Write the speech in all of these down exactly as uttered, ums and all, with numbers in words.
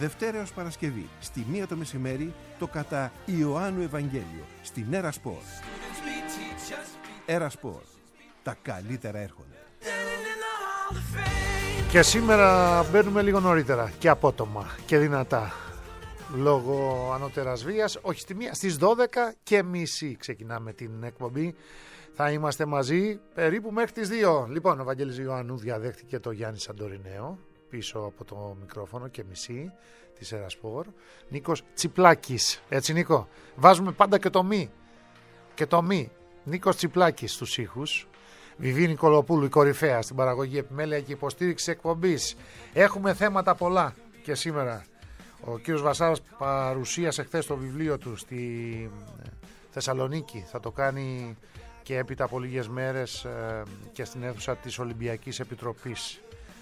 Δευτέρα έως Παρασκευή, στη μία το μεσημέρι, το κατά Ιωάννου Ευαγγέλιο, στην Έρα Σπορ. Έρα Σπορ. Τα καλύτερα έρχονται. Και σήμερα μπαίνουμε λίγο νωρίτερα και απότομα και δυνατά. Λόγω ανώτερας βίας, όχι στη μία, στις δώδεκα και μισή ξεκινάμε την εκπομπή. Θα είμαστε μαζί περίπου μέχρι τις δύο. Λοιπόν, ο Βαγγέλης Ιωάννου διαδέχτηκε το Γιάννη Σαντορινέο πίσω από το μικρόφωνο και μισή της Έρα Σπορ. Νίκος Τσιπλάκης, έτσι Νίκο, βάζουμε πάντα και το μη και το μη. Νίκος Τσιπλάκης στους ήχους. Βιβί Νικολοπούλου, η κορυφαία στην παραγωγή, επιμέλεια και υποστήριξη εκπομπής. Έχουμε θέματα πολλά και σήμερα. Ο κύριος Βασάρας παρουσίασε χθες το βιβλίο του στη Θεσσαλονίκη. Θα το κάνει και έπειτα από λίγες μέρες και στην αίθουσα της Ολυμπιακής Επιτροπής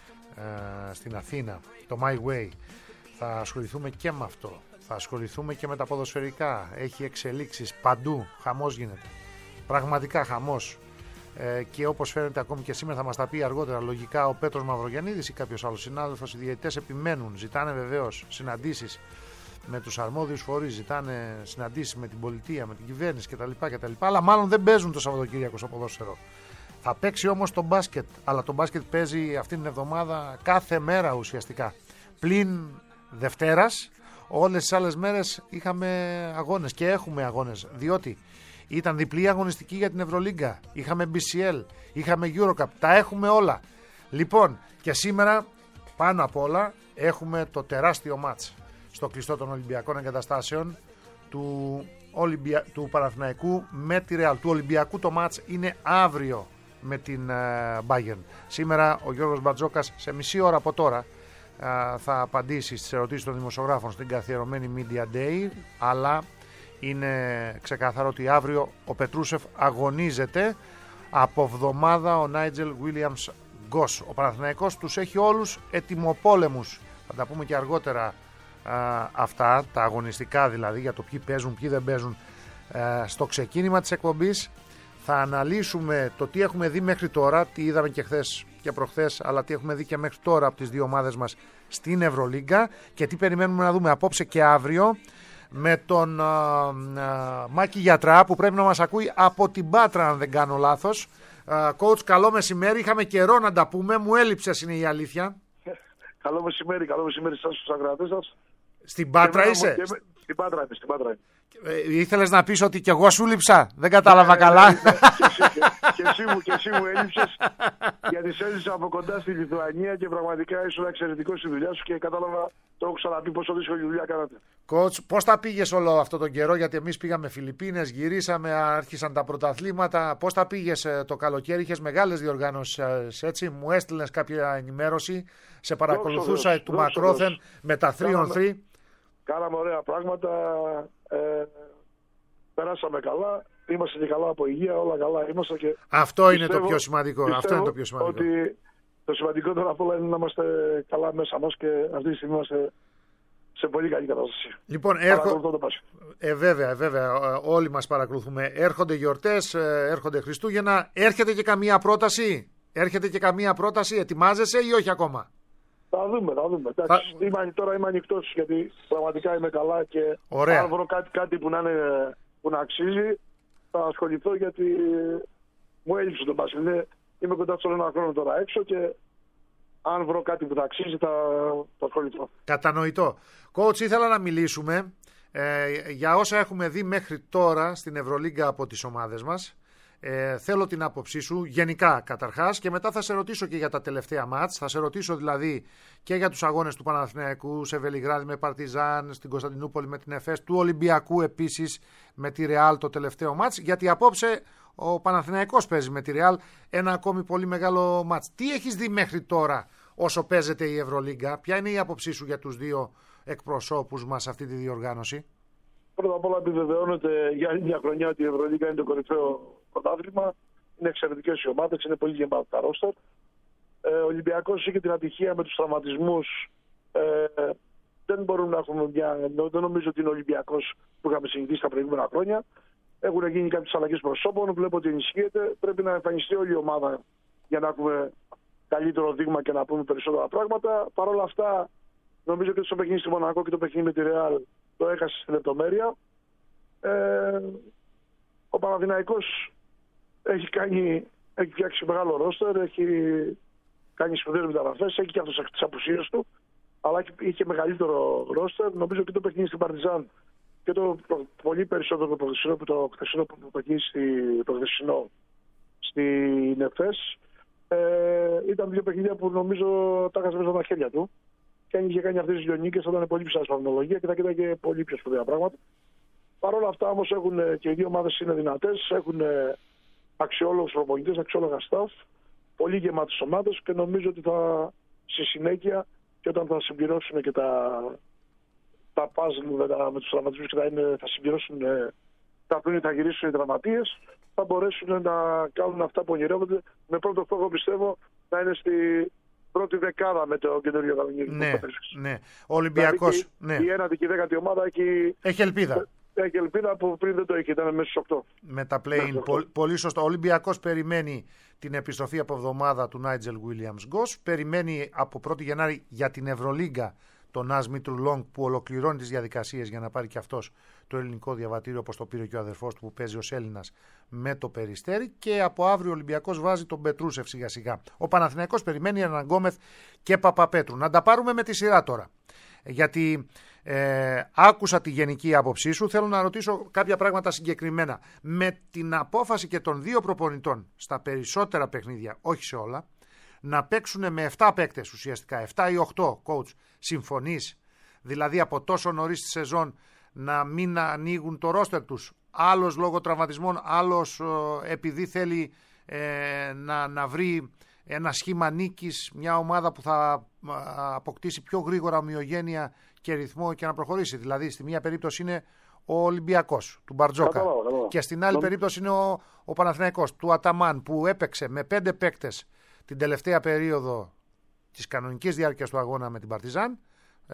στην Αθήνα, το My Way. Θα ασχοληθούμε και με αυτό. Θα ασχοληθούμε και με τα ποδοσφαιρικά. Έχει εξελίξεις παντού. Χαμός γίνεται. Πραγματικά χαμός. Ε, και όπως φαίνεται ακόμη και σήμερα θα μας τα πει αργότερα λογικά ο Πέτρος Μαυρογιαννίδης ή κάποιος άλλος συνάδελφος. Οι διαιτητές επιμένουν, ζητάνε βεβαίως συναντήσεις με τους αρμόδιους φορείς, ζητάνε συναντήσεις με την πολιτεία, με την κυβέρνηση κτλ, κτλ. Αλλά μάλλον δεν παίζουν το Σαββατοκύριακο στο ποδόσφαιρο. Θα παίξει όμως το μπάσκετ, αλλά το μπάσκετ παίζει αυτήν την εβδομάδα κάθε μέρα ουσιαστικά. Πλην Δευτέρας, όλες τις άλλες μέρες είχαμε αγώνες και έχουμε αγώνες, διότι ήταν διπλή αγωνιστική για την Ευρωλίγκα, είχαμε μπι σι ελ, είχαμε Eurocup, τα έχουμε όλα. Λοιπόν, και σήμερα πάνω απ' όλα έχουμε το τεράστιο μάτς στο κλειστό των Ολυμπιακών Εγκαταστάσεων του, Ολυμπια... του Παναθηναϊκού με τη Ρεάλ. Του Ολυμπιακού το μάτς είναι αύριο με την uh, Bayern. Σήμερα ο Γιώργος Μπατζόκας σε μισή ώρα από τώρα uh, θα απαντήσει στις ερωτήσεις των δημοσιογράφων στην καθιερωμένη Media Day, αλλά είναι ξεκάθαρο ότι αύριο ο Πετρούσεφ αγωνίζεται. Από εβδομάδα ο Νάιτζελ Βίλιαμς Γκος. Ο Παναθηναϊκός τους έχει όλους ετοιμοπόλεμους. Θα τα πούμε και αργότερα α, αυτά, τα αγωνιστικά δηλαδή, για το ποιοι παίζουν, ποιοι δεν παίζουν. Α, στο ξεκίνημα της εκπομπής θα αναλύσουμε το τι έχουμε δει μέχρι τώρα, τι είδαμε και χθες και προχθές, αλλά τι έχουμε δει και μέχρι τώρα από τις δύο ομάδες μας στην Ευρωλίγκα και τι περιμένουμε να δούμε απόψε και αύριο με τον α, α, Μάκη Γιατρά που πρέπει να μας ακούει από την Πάτρα αν δεν κάνω λάθος. Α, coach, καλό μεσημέρι, είχαμε καιρό να τα πούμε, μου έλειψες είναι η αλήθεια. Καλό μεσημέρι, καλό μεσημέρι σας στους ακροατές σας. Στην Πάτρα είσαι? Και... Στην Πάτρα είμαι, στην Πάτρα είμαι. Ε, ήθελες να πεις ότι κι εγώ σου λείψα, δεν κατάλαβα καλά. Και εσύ μου, και εσύ μου έλειψες, γιατί σε έλειψα από κοντά στη Λιθουανία και πραγματικά ήσουν εξαιρετικός στη δουλειά σου και κατάλαβα, το έχω ξαναπεί πόσο δύσκολη δουλειά κάνατε. Coach, πώς τα πήγες όλο αυτό τον καιρό, γιατί εμείς πήγαμε Φιλιππίνες, γυρίσαμε, άρχισαν τα πρωταθλήματα. Πώς τα πήγες το καλοκαίρι, είχες μεγάλες διοργάνωσεις, έτσι, μου έστειλες κάποια ενημέρωση, σε παρακολουθούσα εκ του μακρόθεν με τα τρία on τρία. Κάναμε ωραία πράγματα, ε, περάσαμε καλά, είμαστε και καλά από υγεία, όλα καλά είμαστε και... Αυτό πιστεύω, είναι το πιο σημαντικό, αυτό είναι το πιο σημαντικό. Ότι το σημαντικότερο απ' όλα είναι να είμαστε καλά μέσα μας και αυτή τη στιγμή είμαστε σε πολύ καλή κατάσταση. Λοιπόν, έρχο... ε, βέβαια, ε, βέβαια, όλοι μας παρακολουθούμε. Έρχονται γιορτές, έρχονται Χριστούγεννα, έρχεται και καμία πρόταση, έρχεται και καμία πρόταση, ετοιμάζεσαι ή όχι ακόμα? Θα δούμε, θα δούμε. Θα... Είμαι, τώρα είμαι ανοιχτός γιατί πραγματικά είμαι καλά και ωραία. Αν βρω κάτι, κάτι που, να είναι, που να αξίζει θα ασχοληθώ γιατί μου έλειψε το μπάσκετ. Είμαι κοντά στον ένα χρόνο τώρα έξω και αν βρω κάτι που θα αξίζει θα, θα ασχοληθώ. Κατανοητό. Coach, ήθελα να μιλήσουμε ε, για όσα έχουμε δει μέχρι τώρα στην Ευρωλίγκα από τις ομάδες μας. Ε, θέλω την άποψή σου γενικά καταρχάς και μετά θα σε ρωτήσω και για τα τελευταία μάτς. Θα σε ρωτήσω δηλαδή και για τους αγώνες του Παναθηναϊκού σε Βελιγράδι με Παρτιζάν, στην Κωνσταντινούπολη με την Εφές, του Ολυμπιακού επίσης με τη Ρεάλ το τελευταίο μάτς, γιατί απόψε ο Παναθηναϊκός παίζει με τη Ρεάλ ένα ακόμη πολύ μεγάλο μάτς. Τι έχεις δει μέχρι τώρα όσο παίζεται η Ευρωλίγκα, ποια είναι η άποψή σου για τους δύο εκπροσώπους μας σε αυτή τη διοργάνωση? Πρώτα απ' όλα επιβεβαιώνεται για άλλη μια χρονιά ότι η Ευρωλίγκα είναι το κορυφαίο πρωτάθλημα. Είναι εξαιρετικές οι ομάδες, είναι πολύ γεμάτα τα ρόστερ. Ε, ο Ολυμπιακός είχε την ατυχία με τους τραυματισμούς. Ε, δεν μπορούμε να έχουμε μια. Δεν νομίζω ότι είναι ο Ολυμπιακός που είχαμε συνηθίσει τα προηγούμενα χρόνια. Έχουν γίνει κάποιες αλλαγές προσώπων. Βλέπω ότι ενισχύεται. Πρέπει να εμφανιστεί όλη η ομάδα για να έχουμε καλύτερο δείγμα και να πούμε περισσότερα πράγματα. Παρ' όλα αυτά, Νομίζω και στο παιχνίδι στη Μονακό και το παιχνίδι με τη Ρεάλ το έχασε στη λεπτομέρεια. Ε, ο Παναθηναϊκός έχει, κάνει, έχει φτιάξει μεγάλο ρόστερ, έχει κάνει σπουδαίες μεταγραφές, έχει και αυτός τις απουσίες του, αλλά είχε μεγαλύτερο ρόστερ. Νομίζω και το παιχνίδι στην Παρτιζάν και το πολύ περισσότερο το προχθεσινό που το χθεσινό που παιχνίδι στη προχθεσινό στην ΕΦΕΣ ε, ήταν δύο παιχνίδια που νομίζω τα έχασε μέσα στα χέρια του. Και αν είχε κάνει αυτές τις δύο νίκες θα ήταν πολύ ψηλά στην βαθμολογία και θα κοίταγε πολύ πιο σπουδαία πράγματα. Παρ' όλα αυτά όμως έχουν και οι δύο ομάδες είναι δυνατές, έχουν αξιόλογους προπονητές, αξιόλογα staff, πολύ γεμάτες ομάδες και νομίζω ότι θα στη συνέχεια και όταν θα συμπληρώσουν και τα, τα puzzle με, τα, με τους τραυματισμούς και θα, είναι, θα συμπληρώσουν τα πριν θα γυρίσουν οι τραυματίες, θα μπορέσουν να κάνουν αυτά που ονειρεύονται με πρώτο στόχο πιστεύω να είναι στη πρώτη δεκάδα με το καινούριο κανονισμό. Ναι, ναι. Ο Ολυμπιακός. Δηλαδή, ναι. Η ένατη και η δέκατη ομάδα έχει, έχει ελπίδα. Έχει ελπίδα που πριν δεν το είχε, ήταν μέσα στους οκτώ. Με τα play-in. Πολύ, πολύ σωστό. Ο Ολυμπιακός περιμένει την επιστροφή από εβδομάδα του Νάιτζελ Βίλιαμς Γκος. Περιμένει από πρώτη Γενάρη για την Ευρωλίγκα τον Νας Μήτρου-Λόγκ που ολοκληρώνει τις διαδικασίες για να πάρει και αυτός το ελληνικό διαβατήριο όπως το πήρε και ο αδερφός του που παίζει ως Έλληνας με το Περιστέρι. Και από αύριο ο Ολυμπιακός βάζει τον Πετρούσεφ σιγά σιγά. Ο Παναθηναϊκός περιμένει έναν Γκόμεθ και Παπαπέτρου. Να τα πάρουμε με τη σειρά τώρα. Γιατί ε, άκουσα τη γενική άποψή σου. Θέλω να ρωτήσω κάποια πράγματα συγκεκριμένα. Με την απόφαση και των δύο προπονητών στα περισσότερα παιχνίδια, όχι σε όλα, να παίξουν με επτά παίκτες ουσιαστικά, επτά ή οκτώ coach, συμφωνείς? Δηλαδή από τόσο νωρίς τη σεζόν να μην ανοίγουν το ρόστερ τους, άλλος λόγω τραυματισμών, άλλος ε, επειδή θέλει ε, να, να βρει ένα σχήμα νίκης, μια ομάδα που θα αποκτήσει πιο γρήγορα ομοιογένεια και ρυθμό και να προχωρήσει. Δηλαδή στη μία περίπτωση είναι ο Ολυμπιακός του Μπαρτζόκα Καταλάβα, καταλάβα. και στην άλλη περίπτωση είναι ο, ο Παναθηναϊκός του Αταμάν που έπαιξε με πέντε παίκτες την τελευταία περίοδο της κανονικής διάρκειας του αγώνα με την Παρτιζάν ε,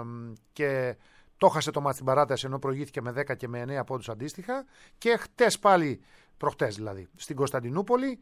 και το χάσε το μάτς στην παράταση ενώ προηγήθηκε με δέκα και με εννέα πόντους αντίστοιχα και χτες πάλι, προχτές δηλαδή, στην Κωνσταντινούπολη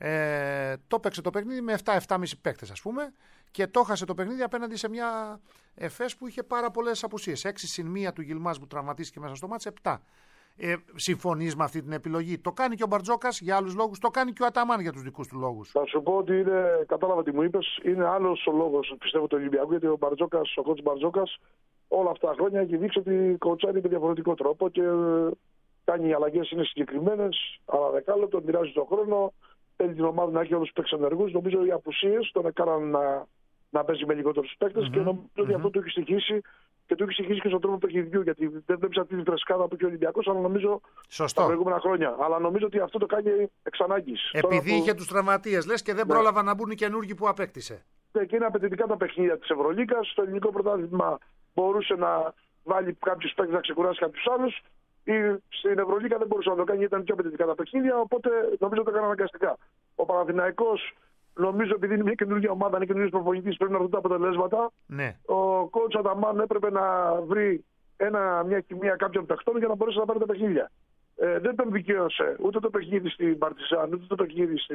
ε, το παίξε το παιχνίδι με επτά επτά και μισό παίκτες ας πούμε και το χάσε το παιχνίδι απέναντι σε μια ΕΦΕΣ που είχε πάρα πολλές απουσίες. έξι συν μία του Γιλμάς που τραυματίστηκε μέσα στο μάτς, επτά. Ε, συμφωνείς με αυτή την επιλογή? Το κάνει και ο Μπαρτζόκας για άλλους λόγους, το κάνει και ο Αταμάν για τους δικούς του λόγους. Θα σου πω ότι είναι, κατάλαβα τι μου είπες, είναι άλλος ο λόγος πιστεύω του Ολυμπιακού, γιατί ο Μπαρτζόκας, ο κότς Μπαρτζόκας όλα αυτά τα χρόνια έχει δείξει ότι κοτσάρει με διαφορετικό τρόπο και κάνει οι αλλαγές είναι συγκεκριμένες, αλλά δεκάλεπτο, μοιράζει τον χρόνο, θέλει την ομάδα να έχει όλους τους παίκτες ενεργούς. Νομίζω οι απουσίες τον έκαναν να, να παίζει με λιγότερους παίκτες mm-hmm. και νομίζω ότι mm-hmm. αυτό του έχει στοιχήσει. Και του έχει στοιχήσει και στον τρόπο παιχνιδιού, γιατί δεν βλέπει αυτή τη φρεσκάδα που είχε ο Ολυμπιακός, αλλά νομίζω Σωστό. τα προηγούμενα χρόνια. Αλλά νομίζω ότι αυτό το κάνει εξ ανάγκης. Επειδή που... είχε τους τραυματίες, λες, και δεν ναι. πρόλαβαν να μπουν οι καινούργοι που απέκτησε. Ναι, και είναι απαιτητικά τα παιχνίδια της Ευρωλίγκας. Στο ελληνικό πρωτάθλημα μπορούσε να βάλει κάποιους παίκτες να ξεκουράσει κάποιους άλλους. Στην Ευρωλίγκα δεν μπορούσε να το κάνει, γιατί ήταν πιο απαιτητικά τα παιχνίδια. Οπότε νομίζω το έκανε αναγκαστικά. Ο Παναθηναϊκός. Νομίζω επειδή είναι μια καινούργια ομάδα, είναι καινούργιος προπονητής, πρέπει να δουν τα αποτελέσματα. Ναι. Ο coach Αταμάν έπρεπε να βρει ένα, μια κοιμία κάποιων παιχτών για να μπορέσει να πάρει τα παιχνίδια. Ε, δεν τον δικαίωσε ούτε το παιχνίδι στην Παρτιζάν, ούτε το παιχνίδι στη,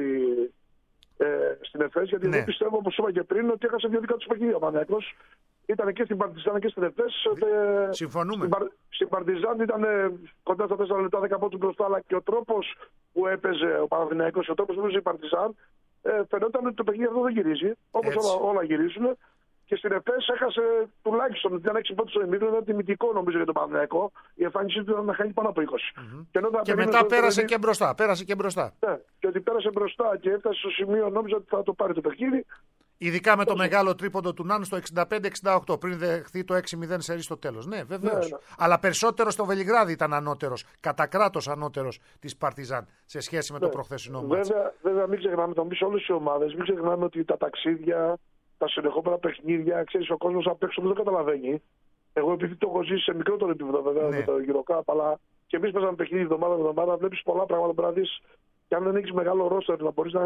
ε, στην ΕΦΕΣ, γιατί ναι. δεν πιστεύω, όπως είπα και πριν, ότι έχασε δύο δικά του παιχνίδια. Ο Παναθηναϊκός ήταν και στην Παρτιζάν και στην ΕΦΕΣ. Συμφωνούμε. Στην, Παρ, στην Παρτιζάν ήταν κοντά στα τέσσερα λεπτά, δέκα πόντους μπροστά, αλλά και ο τρόπος που έπαιζε ο Παναθηναϊκός, ο τρόπος που έπαιζε η Παρτιζάν. Ε, φαινόταν ότι το παιχνίδι αυτό δεν γυρίζει, όπως όλα, όλα γυρίζουν. Και στην ΕΦΕΣ έχασε τουλάχιστον, ήταν έξι πόντους στο ημίχρονο, ήταν τιμητικό νομίζω για τον Παναθηναϊκό. Η εμφάνιση του ήταν να χάνει πάνω από είκοσι. Mm-hmm. Και, και μετά πέρασε και μπροστά. Πέρασε και μπροστά. Ναι, και ότι πέρασε μπροστά και έφτασε στο σημείο, νόμιζα ότι θα το πάρει το παιχνίδι. Ειδικά με το μεγάλο τρίποντο του Νάν στο εξήντα πέντε εξήντα οκτώ, πριν δεχθεί το έξι μηδέν σερί στο τέλος. Ναι, βεβαίως. Ναι, ναι. Αλλά περισσότερο στο Βελιγράδι ήταν ανώτερος, κατά κράτος ανώτερος της Παρτιζάν σε σχέση με ναι. το προχθεσινό μάτς. Βέβαια, βέβαια, μην ξεχνάμε, το μπει σε όλες τις ομάδες, μην ξεχνάμε ότι τα ταξίδια, τα συνεχόμενα παιχνίδια, ξέρεις, ο κόσμος απ' έξω δεν το καταλαβαίνει. Εγώ επειδή το έχω ζήσει σε μικρότερο επίπεδο, βέβαια, ναι. με το Eurocap, αλλά και εμείς παίζαμε παιχνίδι εβδομάδα με εβδομάδα, βλέπεις πολλά πράγματα που να δεις. Και αν δεν έχεις μεγάλο ρόστερ να μπορείς να,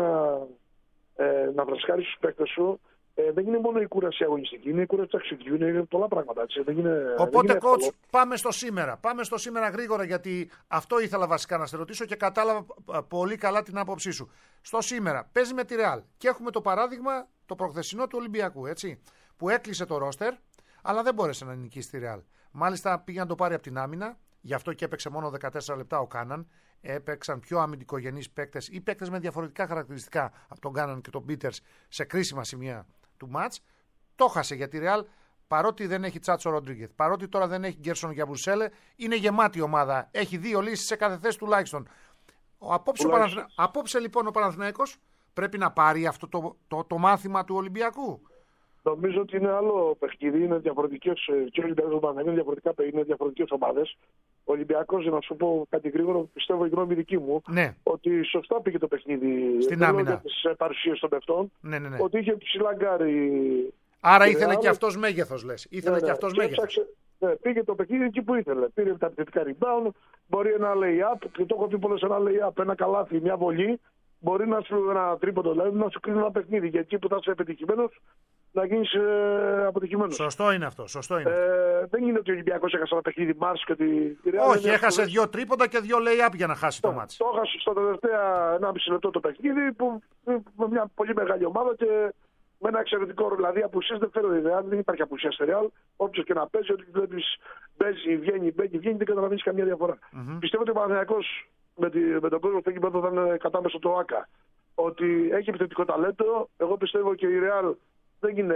ε, να βρασκάρεις τους παίκτες σου. Ε, δεν είναι μόνο η κούραση αγωνιστική, είναι η κούραση ταξιδιού, είναι πολλά πράγματα. Έτσι. Δεν είναι, Οπότε, δεν coach, πάμε στο σήμερα. Πάμε στο σήμερα γρήγορα, γιατί αυτό ήθελα βασικά να σε ρωτήσω και κατάλαβα πολύ καλά την άποψή σου. Στο σήμερα παίζει με τη Ρεάλ και έχουμε το παράδειγμα το προχθεσινό του Ολυμπιακού, έτσι, που έκλεισε το ρόστερ αλλά δεν μπόρεσε να νικήσει τη Ρεάλ. Μάλιστα πήγε να το πάρει από την άμυνα, γι' αυτό και έπαιξε μόνο δεκατέσσερα λεπτά ο Κάναν. Έπαιξαν πιο αμυντικογενείς παίκτες ή παίκτες με διαφορετικά χαρακτηριστικά από τον Κάναν και τον Πίτερς σε κρίσιμα σημεία του μάτς. Το χάσε για τη Ρεάλ, παρότι δεν έχει Τσάτσο Ροντρίγκεθ, παρότι τώρα δεν έχει Γκέρσον Γιαμπουρσέλε, είναι γεμάτη η ομάδα. Έχει δύο λύσεις σε κάθε θέση τουλάχιστον. Απόψε, Παναθυνα... Απόψε λοιπόν ο Παναθηναϊκός πρέπει να πάρει αυτό το, το, το, το μάθημα του Ολυμπιακού. Νομίζω ότι είναι άλλο παιχνίδι, είναι διαφορετικές, και ο Ολυμπιακός είναι διαφορετικά, είναι διαφορετικές ομάδες. Ο Ολυμπιακός, να σου πω κάτι γρήγορο, πιστεύω η γνώμη δική μου, ναι. ότι σωστά πήγε το παιχνίδι στην άμυνα τις παρουσίες των παιχτών, ναι, ναι, ναι. ότι είχε ψηλά γκάρι. Άρα ήθελε και αυτός μέγεθος, λες. Ήθελε ναι, και ναι. αυτός και μέγεθος. Έψαξε, ναι, πήγε το παιχνίδι εκεί που ήθελε. Πήρε τα επιθετικά rebound, μπορεί ένα lay-up, και το έχω πει πολλές, ένα lay-up, ένα καλάθι, μια βολή, μπορεί να σου ένα τρίποντο, δηλαδή να σου κρίνει ένα παιχνίδι. Και εκεί που θα είσαι επιτυχημένος, να γίνεις ε, αποτυχημένος. Σωστό είναι αυτό. Σωστό είναι. Ε, δεν είναι ότι ο Ολυμπιακός έχασε ένα παιχνίδι Μάρς και ότι. Όχι, έχασε δύο τρίποντα και δύο lay-up για να χάσει το μάτς. Το έχασε στο τελευταία ενάμιση λεπτό το παιχνίδι, που με μια πολύ μεγάλη ομάδα και με ένα εξαιρετικό ρόλο. Δηλαδή, απουσίες δεν φέρω ιδέα, δεν υπάρχει απουσία σε Ρεάλ. Όποιος και να παίζει, ότι βλέπει, παίζει, βγαίνει, μπαίνει, βγαίνει, δεν καταλαβαίνει καμία διαφορά. Mm-hmm. Πιστεύω ότι ο Παναθηναϊκός με, με τον κόσμο που έχει πέρα θα είναι κατάμεσο το ΆΚΑ. Ότι έχει επιθετικό ταλέντο. Εγώ πιστεύω και η Ρεάλ δεν είναι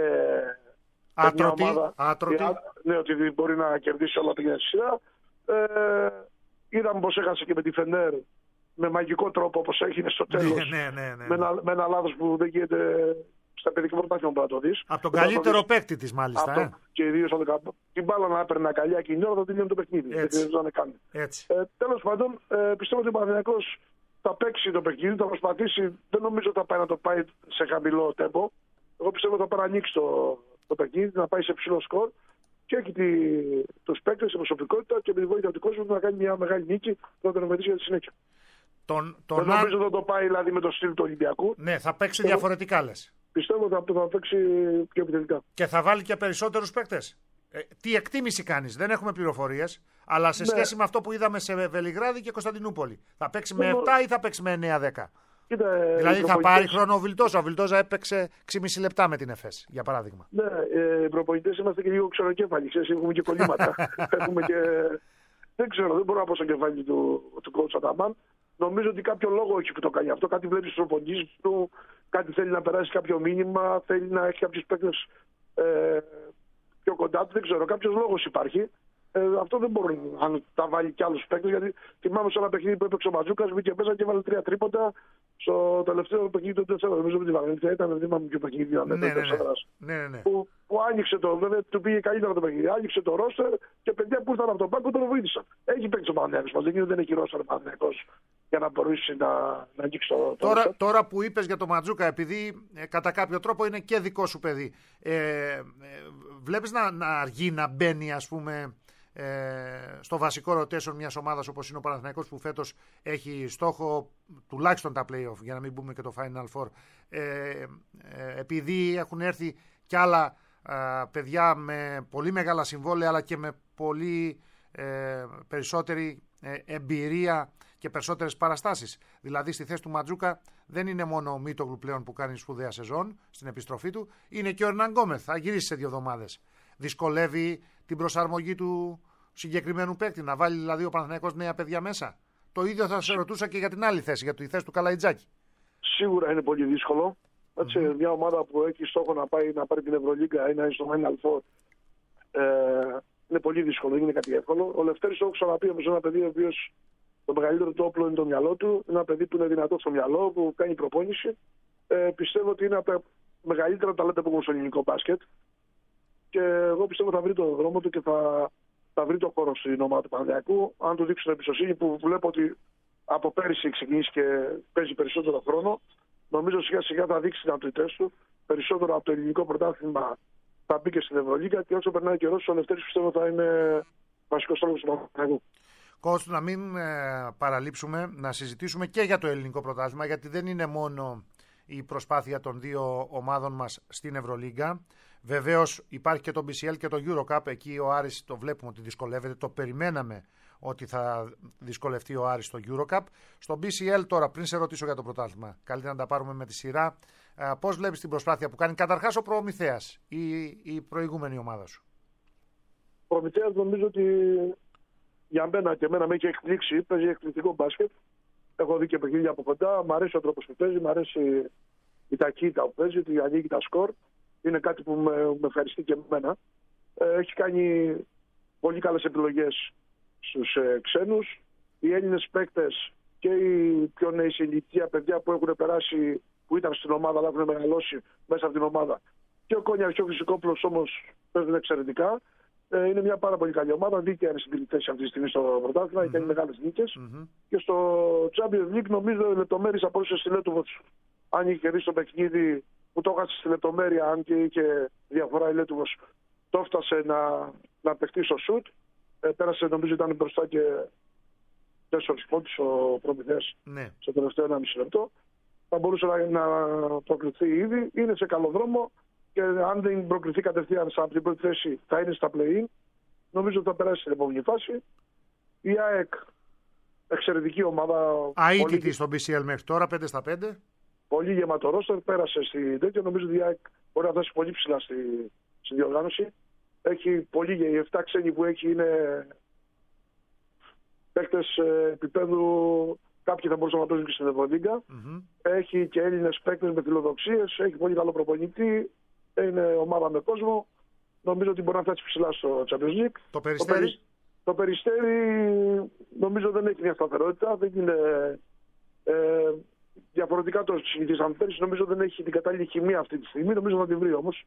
άτρωτη. Ομάδα, άτρωτη. Ναι, ότι μπορεί να κερδίσει όλα την σειρά. Ε, είδαμε πως έχασε και με τη Φενέρ με μαγικό τρόπο, όπως έγινε στο τέλος. Ναι, ναι, ναι, ναι. Με, ένα, με ένα λάθος που δεν γίνεται στα παιδικά πρωτάθλημα που να το δεις. Από τον καλύτερο παίκτη της μάλιστα. Αυτό, ε. Και ιδίως την μπάλα να έπαιρνε καλιά και η ώρα θα τελειώνει το παιχνίδι. Έτσι. Δεν κάνει. Έτσι. Ε, τέλος πάντων, ε, πιστεύω ότι ο Παναθηναϊκός θα παίξει το παιχνίδι, θα προσπαθήσει. Δεν νομίζω ότι θα πάει να το πάει σε χαμηλό τέμπο. Εγώ πιστεύω ότι θα παρανοίξει το, το παιχνίδι, να πάει σε ψηλό σκορ και έχει τους παίκτες, την προσωπικότητα και με τη βοήθεια του κόσμου να κάνει μια μεγάλη νίκη που θα τον ευεργετήσει για τη συνέχεια. Τον, τον δεν νομίζω ότι θα το πάει δηλαδή με το στυλ του Ολυμπιακού. Ναι, θα παίξει πιστεύω, διαφορετικά λες. Πιστεύω ότι θα, θα παίξει πιο επιθετικά. Και θα βάλει και περισσότερους παίκτες. Ε, τι εκτίμηση κάνεις, δεν έχουμε πληροφορίες, αλλά σε ναι. σχέση με αυτό που είδαμε σε Βελιγράδι και Κωνσταντινούπολη. Θα παίξει με επτά ή θα παίξει με εννιά δέκα. Κοίτα, δηλαδή θα πάρει χρόνο ο Βιλτόζα. Ο Βιλτόζα έπαιξε έξι και μισό λεπτά με την ΕΦΕΣ, για παράδειγμα. Ναι, ε, οι προπονητές είμαστε και λίγο ξεροκέφαλοι. Ξέρεις, έχουμε και κολλήματα. έχουμε και... Δεν ξέρω, δεν μπορώ να πω στο κεφάλι του, του coach Αταμάν. Νομίζω ότι κάποιο λόγο έχει που το κάνει αυτό. Κάτι βλέπει στους προπονητές του, κάτι θέλει να περάσει κάποιο μήνυμα, θέλει να έχει κάποιους παίκτες ε, πιο κοντά του. Δεν ξέρω, κάποιος λόγος υπάρχει. Ε, αυτό δεν μπορεί να τα βάλει κι άλλους παίκτες. Γιατί θυμάμαι σε ένα παιχνίδι που έπαιξε ο Ματζούκας, μπήκε μέσα και έβαλε τρία τρίποτα στο τελευταίο παιχνίδι του τέσσερα. Νομίζω ότι τη Βαλένθια ήταν, δεν θυμάμαι ποιο παιχνίδι ήταν. Ναι, ναι, ναι. ναι, ναι. Που, που άνοιξε το, βέβαια του πήγε καλύτερα το παιχνίδι. Άνοιξε το ρόστερ και παιδιά που ήρθαν από τον πάγκο τον βοήθησαν. Έχει παίξει ο Παναθηναϊκός μας. Δεν είναι δεν έχει ρόστερ ο Παναθηναϊκός για να μπορέσει να, να ανοίξει το, το τώρα, τώρα που είπες για τον Ματζούκα, επειδή ε, κατά κάποιο τρόπο είναι και δικό σου παιδί, ε, ε, βλέπεις να, να αργεί να μπαίνει, ας πούμε, Ε, στο βασικό rotation μιας ομάδας όπως είναι ο Παναθηναϊκός, που φέτος έχει στόχο τουλάχιστον τα play-off, για να μην πούμε και το Final Four, ε, ε, επειδή έχουν έρθει κι άλλα ε, παιδιά με πολύ μεγάλα συμβόλαια αλλά και με πολύ ε, περισσότερη ε, εμπειρία και περισσότερες παραστάσεις. Δηλαδή στη θέση του Ματζούκα δεν είναι μόνο ο Μίτογλου πλέον που κάνει σπουδαία σεζόν στην επιστροφή του, είναι και ο Ερναν Γκόμεθ, θα γυρίσει σε δύο εβδομάδες. Δυσκολεύει την προσαρμογή του συγκεκριμένου παίκτη, να βάλει δηλαδή ο Παναθηναϊκός νέα παιδιά μέσα. Το ίδιο θα σε ρωτούσα και για την άλλη θέση, για τη θέση του Καλαϊτζάκη. Σίγουρα είναι πολύ δύσκολο. Έτσι, mm-hmm. Μια ομάδα που έχει στόχο να, πάει, να πάρει την Ευρωλίγκα ή να είναι στο Final Four, ε, είναι πολύ δύσκολο, δεν είναι κάτι εύκολο. Ο Λευτέρης, το έχω ξαναπεί, όμως ένα παιδί ο οποίος το μεγαλύτερο του όπλο είναι το μυαλό του. Ένα παιδί που είναι δυνατό στο μυαλό, που κάνει προπόνηση. Ε, πιστεύω ότι είναι από τα μεγαλύτερα ταλέντα που έχουμε στο ελληνικό μπάσκετ. Και εγώ πιστεύω θα βρει τον δρόμο του και θα, θα βρει τον χώρο στην ομάδα του Παναθηναϊκού. Αν του δείξουν εμπιστοσύνη, που βλέπω ότι από πέρυσι ξεκινήσει και παίζει περισσότερο χρόνο, νομίζω σιγά σιγά θα δείξει τις δυνατότητές του. Περισσότερο από το ελληνικό πρωτάθλημα θα μπει και στην Ευρωλίγκα και όσο περνάει καιρό, ο Λευτέρης πιστεύω θα είναι βασικός στόχος του Παναθηναϊκού. Κώστο, να μην ε, παραλείψουμε να συζητήσουμε και για το ελληνικό πρωτάθλημα, γιατί δεν είναι μόνο η προσπάθεια των δύο ομάδων μας στην Ευρωλίγκα. Βεβαίως υπάρχει και το μπι σι ελ και το EuroCup. Εκεί ο Άρης το βλέπουμε ότι δυσκολεύεται. Το περιμέναμε ότι θα δυσκολευτεί ο Άρης στο EuroCup. Στο μπι σι ελ τώρα, πριν σε ρωτήσω για το πρωτάθλημα, καλύτερα να τα πάρουμε με τη σειρά. Πώς βλέπεις την προσπάθεια που κάνει καταρχάς ο Προμηθέας, η, η προηγούμενη ομάδα σου? Προμηθέας νομίζω ότι για μένα και εμένα με έχει εκπλήξει. Παίζει εκπληκτικό μπάσκετ. Έχω δει και παιχνίδια από κοντά. Μ' αρέσει ο τρόπος που παίζει, μ' αρέσει η ταχύτητα που παίζει, ότι ανοίγει τα σκορ. Είναι κάτι που με, με ευχαριστεί και εμένα. Ε, έχει κάνει πολύ καλές επιλογές στους ε, ξένους. Οι Έλληνες παίκτες και οι πιο νέοι σε ηλικία παιδιά που έχουν περάσει, που ήταν στην ομάδα αλλά έχουν μεγαλώσει μέσα από την ομάδα. Και ο Κόνιας και ο Φυσικόπουλος όμως παίζουν εξαιρετικά. Ε, είναι μια πάρα πολύ καλή ομάδα. Δίκαια είναι στην θέση αυτή τη στιγμή στο πρωτάθλημα. Mm-hmm. Έχει κάνει μεγάλες νίκες. Mm-hmm. Και στο Champions League νομίζω λεπτομέρειες απόλυσε στη Λέτουβος. Αν είχε κερδίσει το παιχνίδι που το έχασε στη λεπτομέρεια, αν και είχε διαφορά η Λέτουβος, το έφτασε να, να παιχτεί στο σουτ. Ε, πέρασε, νομίζω ήταν μπροστά και τέσσερις πόντους ο Προμηθέας ναι. στο τελευταίο ένα μισή λεπτό. Θα μπορούσε να, να προκριθεί ήδη. Είναι σε καλό δρόμο και αν δεν προκριθεί κατευθείαν από την πρώτη θέση θα είναι στα play-in. Νομίζω ότι θα περάσει στην επόμενη φάση. Η ΑΕΚ, εξαιρετική ομάδα. Αίτητη πολύ... στο μπι σι ελ μέχρι τώρα, πέντε στα πέντε. Πολύ γεμάτο ρόστερ, πέρασε στη τέτοια. Νομίζω ότι η ΑΕΚ μπορεί να δώσει πολύ ψηλά στη, στη διοργάνωση. Έχει πολύ, οι επτά ξένοι που έχει είναι παίκτες επίπεδου. Κάποιοι θα μπορούσαν να παίζουν και στην Ευρωλίγκα. Mm-hmm. Έχει και Έλληνες παίκτες με φιλοδοξίες. Έχει πολύ καλό προπονητή. Είναι ομάδα με κόσμο. Νομίζω ότι μπορεί να φτάσει ψηλά στο Champions League. Το Περιστέρι. Το, περι... το Περιστέρι νομίζω δεν έχει μια σταθερότητα. Δεν είναι. Ε, διαφορετικά το συνηθίσαμε πέρυσι. Νομίζω δεν έχει την κατάλληλη χημεία αυτή τη στιγμή. Νομίζω θα την βρει όμως.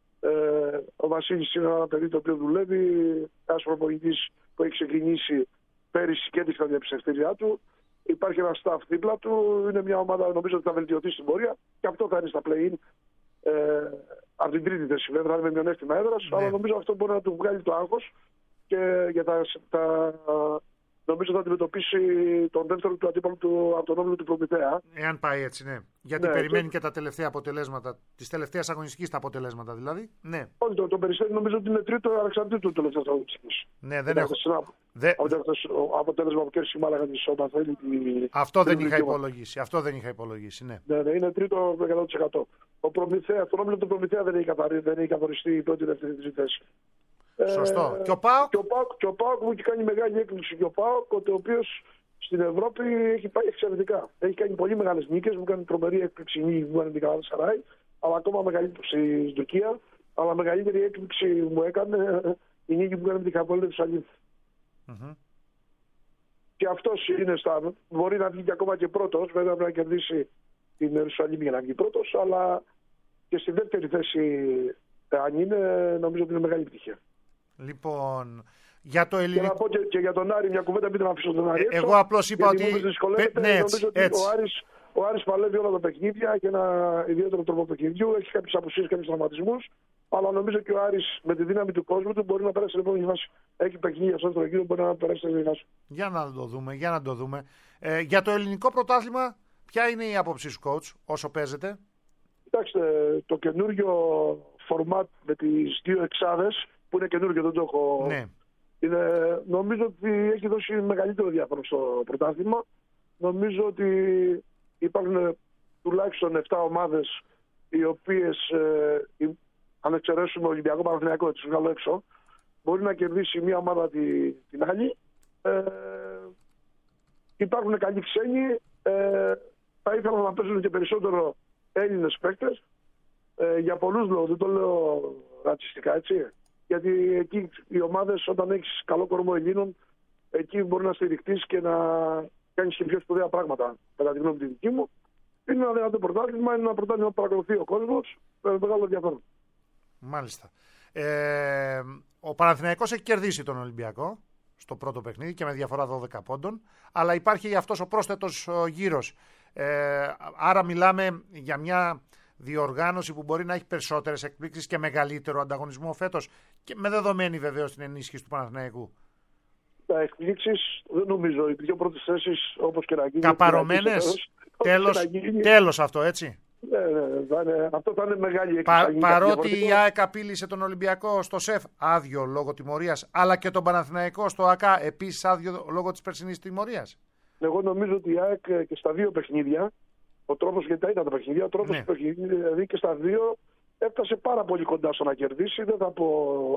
Ε, ο Βασίλης είναι ένα παιδί το οποίο δουλεύει. Ένας προπονητής που έχει ξεκινήσει πέρυσι και έδειξε τα διαψευτήριά του. Υπάρχει ένα staff δίπλα του. Είναι μια ομάδα νομίζω ότι θα βελτιωθεί στην πορεία και αυτό θα είναι στα play-in. Ε, από την τρίτη θέση βέβαια, θα είναι με μειονέκτημα έδρας, ναι. Αλλά νομίζω αυτό μπορεί να του βγάλει το άγχος και για τα, τα, νομίζω θα αντιμετωπίσει τον δεύτερο του αντίπαλο του, από τον όμιλο του Προμηθέα. Εάν πάει έτσι, ναι. Γιατί ναι, περιμένει και... και τα τελευταία αποτελέσματα, τις τελευταίες αγωνιστικές τα αποτελέσματα δηλαδή. Ναι. Όχι, το, το Περιστέρι νομίζω ότι είναι τρίτο ανεξαρτήτου του τελευταίου αγωνιστικής. Ναι, δεν έχω. Δε... Από το αποτέλεσμα που κέρδισε η Μάλαγα της Σόμπαθέλη. Αυτό δεν είχα υπολογίσει. Αυτό δεν είχα υπολογίσει, ναι. Ναι, ναι, είναι τρίτο εκατό τοις εκατό. Ο Προμηθέα, τον όμιλο του Προμηθέα δεν έχει, καθαρί, δεν έχει καθοριστεί η πρώτη δεύτερη θέση. Σωστό. Ε, και ο ΠΑΟΚ. Και ο ΠΑΟΚ μου έχει κάνει μεγάλη έκπληξη. Και ο ΠΑΟΚ, ο οποίος στην Ευρώπη έχει πάει εξαιρετικά. Έχει κάνει πολύ μεγάλες νίκες. Μου κάνει τρομερή έκπληξη νίκη που έκανε την Καλατασαράι, αλλά ακόμα μεγαλύτερη στην Τουρκία. Αλλά μεγαλύτερη έκπληξη μου έκανε η νίκη που έκανε την Χαπολέτη του Σαλίφ. Mm-hmm. Και αυτός είναι στα. Μπορεί να βγει και ακόμα και πρώτος. Βέβαια πρέπει να κερδίσει την Ιερουσαλήμ για να βγει πρώτος, αλλά και στη δεύτερη θέση, αν είναι, νομίζω ότι είναι μεγάλη επιτυχία. Λοιπόν, για το ελληνικό. Και να πω και, και για τον Άρη, μια κουβέντα, μην την αφήσω τον Άρη. Ε, εγώ απλώς είπα ότι. Πε, ναι, έτσι, ότι έτσι. Ο, Άρης, ο Άρης παλεύει όλα τα παιχνίδια και ένα ιδιαίτερο τρόπο παιχνιδιού. Έχει κάποιες απουσίες, κάποιους τραυματισμούς. Αλλά νομίζω και ο Άρης με τη δύναμη του κόσμου του μπορεί να περάσει στην επόμενη φάση. Έχει παιχνίδια στον τρογείο, μπορεί να περάσει στην επόμενη φάση. Για να το δούμε, για να το δούμε. Ε, για το ελληνικό πρωτάθλημα, ποια είναι η άποψη σου, coach, όσο παίζετε? Κοιτάξτε, το καινούριο φορμάτ με τις δύο εξάδες, που είναι καινούριο, δεν το έχω. Ναι. Είναι, νομίζω ότι έχει δώσει μεγαλύτερο διάφορο στο πρωτάθλημα. Νομίζω ότι υπάρχουν τουλάχιστον επτά ομάδες οι οποίες, ε, αν εξαιρέσουμε Ολυμπιακό Παναθηναϊκό, έτσι βγάλω έξω, μπορεί να κερδίσει μία ομάδα τη, την άλλη. Ε, υπάρχουν καλοί ξένοι. Ε, θα ήθελα να παίζουν και περισσότερο Έλληνες παίκτες. Ε, για πολλούς λόγους, δεν το λέω ρατσιστικά, έτσι. Γιατί εκεί οι ομάδες, όταν έχεις καλό κορμό Ελλήνων, εκεί μπορεί να στηριχτείς και να κάνεις και πιο σπουδαία πράγματα, κατά τη γνώμη τη δική μου. Είναι ένα δυνατό πρωτάθλημα, είναι ένα πρωτάθλημα που παρακολουθεί ο κόσμος, με μεγάλο ενδιαφέρον. Μάλιστα. Ε, ο Παναθηναϊκός έχει κερδίσει τον Ολυμπιακό στο πρώτο παιχνίδι και με διαφορά δώδεκα πόντων, αλλά υπάρχει αυτός ο πρόσθετος γύρος. Ε, άρα μιλάμε για μια διοργάνωση που μπορεί να έχει περισσότερες εκπλήξεις και μεγαλύτερο ανταγωνισμό φέτος, και με δεδομένη βεβαίως την ενίσχυση του Παναθηναϊκού. Τα εκπλήξεις δεν νομίζω. Οι δύο πρώτες θέσεις, όπως και να γίνει. Καπαρωμένες. Τέλος, τέλος αυτό, έτσι. Ναι, ναι, θα είναι, αυτό θα είναι μεγάλη έκπληξη. Πα, παρότι η ΑΕΚ απείλησε τον Ολυμπιακό στο ΣΕΦ άδειο λόγω τιμωρίας, αλλά και τον Παναθηναϊκό στο ΑΚΑ επίσης άδειο λόγω της περσινής τιμωρίας. Εγώ νομίζω ότι η ΑΕΚ και στα δύο παιχνίδια, ο τρόπος, γιατί τα ήταν τα παιχνίδια, ο τρόπος ναι. του παιχνίδι, δηλαδή και στα δύο έφτασε πάρα πολύ κοντά στο να κερδίσει. Δεν θα πω.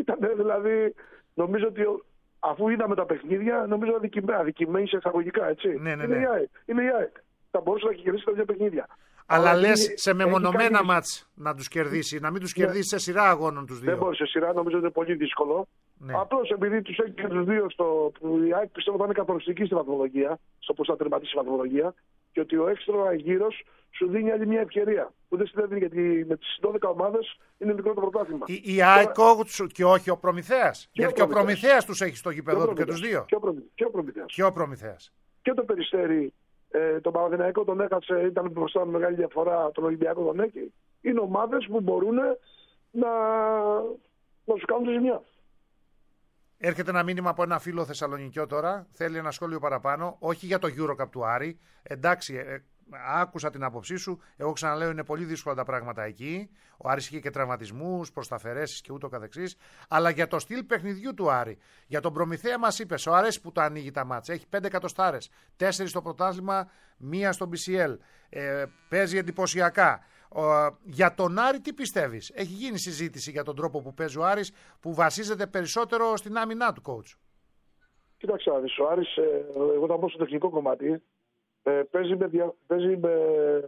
ήταν δηλαδή, νομίζω ότι αφού είδαμε τα παιχνίδια, νομίζω αδικημένοι, αδικημένοι σε εισαγωγικά, έτσι. Ναι, ναι, είναι, ναι. η ΑΕΚ, είναι η ΑΕΚ. Θα μπορούσε να κερδίσει τα δύο παιχνίδια. Αλλά, Αλλά λες είναι, σε μεμονωμένα κάνει... μάτς να τους κερδίσει, να μην τους κερδίσει ναι. σε σειρά αγώνων τους δύο. Δεν μπορεί σε σειρά, νομίζω ότι είναι πολύ δύσκολο. Ναι. Απλώς επειδή τους έχει και τους δύο, στο... η ΑΕΚ πιστεύω θα είναι καθοριστική στη βαθμολογία, στο πώς θα τερματίσει η βαθμολογία, και ότι ο έξτρα γύρος σου δίνει άλλη μια ευκαιρία. Που δεν συνέβη γιατί με τις δώδεκα ομάδες είναι μικρό το πρωτάθλημα. Η, η ΑΕΚ και όχι ο Προμηθέας. Γιατί και ο Προμηθέας τους έχει στο γήπεδο του και τους δύο. Και ο, Προμηθέας. Και ο Προμηθέας. Και ο Προμηθέας. Και το Περιστέρι, ε, τον Παναθηναϊκό τον έχασε, ήταν μπροστά με μεγάλη διαφορά, τον Ολυμπιακό τον έχει. Είναι ομάδες που μπορούν να, να σου κάνουν τη ζημιά. Έρχεται ένα μήνυμα από ένα φίλο Θεσσαλονικιό τώρα. Θέλει ένα σχόλιο παραπάνω. Όχι για το EuroCup του Άρη. Εντάξει, ε, άκουσα την άποψή σου. Εγώ ξαναλέω είναι πολύ δύσκολα τα πράγματα εκεί. Ο Άρης είχε και τραυματισμούς, προσταφαιρέσεις και ούτω καθεξής. Αλλά για το στυλ παιχνιδιού του Άρη, για τον Προμηθέα μας είπες, ο Άρης που το ανοίγει τα μάτσα. Έχει πέντε εκατοστάρες. Τέσσερις στο πρωτάθλημα, μία στο μπι σι ελ. Ε, παίζει εντυπωσιακά. Ο, για τον Άρη τι πιστεύεις? Έχει γίνει συζήτηση για τον τρόπο που παίζει ο Άρης, που βασίζεται περισσότερο στην άμυνά του, coach? Κοίταξε, ο Άρης, ε, εγώ θα πω στο τεχνικό κομμάτι, ε, παίζει, με, παίζει με,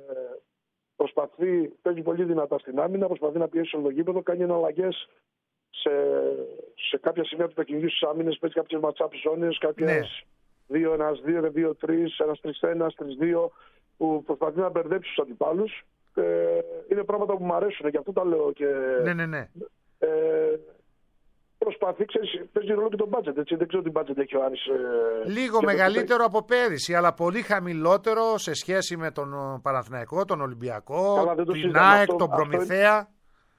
προσπαθεί, παίζει πολύ δυνατά στην άμυνα, προσπαθεί να πιέσει στο γήπεδο, κάνει εναλλαγές σε, σε κάποια σημεία του παιχνιδιού στις άμυνες, παίζει κάποιες match-up ζώνες, κάποιες δύο ένα δύο, δύο τρία, ένα τρία ένα, τρία δύο, που προσπαθεί να μπερδέψει τους αντιπάλους. Ε, είναι πράγματα που μου αρέσουν, γι' αυτό τα λέω. Και, ναι, ναι, ναι. Ε, προσπαθεί, ξέρεις, παίζει ρόλο και το budget, έτσι. Δεν ξέρω τι budget έχει ο Άρης. Ε, Λίγο μεγαλύτερο από πέρυσι, αλλά πολύ χαμηλότερο σε σχέση με τον Παναθηναϊκό, τον Ολυμπιακό, Καλά, την ΑΕΚ, τον Προμηθέα. Είναι...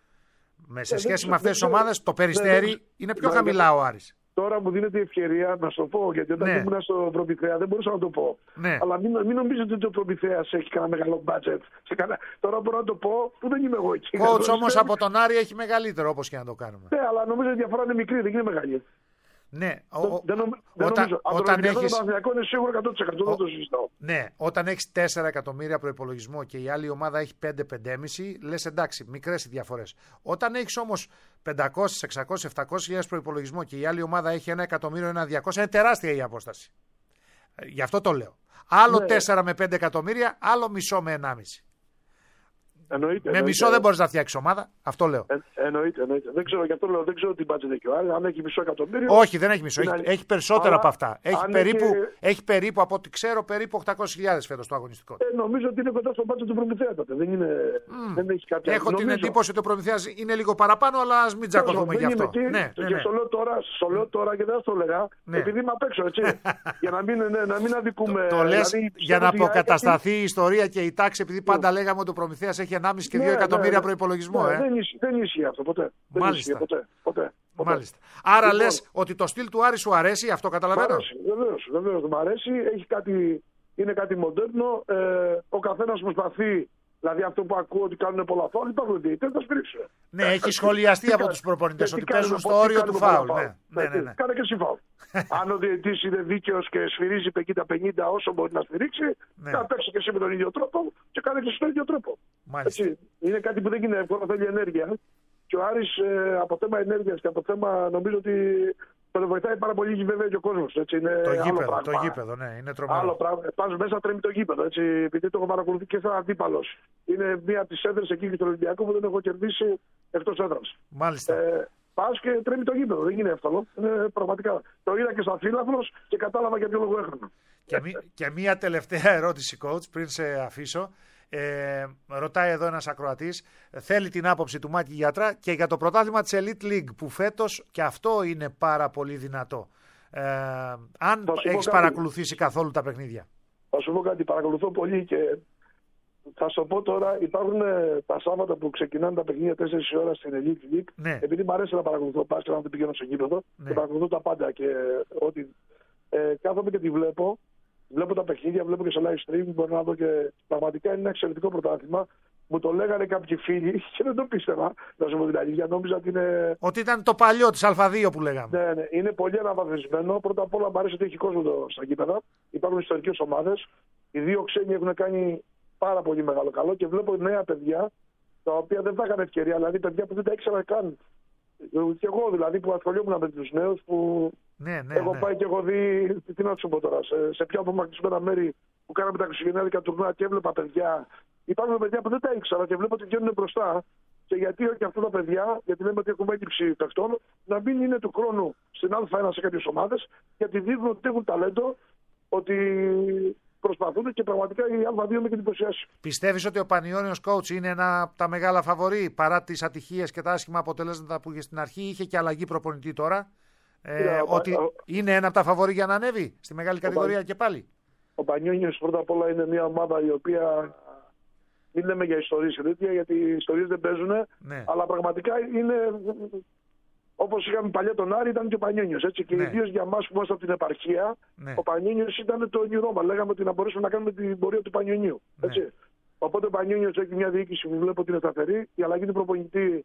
Με σε σχέση ε, με αυτές τις ομάδες, το Περιστέρι ε, είναι πιο ε, χαμηλά ε, ο Άρης. Τώρα μου δίνεται η ευκαιρία να σου το πω, γιατί όταν ναι. ήμουν στο Προμηθέα δεν μπορούσα να το πω. Ναι. Αλλά μην, μην νομίζετε ότι ο Προμηθέας έχει κανένα μεγάλο budget. Σε κανένα... Τώρα μπορώ να το πω που δεν είμαι εγώ εκεί. Coach όμως από τον Άρη έχει μεγαλύτερο, όπως και να το κάνουμε. Ναι, αλλά νομίζω ότι η διαφορά είναι μικρή, δεν είναι μεγάλη. Ναι, ο, δεν, δεν, δεν όταν, νομίζω. Όταν αν το έχεις... είναι σίγουρο εκατό τοις εκατό, δεν το συζητάω. Ναι, όταν έχεις τέσσερα εκατομμύρια προϋπολογισμό και η άλλη ομάδα έχει πέντε με πέντε κόμμα πέντε, λες εντάξει, μικρές οι διαφορές. Όταν έχεις όμως πεντακόσιες, εξακόσιες, επτακόσιες χιλιάδες προϋπολογισμό και η άλλη ομάδα έχει ένα εκατομμύριο, ένα διακόσια, είναι τεράστια η απόσταση. Γι' αυτό το λέω. Άλλο ναι. τέσσερα με πέντε εκατομμύρια, άλλο μισό με ενάμιση. Εννοείται, με εννοείται. μισό δεν μπορείς να φτιάξεις ομάδα. Αυτό λέω. Ε, εννοείται, εννοείται. Δεν ξέρω, γι' αυτό λέω, δεν ξέρω τι budget έχει ο Άρης. Αν έχει μισό εκατομμύριο. Όχι, δεν έχει μισό. Έχει, είναι... έχει περισσότερα αλλά, από αυτά. Έχει περίπου, έχει... έχει περίπου, από ό,τι ξέρω, περίπου οκτακόσιες χιλιάδες φέτος το αγωνιστικό. Ε, νομίζω ότι είναι κοντά στο budget του Προμηθέα τότε. Δεν, είναι... mm. δεν έχει κάποια. Έχω νομίζω... την εντύπωση ότι ο Προμηθέας είναι λίγο παραπάνω, αλλά ας μην τσακωθούμε γι' αυτό. Ναι, ναι, ναι, και ναι. στο λέω τώρα, στο λέω τώρα και δεν θα το έλεγα, ναι. επειδή είμαι απ' έξω, έτσι. Για να μην, ναι, να μην αδικούμε. Το, το λες για να αποκατασταθεί η ιστορία και η τάξη, επειδή πάντα λέγαμε ότι ο Προμηθέας έχει ενάμιση και δύο εκατομμύρια προϋπολογισμό. Δεν ίσχυε αυτό ποτέ. Μάλιστα. Ποτέ, ποτέ, ποτέ. Μάλιστα. Άρα λοιπόν, λες ότι το στυλ του Άρη σου αρέσει, αυτό καταλαβαίνω. Βεβαίως, βεβαίως μου αρέσει. Έχει κάτι, είναι κάτι μοντέρνο. Ε, ο καθένας προσπαθεί, δηλαδή αυτό που ακούω ότι κάνουν πολλά φάουλ, υπάρχουν διαιτητές να σπρίξουν. Ναι, έχει σχολιαστεί από τους προπονητές ότι παίζουν στο όριο του φάουλ. Ναι, ναι, ναι. Κάνε και εσύ φάουλ. Αν ο διαιτητής είναι δίκαιος και σφυρίζει πενήντα πενήντα όσο μπορεί να σφυρίξει, θα παίξει και εσύ με τον ίδιο τρόπο και κάνε και εσύ τον ίδιο τρόπο. Έτσι, είναι κάτι που δεν είναι εύκολο, θέλει ενέργεια. Και ο Άρης ε, από θέμα ενέργειας και από θέμα νομίζω ότι τον βοηθάει πάρα πολύ βέβαια και ο κόσμος. Έτσι, είναι το, άλλο γήπεδο, πράγμα. το γήπεδο, ναι, είναι τρομερό. Άλλο πράγμα. Πας μέσα τρέμει το γήπεδο. Έτσι, επειδή το έχω παρακολουθεί και σαν αντίπαλος. Είναι μία από τις έδρες εκεί στο Ολυμπιακό που δεν έχω κερδίσει εκτός έδρας. Μάλιστα. Ε, Πας και τρέμει το γήπεδο. Δεν είναι εύκολο. Είναι πραγματικά. Το είδα και στα φύλαθλος και κατάλαβα για ποιο λόγο έχανα. Και, μη, και μία τελευταία ερώτηση, coach, πριν σε αφήσω. Ε, ρωτάει εδώ ένας ακροατής, θέλει την άποψη του Μάκη Γιατρά και για το πρωτάθλημα της Elite League που φέτος και αυτό είναι πάρα πολύ δυνατό. Ε, αν έχεις παρακολουθήσει καθόλου τα παιχνίδια. Θα σου πω κάτι, παρακολουθώ πολύ και θα σου πω τώρα, υπάρχουν τα Σάββατα που ξεκινάνε τα παιχνίδια τέσσερις ώρα στην Elite League. Ναι. Επειδή μου αρέσει να παρακολουθώ μπάσκετ, να δεν πηγαίνω στο γήπεδο, ναι. Και παρακολουθώ τα πάντα και ό,τι. Ε, κάθομαι και τη βλέπω. Βλέπω τα παιχνίδια, βλέπω και σε live stream. Μπορώ να δω και πραγματικά είναι ένα εξαιρετικό πρωτάθλημα. Μου το λέγανε κάποιοι φίλοι και δεν το πίστευα. Να σου πω την αλήθεια, νόμιζα ότι είναι. Ότι ήταν το παλιό της Α2 που λέγαμε. Ναι, ναι, είναι πολύ αναβαθμισμένο. Πρώτα απ' όλα μου αρέσει ότι έχει κόσμο το, στα γήπεδα. Υπάρχουν ιστορικές ομάδες. Οι δύο ξένοι έχουν κάνει πάρα πολύ μεγάλο καλό και βλέπω νέα παιδιά τα οποία δεν θα είχαν ευκαιρία. Δηλαδή παιδιά που δεν τα ήξερα καν Και εγώ δηλαδή που ασχολιόμουν με τους νέους, που ναι, ναι, έχω ναι. πάει και έχω δει, τι να σου πω τώρα, σε, σε πιο απομακρυσμένα μέρη που κάναμε τα χριστουγεννιάτικα τουρνουά και έβλεπα παιδιά. Υπάρχουν παιδιά που δεν τα ήξερα και βλέπω ότι βγαίνουν μπροστά. Και γιατί όχι αυτά τα παιδιά, γιατί λέμε ότι έχουμε έλλειψη παιχτών, να μην είναι του χρόνου στην Α1 σε κάποιες ομάδες, γιατί δείχνουν ότι έχουν ταλέντο, ότι προσπαθούν και πραγματικά η Α2 με την εντυπωσιάσει. Πιστεύεις ότι ο Πανιώνιος coach είναι ένα από τα μεγάλα φαβορί, παρά τις ατυχίες και τα άσχημα αποτελέσματα που είχε στην αρχή? Είχε και αλλαγή προπονητή τώρα. Ε, yeah, ότι ο... είναι ένα από τα φαβορί για να ανέβει στη μεγάλη κατηγορία ο... και πάλι. Ο Πανιώνιος πρώτα απ' όλα είναι μια ομάδα η οποία. Μην λέμε για ιστορίες και τέτοια, γιατί οι ιστορίες δεν παίζουν. Ναι. Αλλά πραγματικά είναι. Όπως είχαμε παλιά τον Άρη, ήταν και ο Πανιώνιος. Έτσι. Και ναι. ιδίως για εμάς που είμαστε από την επαρχία, ναι. ο Πανιώνιος ήταν το όνειρό μας. Λέγαμε ότι να μπορέσουμε να κάνουμε την πορεία του Πανιωνίου. Ναι. Έτσι. Οπότε ο Πανιώνιος έχει μια διοίκηση που βλέπω ότι είναι σταθερή. Η αλλαγή του προπονητή,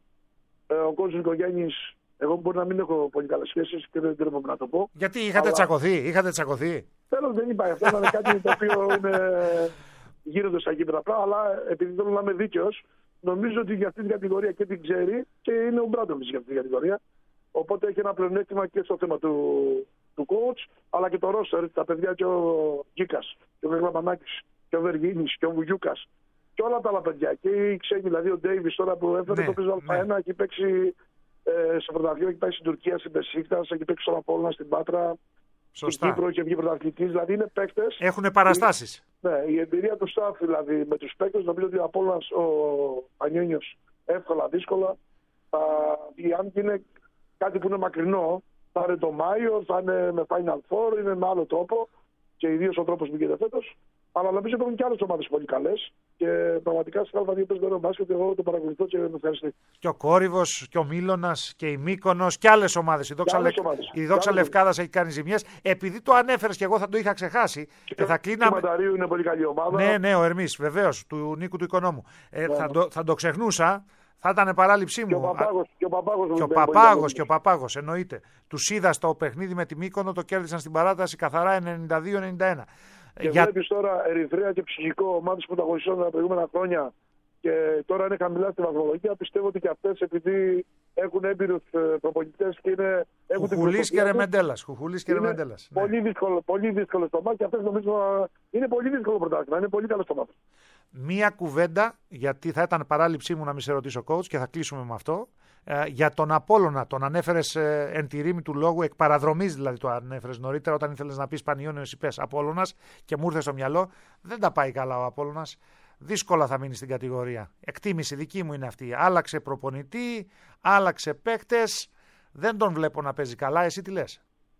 ο κ. Νικογιάννης, εγώ μπορεί να μην έχω πολύ καλές σχέσεις και δεν τρέπομαι να το πω. Γιατί είχατε αλλά... τσακωθεί, είχατε τσακωθεί. Τέλος δεν υπάρχει αυτό. Είναι κάτι το οποίο είναι. Γίνονται στα γήπεδα απλά, αλλά επειδή θέλω να είμαι δίκαιος, νομίζω ότι για αυτή την κατηγορία και την ξέρει και είναι ο Μπράντοβιτς για αυτή την κατηγορία. Οπότε έχει ένα πλεονέκτημα και στο θέμα του, του coach, αλλά και το ρόστερ, τα παιδιά και ο Γκίκας, και ο Γεγλαμανάκης, και ο Βεργίνης, και ο Βουγιούκας, και όλα τα άλλα παιδιά. Και οι ξένοι, δηλαδή ο Ντέιβις τώρα που έφερε ναι, το πίσω Α1, ναι. έχει παίξει ε, σε πρωταθλήμα, έχει πάει στην Τουρκία, στην Μπεσίκτας, έχει παίξει στον Απόλλωνα, στην Πάτρα. Σωστά. Στην Κύπρο είχε βγει πρωταθλητής, δηλαδή είναι παίκτες. Έχουν παραστάσεις. Ναι, η εμπειρία του staff δηλαδή με τους παίκτες, νομίζω ότι ο Απόλλωνας, ο Πανιώνιος, εύκολα, δύσκολα. Θα, αν είναι κάτι που είναι μακρινό, θα είναι το Μάιο, θα είναι με Final Four, είναι με άλλο τρόπο και ιδίως ο τρόπος που γίνεται φέτος. Αλλά νομίζω ότι έχουν και άλλες ομάδες πολύ καλές και πραγματικά στην Α2 παίζει το μπάσκετ, εγώ το παρακολουθώ και με ευχαριστώ. Και ο Κόρυβος και ο Μήλωνας και η Μύκονος και άλλες ομάδες. Η Δόξα, Λε... Δόξα Λευκάδας έχει κάνει ζημιές. Επειδή το ανέφερες και εγώ θα το είχα ξεχάσει. Και, και θα κλείναμε. Ο Μανταρίου είναι πολύ καλή ομάδα. Ναι, ναι, ο Ερμής, βεβαίως, του Νίκου του Οικονόμου. Ε, ναι. θα, το, θα το ξεχνούσα. Θα ήταν παράληψή μου. Και ο Παπάγος. Και ο Παπάγος, και ο Παπάγος, και ο Παπάγος εννοείται. Τους είδα στο παιχνίδι με τη Μύκονο, το κέρδισαν στην παράταση καθαρά ενενήντα δύο ενενήντα ένα. Και για... βλέπεις τώρα Ερυθρέα και ψυχικό, ομάδες που τα αγωνιστούν τα προηγούμενα χρόνια και τώρα είναι χαμηλά στη βαθμολογία. Πιστεύω ότι και αυτές επειδή έχουν έμπειρους προπονητές και είναι. Χουχουλής και Ρεμεντέλας. Χουχουλής και Ρεμεντέλας. Πολύ, ναι. δύσκολο, πολύ δύσκολο στο μάτι και αυτές νομίζω είναι πολύ δύσκολο πρωτάθλημα. Είναι πολύ καλό στο μάτι. Μία κουβέντα, γιατί θα ήταν παράληψή μου να μην σε ρωτήσω coach και θα κλείσουμε με αυτό. Ε, για τον Απόλλωνα, τον ανέφερες ε, εν τη ρήμη του λόγου, εκ παραδρομής δηλαδή το ανέφερες νωρίτερα, όταν ήθελες να πεις Πανιώνιος, είπες Απόλλωνας και μου ήρθε στο μυαλό. Δεν τα πάει καλά ο Απόλλωνας. Δύσκολα θα μείνει στην κατηγορία. Εκτίμηση δική μου είναι αυτή. Άλλαξε προπονητή, άλλαξε παίκτες. Δεν τον βλέπω να παίζει καλά. Εσύ τι λες?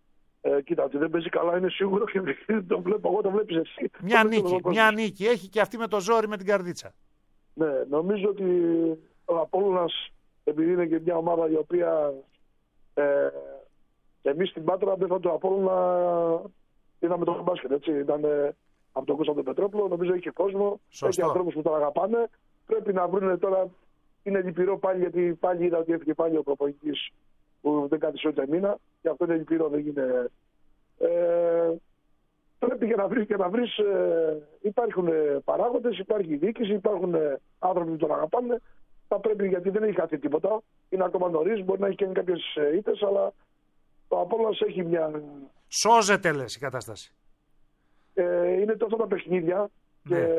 Ε, κοίτα, ότι δεν παίζει καλά είναι σίγουρο και δεν τον βλέπω εγώ, τον βλέπεις εσύ. Μια νίκη, μια νίκη έχει και αυτή με το ζόρι με την καρδίτσα. Ναι, νομίζω ότι ο Απόλλωνας, επειδή είναι και μια ομάδα η οποία ε, εμείς στην Πάτρα δεν θα το Απόλλωνα είδαμε τον μπάσκετ, έτσι. Ήταν ε, από τον Κώστα τον Πετρόπουλο, νομίζω είχε κόσμο, σωστό. Έχει ανθρώπους που τον αγαπάνε. Πρέπει να βρουν τώρα, είναι λυπηρό πάλι γιατί πάλι είδα ότι έφυγε πάλι ο προπονητής που δεν κάθισε ούτε μήνα και αυτό είναι λυπηρό, δεν είναι. Ε, πρέπει για να βρεις, και να βρεις ε, υπάρχουν παράγοντες, υπάρχει διοίκηση, υπάρχουν άνθρωποι που τον αγαπάνε. Θα πρέπει, γιατί δεν έχει χαθεί τίποτα. Είναι ακόμα νωρίς, μπορεί να έχει κάνει κάποιες ήττες, αλλά το Απόλλωνας έχει μια. Σώζεται, λες, η κατάσταση. Ε, είναι τόσο τα παιχνίδια ναι. και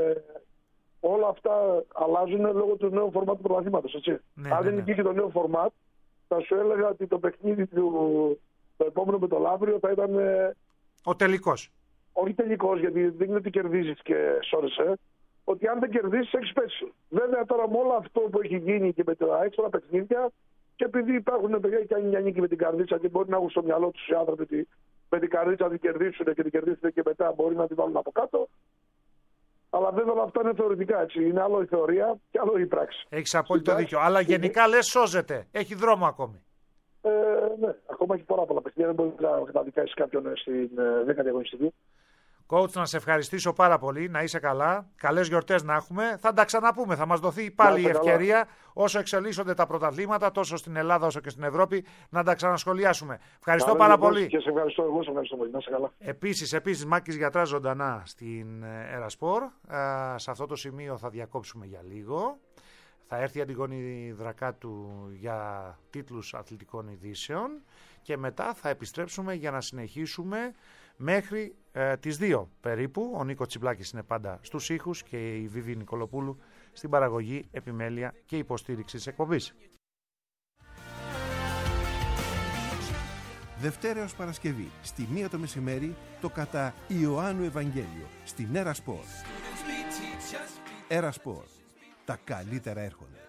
όλα αυτά αλλάζουν λόγω του νέου φορμάτ του πρωταθλήματος. Ναι, Αν ναι, δεν ναι. υπήρχε το νέο φορμάτ, θα σου έλεγα ότι το παιχνίδι του το επόμενο με το Λαύριο θα ήταν. Ο τελικός. Όχι τελικός, γιατί δεν είναι ότι κερδίζεις και σώρεσαι. Ότι αν δεν κερδίσεις, έχεις πέσει. Βέβαια τώρα με όλο αυτό που έχει γίνει και με τα έξτρα παιχνίδια, και επειδή υπάρχουν παιδιά και κάνει μια νίκη με την καρδίτσα και μπορεί να έχουν στο μυαλό τους οι άνθρωποι ότι με την καρδίτσα την κερδίσουν και την κερδίσουν και μετά μπορεί να την βάλουν από κάτω. Αλλά βέβαια όλα αυτά είναι θεωρητικά, έτσι. Είναι άλλο η θεωρία και άλλο η πράξη. Έχεις απόλυτο δίκιο. Αλλά γενικά λες σώζεται. Έχει δρόμο ακόμη. Ε, ναι, ακόμα έχει πολλά πολλά παιχνίδια. Δεν μπορεί να καταδικάσει κάποιον στην δέκατη αγωνιστική. Coach, να σε ευχαριστήσω πάρα πολύ, να είσαι καλά. Καλές γιορτές να έχουμε. Θα τα ξαναπούμε. Θα μας δοθεί πάλι η ευκαιρία, καλά. Όσο εξελίσσονται τα πρωταθλήματα, τόσο στην Ελλάδα όσο και στην Ευρώπη, να τα ξανασχολιάσουμε. Ευχαριστώ καλά, πάρα πολύ. Και σε ευχαριστώ, εγώ σε ευχαριστώ πολύ. Να είσαι καλά. Επίσης, επίσης, Μάκης Γιατράς ζωντανά στην Ερασπορ. Σε αυτό το σημείο θα διακόψουμε για λίγο. Θα έρθει η Αντιγόνη Δρακάτου για τίτλους αθλητικών ειδήσεων και μετά θα επιστρέψουμε για να συνεχίσουμε μέχρι ε, τις δύο περίπου. Ο Νίκο Τσιπλάκης είναι πάντα στους ήχους και η Βίβη Νικολοπούλου στην παραγωγή, επιμέλεια και υποστήριξη της εκπομπής. Δευτέρα έως Παρασκευή, στη μία το μεσημέρι, το κατά Ιωάννου Ευαγγέλιο, στην Έρα Σπορ. Έρα Σπορ. Τα καλύτερα έρχονται.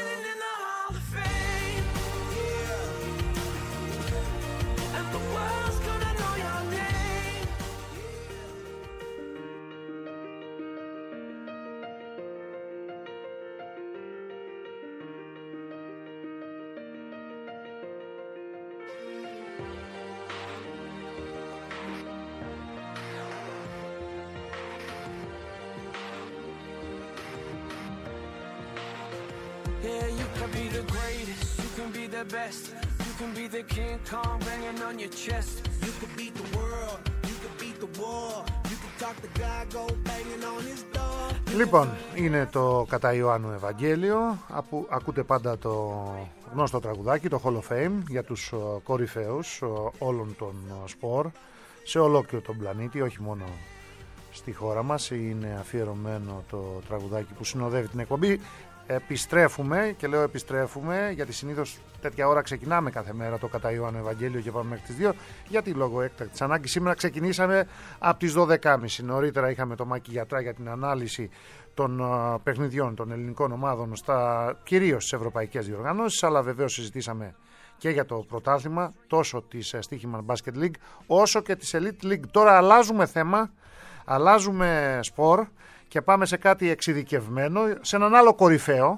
Yeah, you can be the greatest, you can be the best, you can be the King Kong banging on your chest. You can beat the world, you can beat the war, you can talk the guy, go banging on his door. Λοιπόν, είναι το κατά Ιωάννου Ευαγγέλιο. Απου, ακούτε πάντα το γνωστό τραγουδάκι, το Hall of Fame, για τους uh, κορυφαίους uh, όλων των uh, σπορ σε ολόκληρο τον πλανήτη, όχι μόνο στη χώρα μας. Είναι αφιερωμένο το τραγουδάκι που συνοδεύει την εκπομπή. Επιστρέφουμε, και λέω επιστρέφουμε γιατί συνήθως τέτοια ώρα ξεκινάμε κάθε μέρα το κατά Ιωάννου Ευαγγέλιο και πάμε μέχρι τις δύο, γιατί λόγω έκτακτης ανάγκης σήμερα ξεκινήσαμε από τις δώδεκα και μισή. Νωρίτερα είχαμε το Μάκη Γιατρά για την ανάλυση των uh, παιχνιδιών των ελληνικών ομάδων στα, κυρίως στις ευρωπαϊκές διοργανώσεις, αλλά βεβαίως συζητήσαμε και για το πρωτάθλημα τόσο της Στοίχημαν Basket League όσο και της Elite League. Τώρα αλλάζουμε θέμα, αλλάζουμε σπορ και πάμε σε κάτι εξειδικευμένο, σε έναν άλλο κορυφαίο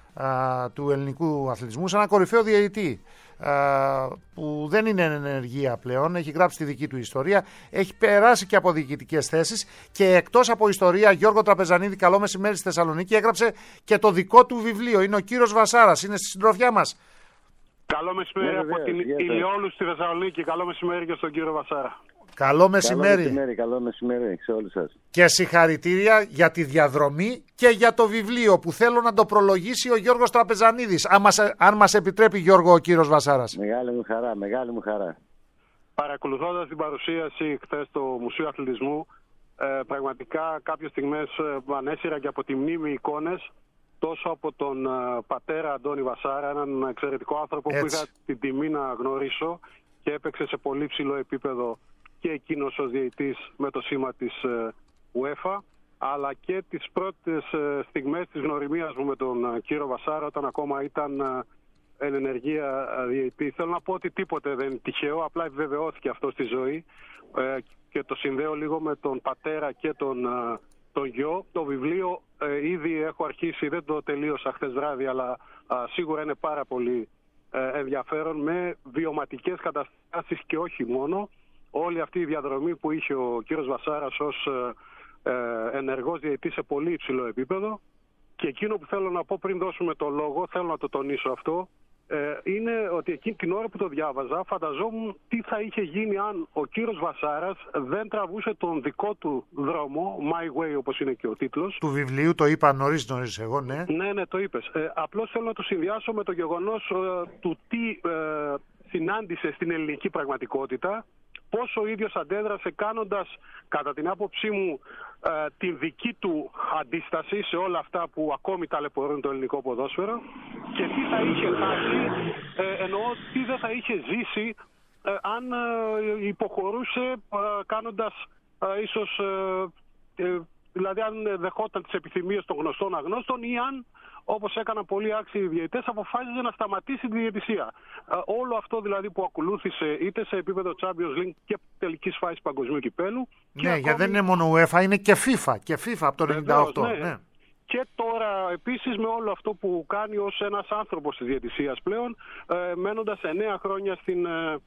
α, του ελληνικού αθλητισμού, σε έναν κορυφαίο διαιτητή α, που δεν είναι εν ενεργεία πλέον, έχει γράψει τη δική του ιστορία, έχει περάσει και από διοικητικές θέσεις και εκτός από ιστορία, Γιώργο Τραπεζανίδη, καλό μεσημέρι στη Θεσσαλονίκη, έγραψε και το δικό του βιβλίο. Είναι ο κύριος Βασάρας, είναι στη συντροφιά μας. Καλό μεσημέρι yeah, από yeah, την yeah, Ηλιόλου στη Θεσσαλονίκη, καλό μεσημέρι και στον κύριο Βασάρα. Καλό μεσημέρι. Καλό μεσημέρι, καλό μεσημέρι σε όλους σας. Και συγχαρητήρια για τη διαδρομή και για το βιβλίο που θέλω να το προλογίσει ο Γιώργος Τραπεζανίδης. Αν μας, αν μας επιτρέπει, Γιώργο, ο κύριος Βασάρας. Μεγάλη μου χαρά, μεγάλη μου χαρά. Παρακολουθώντας την παρουσίαση χθες στο Μουσείο Αθλητισμού, ε, πραγματικά κάποιες στιγμές ε, ανέσυρα και από τη μνήμη εικόνες, τόσο από τον ε, πατέρα Αντώνη Βασάρα, έναν εξαιρετικό άνθρωπο Έτσι. που είχα την τιμή να γνωρίσω και έπαιξε σε πολύ ψηλό επίπεδο και εκείνος ως διαιτητής με το σήμα της UEFA, αλλά και τις πρώτες στιγμές της γνωριμίας μου με τον κύριο Βασάρα όταν ακόμα ήταν εν ενεργεία διαιτητή. Θέλω να πω ότι τίποτε δεν είναι τυχαίο, απλά επιβεβαιώθηκε αυτό στη ζωή και το συνδέω λίγο με τον πατέρα και τον, τον γιο. Το βιβλίο ήδη έχω αρχίσει, δεν το τελείωσα χθες βράδυ, αλλά σίγουρα είναι πάρα πολύ ενδιαφέρον, με βιωματικές καταστάσεις και όχι μόνο. Όλη αυτή η διαδρομή που είχε ο κύριος Βασάρας ως ε, ενεργός διαιτητής σε πολύ υψηλό επίπεδο. Και εκείνο που θέλω να πω πριν δώσουμε το λόγο, θέλω να το τονίσω αυτό, ε, είναι ότι εκείνη την ώρα που το διάβαζα φανταζόμουν τι θα είχε γίνει αν ο κύριος Βασάρας δεν τραβούσε τον δικό του δρόμο, My Way όπως είναι και ο τίτλος. Του βιβλίου το είπα νωρίς νωρίς εγώ, ναι. Ναι, ναι, το είπες. Ε, απλώς θέλω να το συνδυάσω με το γεγονός ε, του τι ε, συνάντησε στην ελληνική πραγματικότητα, πόσο ο ίδιος αντέδρασε κάνοντας, κατά την άποψή μου, ε, την δική του αντίσταση σε όλα αυτά που ακόμη ταλαιπωρούν το ελληνικό ποδόσφαιρο και τι θα είχε χάσει, ε, εννοώ τι δεν θα είχε ζήσει ε, αν ε, υποχωρούσε ε, κάνοντας ε, ίσως, ε, ε, δηλαδή αν δεχόταν τις επιθυμίες των γνωστών αγνώστων ή αν, όπως έκαναν πολλοί άξιοι διαιτητές, αποφάσιζε να σταματήσει τη διαιτησία. Ε, όλο αυτό δηλαδή που ακολούθησε είτε σε επίπεδο Champions League και τελικής φάσης παγκοσμίου κυπέλου. Ναι, ακόμη... γιατί δεν είναι μόνο UEFA, είναι και FIFA, και FIFA από το ενενήντα οκτώ. Ναι. Ναι. Και τώρα επίσης με όλο αυτό που κάνει ως ένας άνθρωπος της διαιτησίας πλέον, ε, μένοντας εννέα χρόνια στην ε,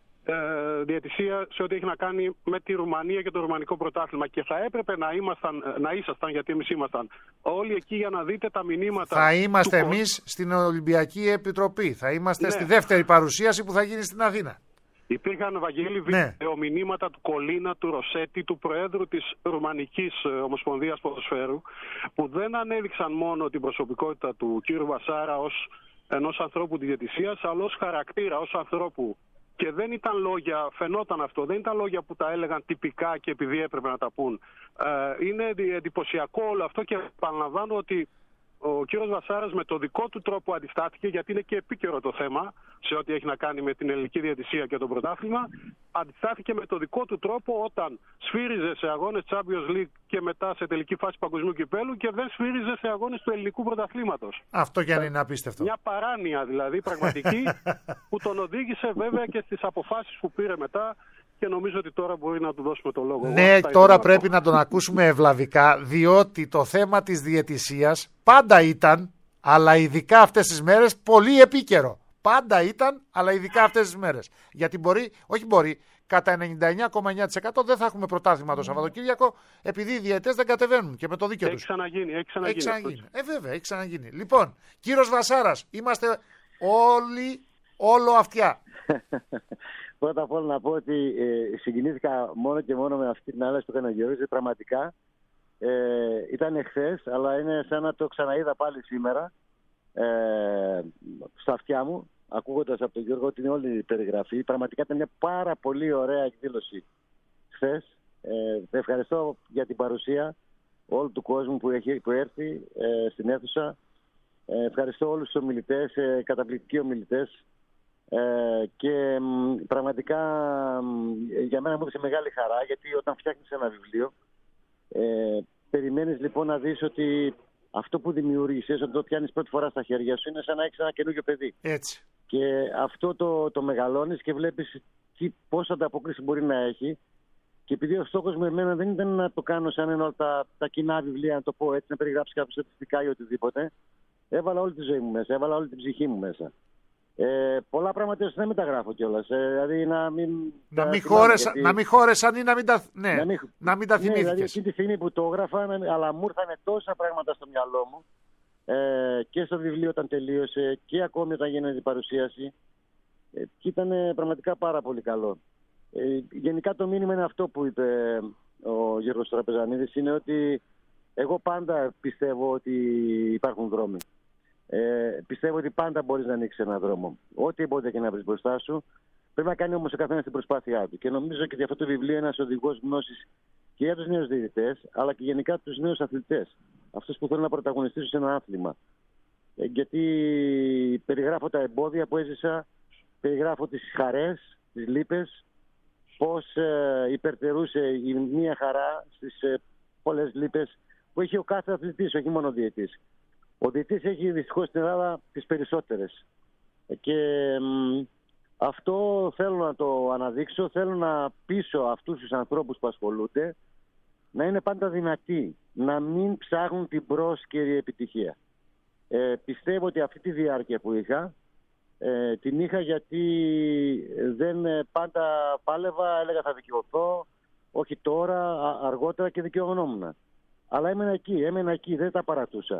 ε, διαιτησία σε ό,τι έχει να κάνει με τη Ρουμανία και το ρουμανικό πρωτάθλημα. Και θα έπρεπε να, ήμασταν, να ήσασταν, γιατί εμείς ήμασταν όλοι εκεί για να δείτε τα μηνύματα. Θα είμαστε εμείς στην Ολυμπιακή Επιτροπή. Θα είμαστε ναι. στη δεύτερη παρουσίαση που θα γίνει στην Αθήνα. Υπήρχαν, Βαγγέλη, Ναι. βιντεομηνύματα του Κολίνα, του Ροσέτη, του Προέδρου της Ρουμανικής Ομοσπονδίας Ποδοσφαίρου, που δεν ανέδειξαν μόνο την προσωπικότητα του κ. Βασάρα ως ενός ανθρώπου της διαιτησίας, αλλά ως χαρακτήρα, ως ανθρώπου. Και δεν ήταν λόγια, φαινόταν αυτό, δεν ήταν λόγια που τα έλεγαν τυπικά και επειδή έπρεπε να τα πούν. Ε, είναι εντυπωσιακό όλο αυτό και επαναλαμβάνω ότι ο κύριος Βασάρας με το δικό του τρόπο αντιστάθηκε, γιατί είναι και επίκαιρο το θέμα σε ό,τι έχει να κάνει με την ελληνική διαιτησία και το πρωτάθλημα. Αντιστάθηκε με το δικό του τρόπο όταν σφύριζε σε αγώνες Champions League και μετά σε τελική φάση παγκοσμίου κυπέλου και δεν σφύριζε σε αγώνες του ελληνικού πρωταθλήματος. Αυτό κι αν είναι απίστευτο. Μια παράνοια δηλαδή πραγματική που τον οδήγησε βέβαια και στις αποφάσεις που πήρε μετά. Και νομίζω ότι τώρα μπορεί να του δώσουμε το λόγο. Ναι, τώρα πρέπει να τον ακούσουμε ευλαβικά, διότι το θέμα της διαιτησίας πάντα ήταν, αλλά ειδικά αυτές τις μέρες, πολύ επίκαιρο. Πάντα ήταν, αλλά ειδικά αυτές τις μέρες. Γιατί μπορεί, όχι μπορεί, κατά ενενήντα εννιά κόμμα εννιά τοις εκατό δεν θα έχουμε πρωτάθλημα το Σαββατοκύριακο, επειδή οι διαιτές δεν κατεβαίνουν και με το δίκιο τους. Έχει ξαναγίνει, έχει ξαναγίνει. Έχει ξαναγίνει. Ε, βέβαια, έχει ξαναγίνει. Λοιπόν, κύριος Βασάρας, είμαστε όλοι, όλο αυτιά. Πρώτα απ' όλα να πω ότι ε, συγκινήθηκα μόνο και μόνο με αυτή την ανάλυση που έκανε ο Γιώργης. Πραγματικά ε, ήταν εχθές, αλλά είναι σαν να το ξαναείδα πάλι σήμερα ε, στα αυτιά μου, ακούγοντας από τον Γιώργο την όλη περιγραφή. Πραγματικά ήταν μια πάρα πολύ ωραία εκδήλωση χθες. Ε, ευχαριστώ για την παρουσία όλου του κόσμου που έχει που έρθει ε, στην αίθουσα. Ε, ευχαριστώ όλους τους ομιλητές, ε, καταπληκτικοί ομιλητές. Ε, και μ, πραγματικά μ, για μένα μου έδωσε μεγάλη χαρά, γιατί όταν φτιάχνεις ένα βιβλίο ε, περιμένεις λοιπόν να δεις ότι αυτό που δημιούργησες, όταν το πιάνεις πρώτη φορά στα χέρια σου, είναι σαν να έχεις ένα καινούργιο παιδί. Έτσι. Και αυτό το, το μεγαλώνεις και βλέπεις τι, πόσο ανταπόκριση μπορεί να έχει. Και επειδή ο στόχος μου εμένα δεν ήταν να το κάνω σαν ένα τα, τα κοινά βιβλία, να το πω έτσι, να περιγράψει κάποια στατιστικά ή οτιδήποτε, έβαλα όλη τη ζωή μου μέσα, έβαλα όλη την ψυχή μου μέσα. Ε, πολλά πράγματα δεν μεταγράφω κιόλας. Ε, δηλαδή να μην. Να μην, χώρεσα, γιατί... να μην χώρεσαν ή να μην τα, ναι, να μην, να μην τα θυμήθηκες. Ναι, δηλαδή εκείνη τη στιγμή που το έγραφα, αλλά μου ήρθαν τόσα πράγματα στο μυαλό μου ε, και στο βιβλίο όταν τελείωσε και ακόμη όταν γίνεται την παρουσίαση. Ε, και ήταν πραγματικά πάρα πολύ καλό. Ε, γενικά το μήνυμα είναι αυτό που είπε ο Γιώργος Τραπεζανίδης, είναι ότι εγώ πάντα πιστεύω ότι υπάρχουν δρόμοι. Ε, πιστεύω ότι πάντα μπορείς να ανοίξεις έναν δρόμο. Ό,τι εμπόδια και να βρεις μπροστά σου, πρέπει να κάνει όμως ο καθένας την προσπάθειά του. Και νομίζω ότι αυτό το βιβλίο είναι ένας οδηγός γνώσης και για τους νέους διαιτητές, αλλά και γενικά τους νέους αθλητές. Αυτούς που θέλουν να πρωταγωνιστήσουν σε ένα άθλημα. Ε, γιατί περιγράφω τα εμπόδια που έζησα, περιγράφω τις χαρές, τις λύπες, πώς ε, υπερτερούσε η μία χαρά στις ε, πολλές λύπες που έχει ο κάθε αθλητής, όχι μόνο ο διαιτητής. Ο διαιτητής έχει δυστυχώς στην Ελλάδα τις περισσότερες. Και μ, αυτό θέλω να το αναδείξω, θέλω να πείσω αυτούς τους ανθρώπους που ασχολούνται να είναι πάντα δυνατοί, να μην ψάχνουν την πρόσκαιρη επιτυχία. Ε, πιστεύω ότι αυτή τη διάρκεια που είχα, ε, την είχα γιατί δεν πάντα πάλευα, έλεγα θα δικαιωθώ, όχι τώρα, α, αργότερα και δικαιωνόμουν. Αλλά έμενα εκεί, έμενα εκεί, δεν τα παρατούσα.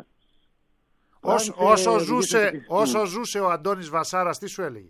Όσο, όσο, ζούσε, όσο ζούσε ο Αντώνης Βασάρας, τι σου έλεγε?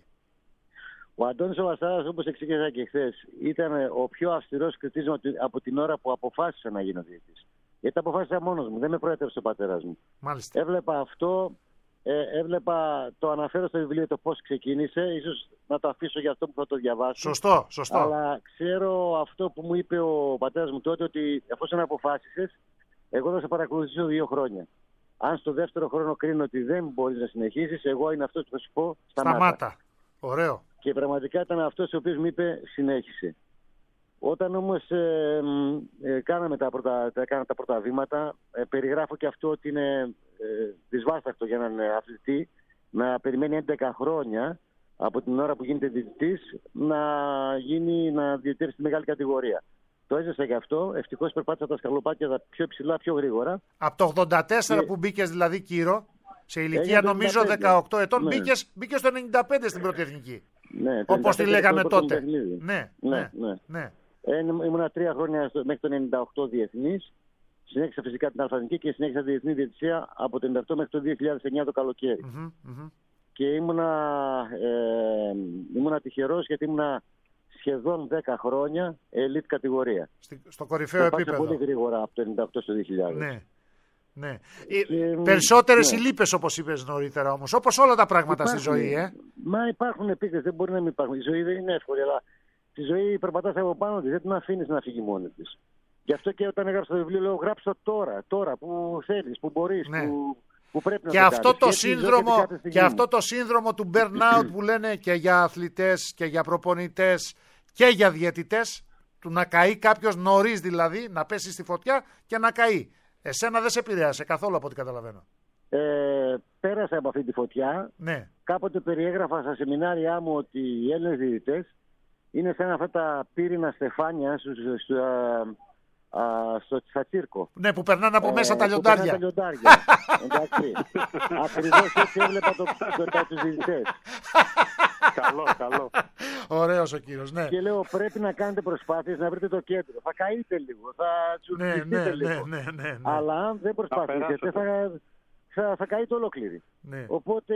Ο Αντώνης ο Βασάρας, όπως εξήγησα και χθες, ήταν ο πιο αυστηρός κριτής από την ώρα που αποφάσισα να γίνω διαιτητής. Γιατί αποφάσισα μόνος μου, δεν με προέτρεψε ο πατέρας μου. Μάλιστα. Έβλεπα αυτό, ε, έβλεπα, το αναφέρω στο βιβλίο το πώς ξεκίνησε, ίσως να το αφήσω για αυτό που θα το διαβάσω. Σωστό, σωστό. Αλλά ξέρω αυτό που μου είπε ο πατέρας μου τότε, ότι εφόσον αποφάσισες, εγώ θα σε παρακολουθήσω δύο χρόνια. Αν στο δεύτερο χρόνο κρίνω ότι δεν μπορείς να συνεχίσεις, εγώ είναι αυτός που θα σου πω σταμάτα. Σταμάτα. Ωραίο. Και πραγματικά ήταν αυτός ο οποίος μου είπε συνέχισε. Όταν όμως ε, ε, κάναμε τα πρώτα, τα, τα πρώτα βήματα, ε, περιγράφω και αυτό ότι είναι ε, δυσβάσταχτο για έναν αθλητή να περιμένει έντεκα χρόνια από την ώρα που γίνεται διαιτητής να, γίνει, να διαιτητεύσει στη μεγάλη κατηγορία. Το έζησα και αυτό. Ευτυχώς περπάτησα τα σκαλοπάτια πιο υψηλά, πιο γρήγορα. Από το ογδόντα τέσσερα και... που μπήκες δηλαδή, Κύρο, σε ηλικία νομίζω δεκαοκτώ ετών, ναι. μπήκες, μπήκες το ενενήντα πέντε στην πρώτη εθνική. Ναι, όπως τη λέγαμε τότε. Ναι, ναι, ναι. ναι. Ε, ήμουνα τρία χρόνια μέχρι το ενενήντα οκτώ διεθνής. Συνέχισα φυσικά την αλφα-εθνική και συνέχισα τη διεθνή διαιτησία από το ενενήντα οκτώ μέχρι το δύο χιλιάδες εννιά το καλοκαίρι. Mm-hmm, mm-hmm. Και ήμουνα, ε, ήμουνα τυχερός γιατί ήμουνα σχεδόν δέκα χρόνια elite κατηγορία. Στο κορυφαίο επίπεδο. Πολύ γρήγορα από το ενενήντα οκτώ στο δύο χιλιάδες. Ναι. Ναι. Και, περισσότερες ναι. οι λύπες, όπως είπες νωρίτερα όμως, όπως όλα τα πράγματα υπάρχουν, στη ζωή. Ε. Μα υπάρχουν επίκριτες, δεν μπορεί να μην υπάρχουν. Η ζωή δεν είναι εύκολη, αλλά τη ζωή περπατάς από πάνω της, δεν την αφήνεις να φύγει μόνη της. Γι' αυτό και όταν έγραψα το βιβλίο, λέω γράψω τώρα, τώρα που θέλεις, που μπορείς, ναι. που, που πρέπει να και το αυτό κάνεις. Το και, σύνδρομο, και αυτό το σύνδρομο του burnout που λένε και για αθλητές και για προπονητές και για διαιτητές, του να καεί κάποιος νωρίς δηλαδή, να πέσει στη φωτιά και να καεί. Εσένα δεν σε επηρέασε καθόλου από ό,τι καταλαβαίνω. Ε, πέρασα από αυτή τη φωτιά. Ναι. Κάποτε περιέγραφα στα σεμινάρια μου ότι οι Έλληνες διαιτητές είναι σαν αυτά τα πύρινα στεφάνια στο, στο, στο, στο τσίρκο. Ναι, που περνάνε από μέσα ε, τα λιοντάρια. Τα λιοντάρια. Εντάξει. Ακριβώς έτσι έβλεπα το, το, το, τους διαιτητές. Καλό, καλό. Ωραίος ο κύριος, ναι. Και λέω πρέπει να κάνετε προσπάθειες να βρείτε το κέντρο. Θα καείτε λίγο, θα τσουρκιστείτε ναι, ναι, λίγο. Ναι, ναι, ναι, ναι. Αλλά αν δεν προσπαθήσετε θα, θα, θα καείτε ολόκληρη. Ναι. Οπότε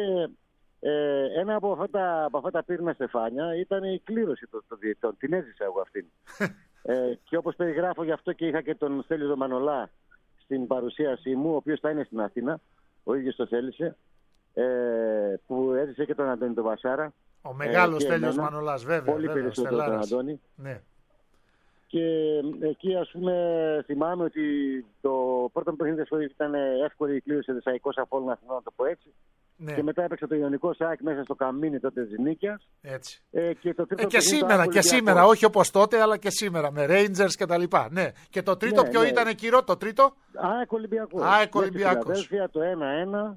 ε, ένα από αυτά τα, από αυτά τα πύρινα στεφάνια ήταν η κλήρωση των το διαιτητών. Την έζησα εγώ αυτήν. ε, και όπως περιγράφω, γι' αυτό και είχα και τον Στέλιο Μανολά στην παρουσίασή μου, ο οποίος θα είναι στην Αθήνα, ο ίδιος το θέλησε, ε, που έζησε και τον Αντώνη τον Βασάρα. Ο μεγάλος ε, Στέλιος Μανολάς, βέβαια. Πολύ βέβαια, περισσότερο τον Αντώνη. Ναι. Και εκεί ας πούμε θυμάμαι ότι το πρώτο παιχνίδι ήταν εύκολη η κλήρωση Δεσσαϊκός Απόλλων Αθηνών, να το πω έτσι. Ναι. Και μετά έπαιξε το Ιωνικό ΣΑΚ μέσα στο καμίνι τότε της Νίκιας. Έτσι. Ε, και το τρίτο ε, και σήμερα, και σήμερα, όχι όπως τότε, αλλά και σήμερα, με Rangers και τα λοιπά. Ναι. Και το τρίτο, ναι, ποιο ναι. ήταν Κυρό, το τρίτο? ΑΕΚ Ολυμπιακός. ΑΕΚ Ολυμπιακός. Το ένα ένα.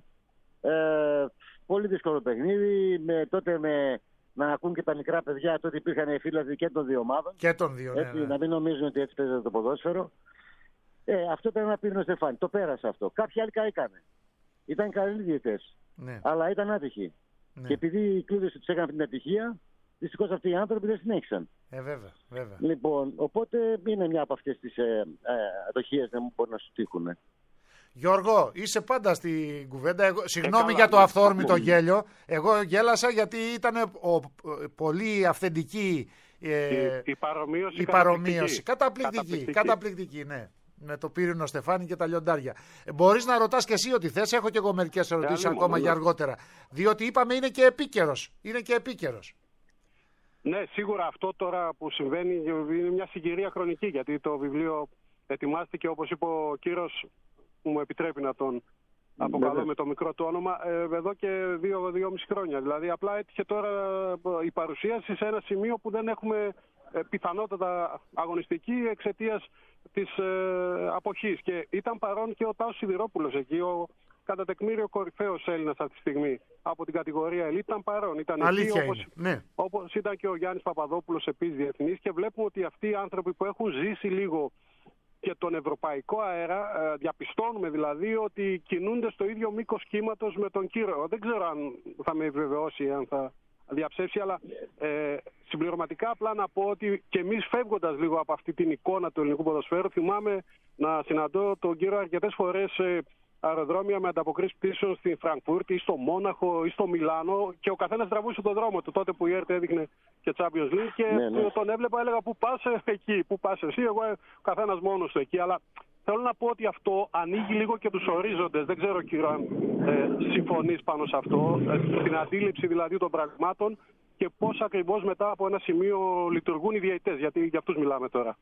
Ε, πολύ δύσκολο παιχνίδι. Με, τότε με, να ακούν και τα μικρά παιδιά, τότε υπήρχαν οι φίλοι και των δύο ομάδων. Και των δύο, ναι, έτσι, ναι. Να μην νομίζουν ότι έτσι παίζεται το ποδόσφαιρο. Ε, αυτό ήταν ένα πύρινο στεφάνι. Το πέρασε αυτό. Κάποιοι άλλοι καήκανε. Ήταν καλοί διαιτητές. Ναι. Αλλά ήταν άτυχοι. Ναι. Και επειδή η κλήρωση τους έκανε την ατυχία, δυστυχώς αυτοί οι άνθρωποι δεν συνέχισαν. Ε, βέβαια, βέβαια. Λοιπόν, οπότε είναι μια από αυτές τις ε, ε, ατοχίες να μου μπορεί να σου τύχουν. Γιώργο, είσαι πάντα στην κουβέντα. Εγώ, συγγνώμη ε, για το αυθόρμητο γέλιο. Εγώ γέλασα γιατί ήταν ο, ο, πολύ αυθεντική ε, η, η παρομοίωση. Η παρομοίωση. Καταπληκτική, καταπληκτική, καταπληκτική, ναι. Με το πύρινο στεφάνι και τα λιοντάρια. Ε, μπορείς να ρωτάς και εσύ ό,τι θες. Έχω και εγώ μερικές ερωτήσεις ακόμα μόνο, για αργότερα. Διότι είπαμε είναι και επίκαιρος. Είναι και επίκαιρος. Ναι, σίγουρα αυτό τώρα που συμβαίνει είναι μια συγκυρία χρονική. Γιατί το βιβλίο ετοιμάστηκε, όπως είπε ο κύριος, που μου επιτρέπει να τον αποκαλώ ναι, με το μικρό του όνομα, ε, εδώ και δύο, δύο μισή χρόνια. Δηλαδή απλά έτυχε τώρα η παρουσίαση σε ένα σημείο που δεν έχουμε ε, πιθανότατα αγωνιστική εξαιτίας της ε, αποχής. Και ήταν παρόν και ο Τάσος Σιδηρόπουλος εκεί, ο κατά τεκμήριο κορυφαίος Έλληνας αυτή τη στιγμή από την κατηγορία Elite, ήταν παρόν. Ήταν Αλήθεια εκεί, όπως, ναι. όπως ήταν και ο Γιάννης Παπαδόπουλος επίσης διεθνής, και βλέπουμε ότι αυτοί οι άνθρωποι που έχουν ζήσει λίγο και τον ευρωπαϊκό αέρα, διαπιστώνουμε δηλαδή ότι κινούνται στο ίδιο μήκος κύματος με τον κύριο. Δεν ξέρω αν θα με επιβεβαιώσει, αν θα διαψεύσει, αλλά ε, συμπληρωματικά απλά να πω ότι και εμείς φεύγοντας λίγο από αυτή την εικόνα του ελληνικού ποδοσφαίρου, θυμάμαι να συναντώ τον κύριο αρκετές φορές ε, αεροδρόμια με ανταποκρίσεις πτήσεων στη Φραγκφούρτη ή στο Μόναχο ή στο Μιλάνο, και ο καθένας τραβούσε τον δρόμο του. Τότε που η ΕΡΤ έδειχνε και Champions League και ναι, ναι. τον έβλεπα, έλεγα πού πας εκεί, πού πας εσύ, εγώ ο καθένας μόνος του εκεί. Αλλά θέλω να πω ότι αυτό ανοίγει λίγο και τους ορίζοντες. Δεν ξέρω, κύριο, αν ε, συμφωνείς πάνω σε αυτό, ε, την αντίληψη δηλαδή των πραγμάτων και πώς ακριβώς μετά από ένα σημείο λειτουργούν οι διαιτητές, γιατί για αυτούς μιλάμε τώρα.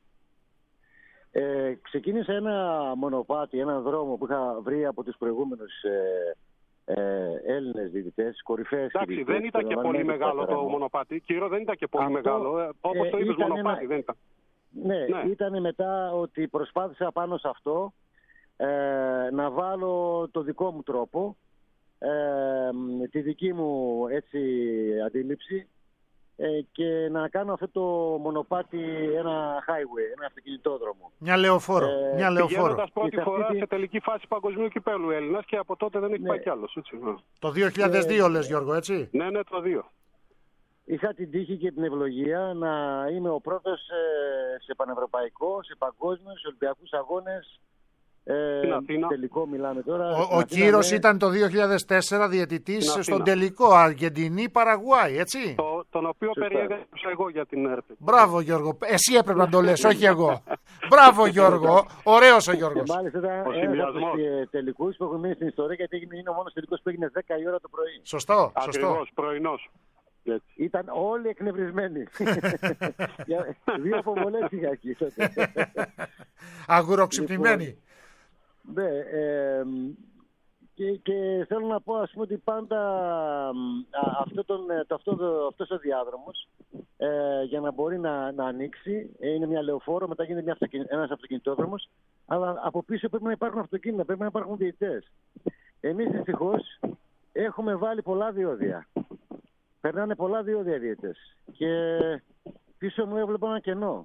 Ε, ξεκίνησε ένα μονοπάτι, έναν δρόμο που είχα βρει από τους προηγούμενους ε, ε, Έλληνες διαιτητές, κορυφαίες. Εντάξει, δεν ήταν και πολύ μεγάλο το μονοπάτι. Κύριο, δεν ήταν και πολύ Αυτό, μεγάλο. Ε, όπως ε, το είπες, μονοπάτι ένα... δεν ήταν. Ναι, ναι, ήταν μετά ότι προσπάθησα πάνω σε αυτό ε, να βάλω το δικό μου τρόπο, ε, τη δική μου έτσι αντίληψη, και να κάνω αυτό το μονοπάτι ένα highway, ένα αυτοκινητόδρομο. Μια λεωφόρο. Ε, μια λεωφόρο. Πηγαίνοντας πρώτη φορά αυτή... σε τελική φάση παγκοσμίου κυπέλου Έλληνας, και από τότε δεν έχει ναι. πάει κι άλλος. Έτσι. Το δύο χιλιάδες δύο ε, λες, Γιώργο, έτσι. Ναι, ναι, το δύο. Είχα την τύχη και την ευλογία να είμαι ο πρώτος σε πανευρωπαϊκό, σε παγκόσμιους, σε ολυμπιακούς αγώνες. Ε, τελικό μιλάμε τώρα. Ο, ο Κύρος ναι. ήταν το δύο χιλιάδες τέσσερα διαιτητής στον τελικό Αργεντινή Παραγουάη, έτσι. Το, τον οποίο Σωστά. περιέγραψα εγώ για την ΕΡΤ. Μπράβο Γιώργο, εσύ έπρεπε να το λες, όχι εγώ. Μπράβο Γιώργο, ωραίος ο Γιώργος. Και μάλιστα ήταν Ο ένας από συνδυασμός. τους τελικούς που έχουν μείνει στην ιστορία, γιατί έγινε- είναι ο μόνος τελικός που έγινε δέκα η ώρα το πρωί. Σωστό, σωστό. Ακριβώς, πρωινός. Έτσι. Ήταν όλοι εκνευρισμένοι. Για- Δύο αποβολές είχα εκεί τότε. Αγουροξυπνημένοι. Ναι, ε, και, και θέλω να πω, ας πούμε, ότι πάντα α, αυτό τον, το, αυτό, το, αυτός ο διάδρομος ε, για να μπορεί να, να ανοίξει, ε, είναι μια λεωφόρο, μετά γίνεται μια αυτοκιν, ένας αυτοκινητόδρομος, αλλά από πίσω πρέπει να υπάρχουν αυτοκίνητα, πρέπει να υπάρχουν διαιτητές. Εμείς δυστυχώς έχουμε βάλει πολλά διόδια. Περνάνε πολλά διόδια διαιτητές. Και πίσω μου έβλεπα ένα κενό.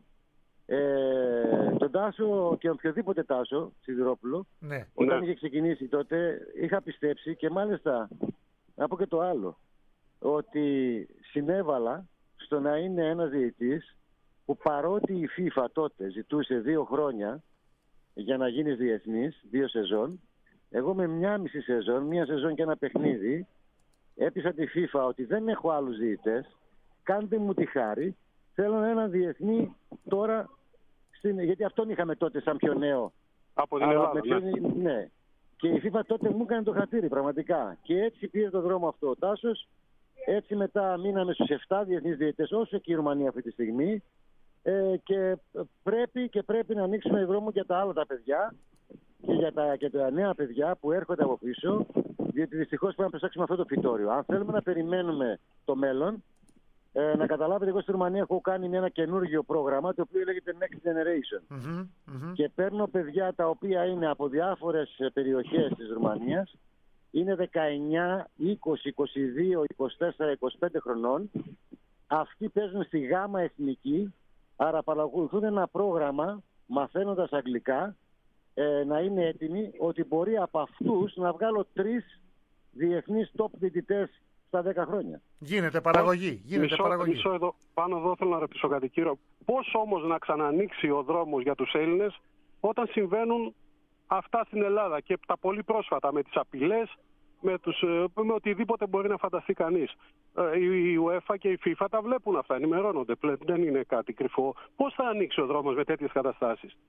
Ε, τον Τάσο και οποιοδήποτε Τάσο Σιδηρόπουλο, Ναι. όταν Ναι. είχε ξεκινήσει τότε, είχα πιστέψει και μάλιστα να πω και το άλλο, ότι συνέβαλα στο να είναι ένας διαιτητής που παρότι η FIFA τότε ζητούσε δύο χρόνια για να γίνεις διεθνής, δύο σεζόν, εγώ με μια μισή σεζόν, μια σεζόν και ένα παιχνίδι, έπεισα τη FIFA ότι δεν έχω άλλους διαιτητές, κάντε μου τη χάρη, θέλω ένα διεθνή τώρα, στην... γιατί αυτόν είχαμε τότε σαν πιο νέο. Από την Αλλά Ελλάδα, με ποιον- ναι. ναι. Και η FIFA τότε μου έκανε το χατήρι πραγματικά. Και έτσι πήρε το δρόμο αυτό ο Τάσος. Έτσι μετά μείναμε στους επτά διεθνείς διαιτητές, όσο και η Ρουμανία αυτή τη στιγμή. Ε, και πρέπει και πρέπει να ανοίξουμε δρόμο για τα άλλα τα παιδιά και για τα, και τα νέα παιδιά που έρχονται από πίσω. Διότι δυστυχώς πρέπει να ψάξουμε αυτό το φυτόριο. Αν θέλουμε να περιμένουμε το μέλλον, ε, να καταλάβετε, εγώ στη Ρουμανία έχω κάνει ένα καινούργιο πρόγραμμα το οποίο λέγεται Next Generation. Μμμ, μμμ. Και παίρνω παιδιά τα οποία είναι από διάφορες ε, περιοχές της Ρουμανίας. Είναι δεκαεννιά, είκοσι, είκοσι δύο, είκοσι τέσσερα, είκοσι πέντε χρονών. Αυτοί παίζουν στη γάμα εθνική. Άρα παρακολουθούν ένα πρόγραμμα μαθαίνοντας αγγλικά, ε, να είναι έτοιμοι ότι μπορεί από αυτούς να βγάλω τρεις διεθνείς top διαιτητές στα δέκα χρόνια. Γίνεται παραγωγή. Γίνεται Μισό, παραγωγή. μισό εδώ, πάνω εδώ θέλω να ρωτήσω κάτι, κύριο. Πώς όμως να ξανανοίξει ο δρόμος για τους Έλληνες όταν συμβαίνουν αυτά στην Ελλάδα και τα πολύ πρόσφατα με τις απειλές, με, τους, με οτιδήποτε μπορεί να φανταστεί κανείς. Ε, η UEFA και η FIFA τα βλέπουν αυτά, ενημερώνονται πλέον, δεν είναι κάτι κρυφό. Πώς θα ανοίξει ο δρόμος με τέτοιες καταστάσεις?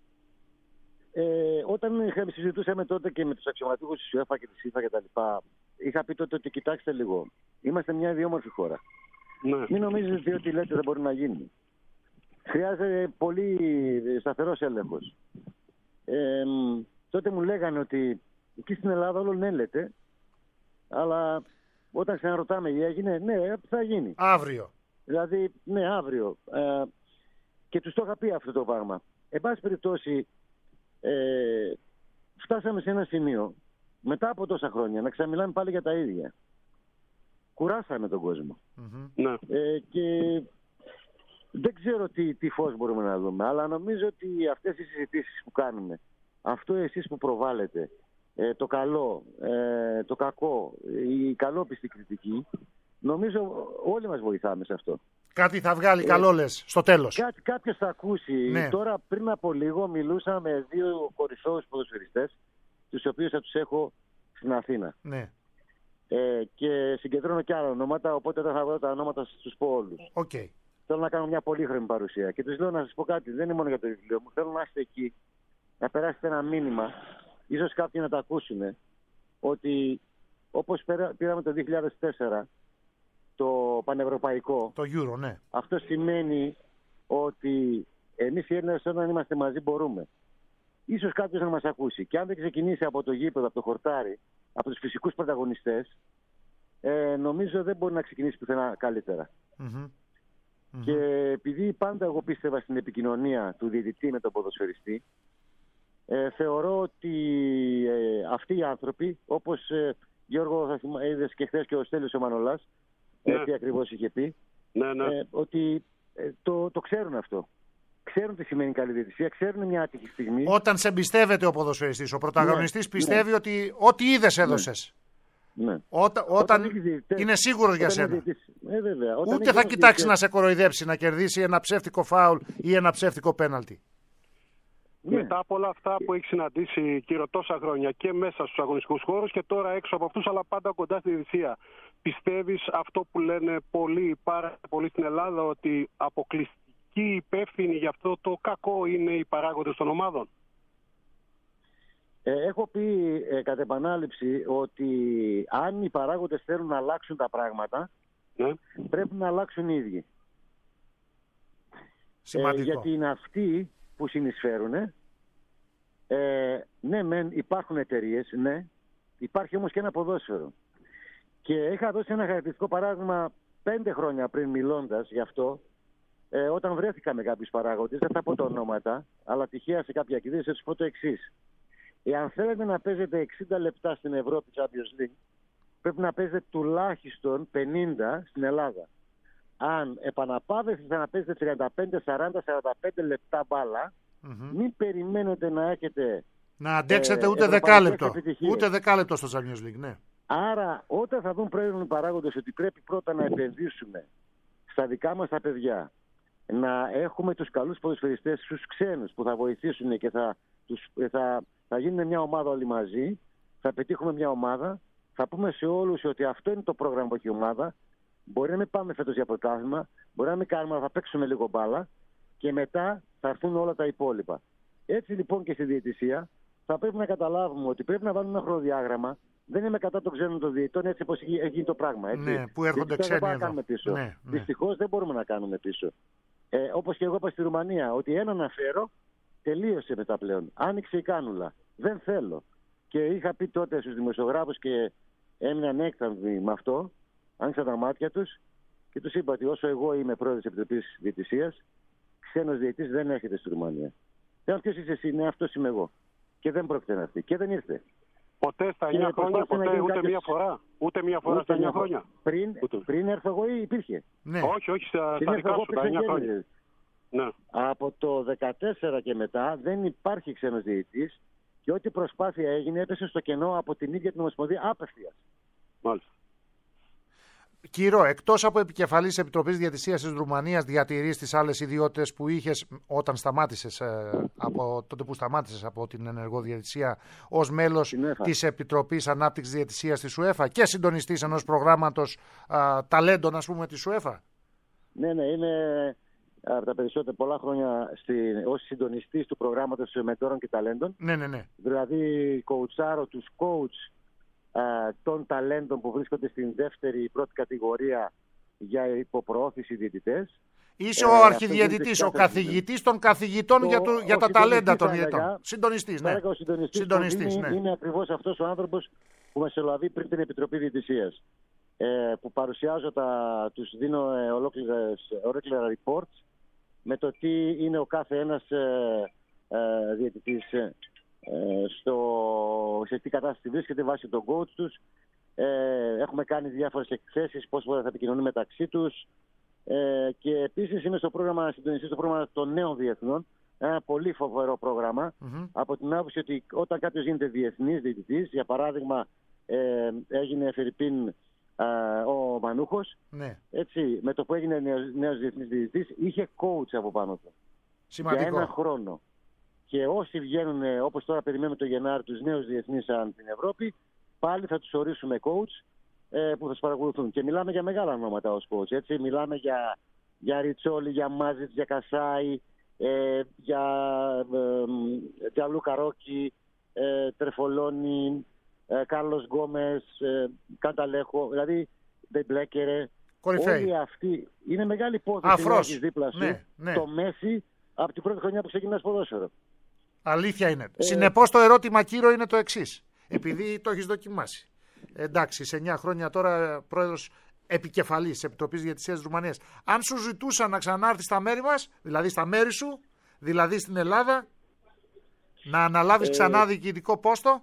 Ε, όταν είχαμε, συζητούσαμε τότε και με τους αξιωματούχους της UEFA και της FIFA και τα λοιπά, είχα πει τότε ότι κοιτάξτε λίγο, είμαστε μια ιδιόμορφη χώρα. Ναι. Μην νομίζετε ότι ό,τι λέτε δεν μπορεί να γίνει. Χρειάζεται πολύ σταθερός έλεγχος. Ε, τότε μου λέγανε ότι εκεί στην Ελλάδα όλο ναι λέτε, αλλά όταν ξαναρωτάμε ή έγινε, ναι, θα γίνει. Αύριο. Δηλαδή, ναι, αύριο. Ε, και τους το είχα πει αυτό το πράγμα. Εν πάση περιπτώσει, ε, φτάσαμε σε ένα σημείο, μετά από τόσα χρόνια, να ξαναμιλάμε πάλι για τα ίδια. Κουράσαμε τον κόσμο. Μμμ. Ναι. Ε, και δεν ξέρω τι, τι φως μπορούμε να δούμε, αλλά νομίζω ότι αυτές οι συζητήσεις που κάνουμε, αυτό εσείς που προβάλλετε, ε, το καλό, ε, το κακό, η καλόπιστη κριτική, νομίζω όλοι μας βοηθάμε σε αυτό. Κάτι θα βγάλει καλό, λες, στο τέλος. Κά, κάποιος θα ακούσει. Ναι. Τώρα πριν από λίγο μιλούσα με δύο κορυφαίους ποδοσφαιριστές, τους οποίους θα τους έχω στην Αθήνα. Ναι. Ε, και συγκεντρώνω και άλλα ονόματα, οπότε δεν θα βγάλω τα ονόματα στους πω όλους. Οκ. Θέλω να κάνω μια πολύχρονη παρουσία. Και τους λέω να σας πω κάτι, δεν είναι μόνο για το βιβλίο μου. Θέλω να είστε εκεί, να περάσετε ένα μήνυμα, ίσως κάποιοι να τα ακούσουν, ότι όπως πέρα, πήραμε το δύο χιλιάδες τέσσερα το πανευρωπαϊκό, Το Euro, ναι. αυτό σημαίνει ότι εμείς οι Έλληνες όταν είμαστε μαζί μπορούμε. Ίσως κάποιος να μας ακούσει. Και αν δεν ξεκινήσει από το γήπεδο, από το χορτάρι, από τους φυσικούς πρωταγωνιστές, ε, νομίζω δεν μπορεί να ξεκινήσει πουθενά καλύτερα. Μμμ. Και επειδή πάντα εγώ πίστευα στην επικοινωνία του διαιτητή με τον ποδοσφαιριστή, ε, θεωρώ ότι ε, αυτοί οι άνθρωποι, όπως ε, Γιώργο θα θυμά, είδες και χθες και ο Στέλιος ο Μανολάς, Ναι. έτσι ακριβώς είχε πει, Ναι, ναι. ε, ότι ε, το, το ξέρουν αυτό. Ξέρουν τι σημαίνει καλή διαιτησία, ξέρουν μια άτυχη στιγμή. Όταν σε εμπιστεύεται ο ποδοσφαιριστής, ο πρωταγωνιστής Ναι, πιστεύει ναι. ότι ό,τι είδες έδωσες. Ναι. Όταν, όταν έχεις διαιτητές- είναι σίγουρος για όταν σένα. είναι διαιτητής- ε, βέβαια. Όταν Ούτε έχεις θα όμως κοιτάξει να διαιτητές- σε κοροϊδέψει, να κερδίσει ένα ψεύτικο φάουλ ή ένα ψεύτικο πέναλτι. Ναι. Μετά από όλα αυτά που έχει συναντήσει, κύριο, τόσα χρόνια και μέσα στους αγωνιστικούς χώρους και τώρα έξω από αυτούς, αλλά πάντα κοντά στη διαιτησία, πιστεύεις αυτό που λένε πολλοί, πάρα πολλοί στην Ελλάδα, ότι αποκλειστική υπεύθυνη γι' αυτό το κακό είναι οι παράγοντες των ομάδων? Ε, έχω πει ε, κατ' επανάληψη ότι αν οι παράγοντες θέλουν να αλλάξουν τα πράγματα, Ναι. πρέπει να αλλάξουν οι ίδιοι. Σημαντικό. Ε, γιατί είναι αυτοί που συνεισφέρουν. Ε, ναι, μεν υπάρχουν εταιρείες, ναι. Υπάρχει όμως και ένα ποδόσφαιρο. Και είχα δώσει ένα χαρακτηριστικό παράδειγμα πέντε χρόνια πριν, μιλώντας γι' αυτό, ε, όταν βρέθηκα με κάποιους παράγοντες, δεν θα πω τα ονόματα, αλλά τυχαία σε κάποια κηδεία, θα σας πω το εξής. Εάν θέλετε να παίζετε εξήντα λεπτά στην Ευρώπη Champions League, πρέπει να παίζετε τουλάχιστον πενήντα στην Ελλάδα. Αν επαναπάβεστε να παίζετε τριάντα πέντε, σαράντα, σαράντα πέντε λεπτά μπάλα, Mm-hmm. μην περιμένετε να έχετε... Να αντέξετε ε, ούτε δεκάλεπτο. Ούτε δεκάλεπτο στο Champions League, ναι. Άρα, όταν θα δουν προϊόν οι παράγοντες ότι πρέπει πρώτα να επενδύσουμε στα δικά μας τα παιδιά, να έχουμε τους καλούς ποδοσφαιριστές, τους ξένους που θα βοηθήσουν και θα, τους, θα, θα γίνουν μια ομάδα όλοι μαζί, θα πετύχουμε μια ομάδα, θα πούμε σε όλους ότι αυτό είναι το πρόγραμμα που έχει η ομάδα, μπορεί να μην πάμε φέτος για πρωτάθλημα, μπορεί να μην κάνουμε, αλλά θα παίξουμε λίγο μπάλα και μετά θα έρθουν όλα τα υπόλοιπα. Έτσι λοιπόν και στη διαιτησία θα πρέπει να καταλάβουμε ότι πρέπει να βάλουμε ένα χρονοδιάγραμμα. Δεν είμαι κατά των ξένων των διαιτητών, έτσι όπως έχει γίνει το πράγμα. Έτσι. Ναι, που έρχονται ξένοι εδώ. Δεν μπορούμε να κάνουμε πίσω. Ναι, ναι. Δυστυχώς δεν μπορούμε να κάνουμε πίσω. Ε, όπως και εγώ είπα στη Ρουμανία, ότι ένα αναφέρω, τελείωσε μετά πλέον. Άνοιξε η κάνουλα. Δεν θέλω. Και είχα πει τότε στους δημοσιογράφους και έμειναν έκθαμβοι με αυτό, άνοιξαν τα μάτια τους και τους είπα ότι όσο εγώ είμαι πρόεδρος της Επιτροπής Διαιτησίας, ξένος διαιτητής δεν έρχεται στη Ρουμανία. Εάν ποιος είσαι εσύ, ναι, αυτός είμαι εγώ. Και δεν πρόκειται να έρθει. Και δεν ήρθε. Ποτέ στα εννιά χρόνια, ποτέ, ούτε μία φορά. Ούτε μία φορά στα εννιά χρόνια. Πριν, πριν έρθω εγώ ή υπήρχε? Ναι. Όχι, όχι, στα, στα δικά σου, τα εννιά χρόνια. Ναι. Από το δεκατέσσερα και μετά δεν υπάρχει ξένος διαιτητής και ό,τι προσπάθεια έγινε έπεσε στο κενό από την ίδια την Ομοσπονδία απευθείας. Μάλιστα. Κύριο, εκτός από επικεφαλής Επιτροπής Διαιτησίας της Ρουμανίας, διατηρείς τις άλλες ιδιότητες που είχες όταν σταμάτησες, ε, από τότε που σταμάτησες από την ενεργό διαιτησία, ως μέλος της Επιτροπής Ανάπτυξης Διαιτησίας της UEFA και συντονιστής ενός προγράμματος α, ταλέντων, ας πούμε, της UEFA? Ναι, ναι, είμαι από τα περισσότερα πολλά χρόνια στη, ως συντονιστής του προγράμματος Μεντόρων και Ταλέντων. Ναι, ναι, ναι. Δηλαδή, κοουτσάρω τους coach των ταλέντων που βρίσκονται στην δεύτερη ή πρώτη κατηγορία για υποπροώθηση διαιτητές. Είσαι ο ε, αρχιδιαιτητής, ο καθηγητής των καθηγητών το, για, του, για τα ταλέντα των διαιτητών. Συντονιστής, ναι. Ο συντονιστής, συντονιστής είναι, ναι. είναι ακριβώς αυτός ο άνθρωπος που μεσολαβεί πριν την Επιτροπή Διαιτησίας. Ε, που παρουσιάζω, τα, τους δίνω ε, ολόκληρα reports με το τι είναι ο κάθε ένας ε, ε, διαιτητής ε, στο, σε τι κατάσταση βρίσκεται βάσει των coach τους. Ε, έχουμε κάνει διάφορες εκθέσεις, πώς θα επικοινωνούν μεταξύ τους. Ε, και επίσης είμαι στο πρόγραμμα συντονιστής στο πρόγραμμα των νέων διεθνών. Ένα πολύ φοβερό πρόγραμμα. Mm-hmm. Από την άποψη ότι όταν κάποιος γίνεται διεθνής διαιτητής, για παράδειγμα ε, έγινε Φερρυπίν ο Μανούχος, ναι. Έτσι, με το που έγινε νέος, νέος διεθνής διαιτητής, είχε coach από πάνω του. Σημαντικό. Για ένα χρόνο. Και όσοι βγαίνουν, όπως τώρα περιμένουμε το Γενάρη, τους νέους διεθνείς αν την Ευρώπη, πάλι θα τους ορίσουμε coach ε, που θα τους παρακολουθούν. Και μιλάμε για μεγάλα ονόματα ως coach. Έτσι. Μιλάμε για, για Ριτσόλι, για Μάζιτς, για Κασάι, ε, για ε, Τζαλούκα Ρόκι, ε, Τρεφολόνι, ε, Κάρλος Γκόμες, ε, Κανταλέχο, δηλαδή Ντεμπλέκερε. Όλοι αυτοί είναι μεγάλη υπόθεση να έχεις δίπλα σου, ναι, ναι. Το Μέση από την πρώτη χρονιά που ξεκινάς ποδόσφαιρο. Αλήθεια είναι. Ε... Συνεπώς το ερώτημα, Κύριο, είναι το εξής. Επειδή το έχεις δοκιμάσει. Εντάξει, σε εννιά χρόνια τώρα πρόεδρος επικεφαλής της Επιτροπής Διαιτησίας της Ρουμανίας. Αν σου ζητούσαν να ξανάρθεις στα μέρη μας, δηλαδή στα μέρη σου, δηλαδή στην Ελλάδα, να αναλάβεις ε... ξανά διοικητικό πόστο,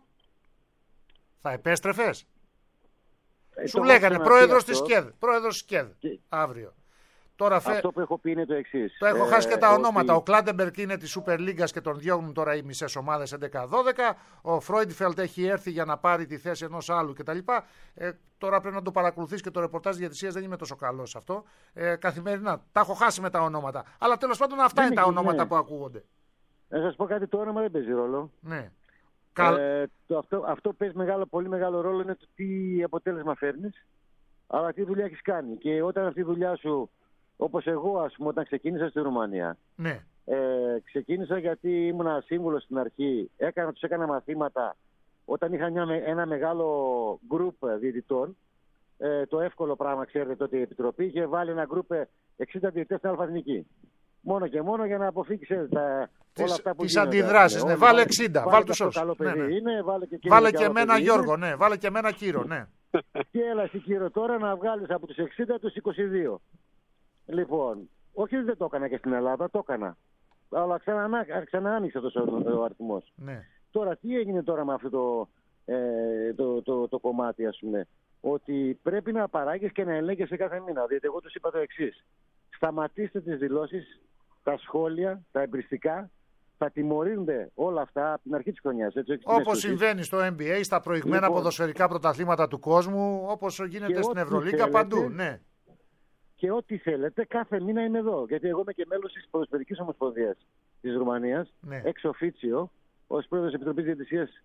θα επέστρεφες? Ε, Σου λέγανε πρόεδρος της ΚΕΔ, πρόεδρος της ΚΕΔ, και... αύριο. Τώρα φε... Αυτό που έχω πει είναι το εξής. Το έχω ε, χάσει και τα ονόματα. Ότι... Ο Κλάντεμπεργκ είναι της Super League και τον διώχνουν τώρα οι μισές ομάδες έντεκα δώδεκα. Ο Φρόιντφελτ έχει έρθει για να πάρει τη θέση ενός άλλου κτλ. Ε, τώρα πρέπει να το παρακολουθείς και το ρεπορτάζ διαιτησίας δεν είμαι τόσο καλό σε αυτό. Ε, καθημερινά. Τα έχω χάσει με τα ονόματα. Αλλά τέλος πάντων αυτά δεν είναι τα ονόματα ναι. που ακούγονται. Να σας πω κάτι, το όνομα δεν παίζει ρόλο. Ναι. Ε, το, αυτό, αυτό παίζει μεγάλο, πολύ μεγάλο ρόλο είναι το τι αποτέλεσμα φέρνεις. Αλλά τι δουλειά έχεις κάνει. Και όταν αυτή η δουλειά σου, όπως εγώ, ας πούμε, όταν ξεκίνησα στη Ρουμανία. Ναι. Ε, ξεκίνησα γιατί ήμουν σύμβουλος στην αρχή. Έκανα, τους έκανα μαθήματα όταν είχα μια, ένα μεγάλο γκρουπ διαιτητών. Ε, το εύκολο πράγμα, ξέρετε, τότε η Επιτροπή είχε βάλει ένα γκρουπ εξήντα διαιτητές στην Αλφαθνική. Μόνο και μόνο για να αποφύγει, ξέρετε, τα, όλα αυτά που τις γίνονται. αντιδράσεις, ναι. Βάλε εξήντα, βάλε, βάλε τους όσους. Ναι, ναι. Είναι, βάλε και, βάλε και εμένα Γιώργο, ναι. Βάλε και εμένα Κύρο, ναι. Και έλα εσύ Κύρο τώρα να βγάλεις από τους εξήντα τους είκοσι δύο. Λοιπόν, όχι δεν το έκανα και στην Ελλάδα, το έκανα. Αλλά ξανά, ξανά άνοιξε τόσο ο αριθμός. Ναι. Τώρα τι έγινε τώρα με αυτό το, ε, το, το, το, το κομμάτι, ας πούμε. Ότι πρέπει να παράγεις και να ελέγχεσαι κάθε μήνα. Διότι εγώ τους είπα το εξής. Σταματήστε τις δηλώσεις, τα σχόλια, τα εμπριστικά. Θα τιμωρούνται όλα αυτά από την αρχή της χρονιάς. Όπως συμβαίνει στο N B A, στα προηγμένα λοιπόν, ποδοσφαιρικά πρωταθλήματα του κόσμου, όπως γίνεται στην Ευρωλίγκα, παντού. Ναι. Και ό,τι θέλετε, κάθε μήνα είμαι εδώ. Γιατί εγώ είμαι και μέλος της Ποδοσφαιρικής Ομοσπονδίας της Ρουμανίας, ναι. Εξ οφίτσιο, ως πρόεδρος της Επιτροπής Διαιτησίας,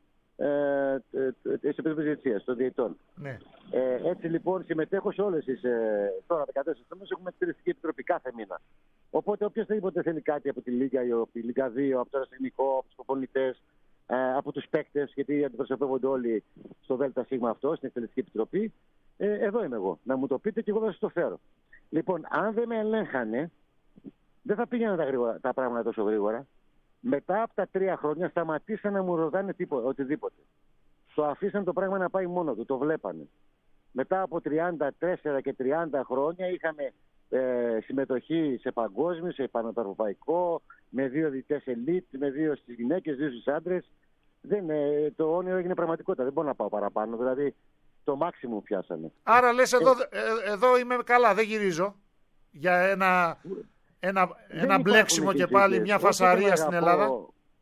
ε, της Επιτροπής Διαιτησίας των Διαιτών. Ναι. Ε, έτσι λοιπόν συμμετέχω σε όλες τις. Ε, τώρα δεκατέσσερα χρόνια έχουμε εκτελεστική επιτροπή κάθε μήνα. Οπότε οποιοδήποτε θέλει κάτι από τη Λίγκα ή από τη Λίγκα δύο, από το αεραστεχνικό, από τους προπονητές, ε, από τους παίκτες, γιατί αντιπροσωπεύονται όλοι στο ΔΣ αυτό, στην εκτελεστική επιτροπή, ε, εδώ είμαι εγώ. Να μου το πείτε και εγώ θα σας το φέρω. Λοιπόν, αν δεν με ελέγχανε, δεν θα πήγαιναν τα, γρήγορα, τα πράγματα τόσο γρήγορα. Μετά από τα τρία χρόνια σταματήσαν να μου ρωτάνε τίποτα, οτιδήποτε. Το αφήσαν το πράγμα να πάει μόνο του, το βλέπανε. Μετά από τριάντα τέσσερα και τριάντα χρόνια είχαμε ε, συμμετοχή σε παγκόσμιο, σε πανευρωπαϊκό, με δύο διαιτητές ελίτ, με δύο στις γυναίκες, δύο στους άντρες. Δεν, ε, το όνειρο έγινε πραγματικότητα, δεν μπορώ να πάω παραπάνω. Δηλαδή το maximum πιάσανε. Άρα λες εδώ, ε, εδώ είμαι καλά, δεν γυρίζω για ένα, ένα, ένα μπλέξιμο και πάλι μια φασαρία στην Ελλάδα.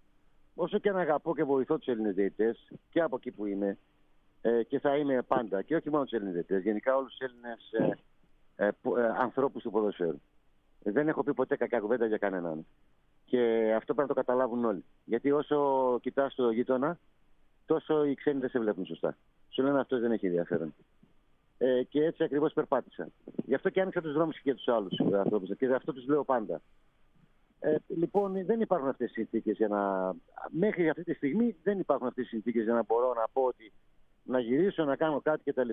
Όσο και να αγαπώ και βοηθώ τους Έλληνες διαιτητές και από εκεί που είμαι ε, και θα είμαι πάντα και όχι μόνο τους Έλληνες διαιτητές, γενικά όλους τους Έλληνες ε, ε, ε, ανθρώπους του ποδοσφαίρου. Ε, δεν έχω πει ποτέ κακιά κουβέντα για κανέναν. Και αυτό πρέπει να το καταλάβουν όλοι. Γιατί όσο κοιτάς το γείτονα, τόσο οι ξένοι δεν σε βλέπουν σωστά. Σου λένε αυτός δεν έχει ενδιαφέρον. Ε, και έτσι ακριβώς περπάτησα. Γι' αυτό και άνοιξα τους δρόμους και για τους άλλους ανθρώπους. Και αυτό τους λέω πάντα. Ε, λοιπόν, δεν υπάρχουν αυτές οι συνθήκες για να. Μέχρι αυτή τη στιγμή δεν υπάρχουν αυτές οι συνθήκες για να μπορώ να πω ότι να γυρίσω, να κάνω κάτι κτλ.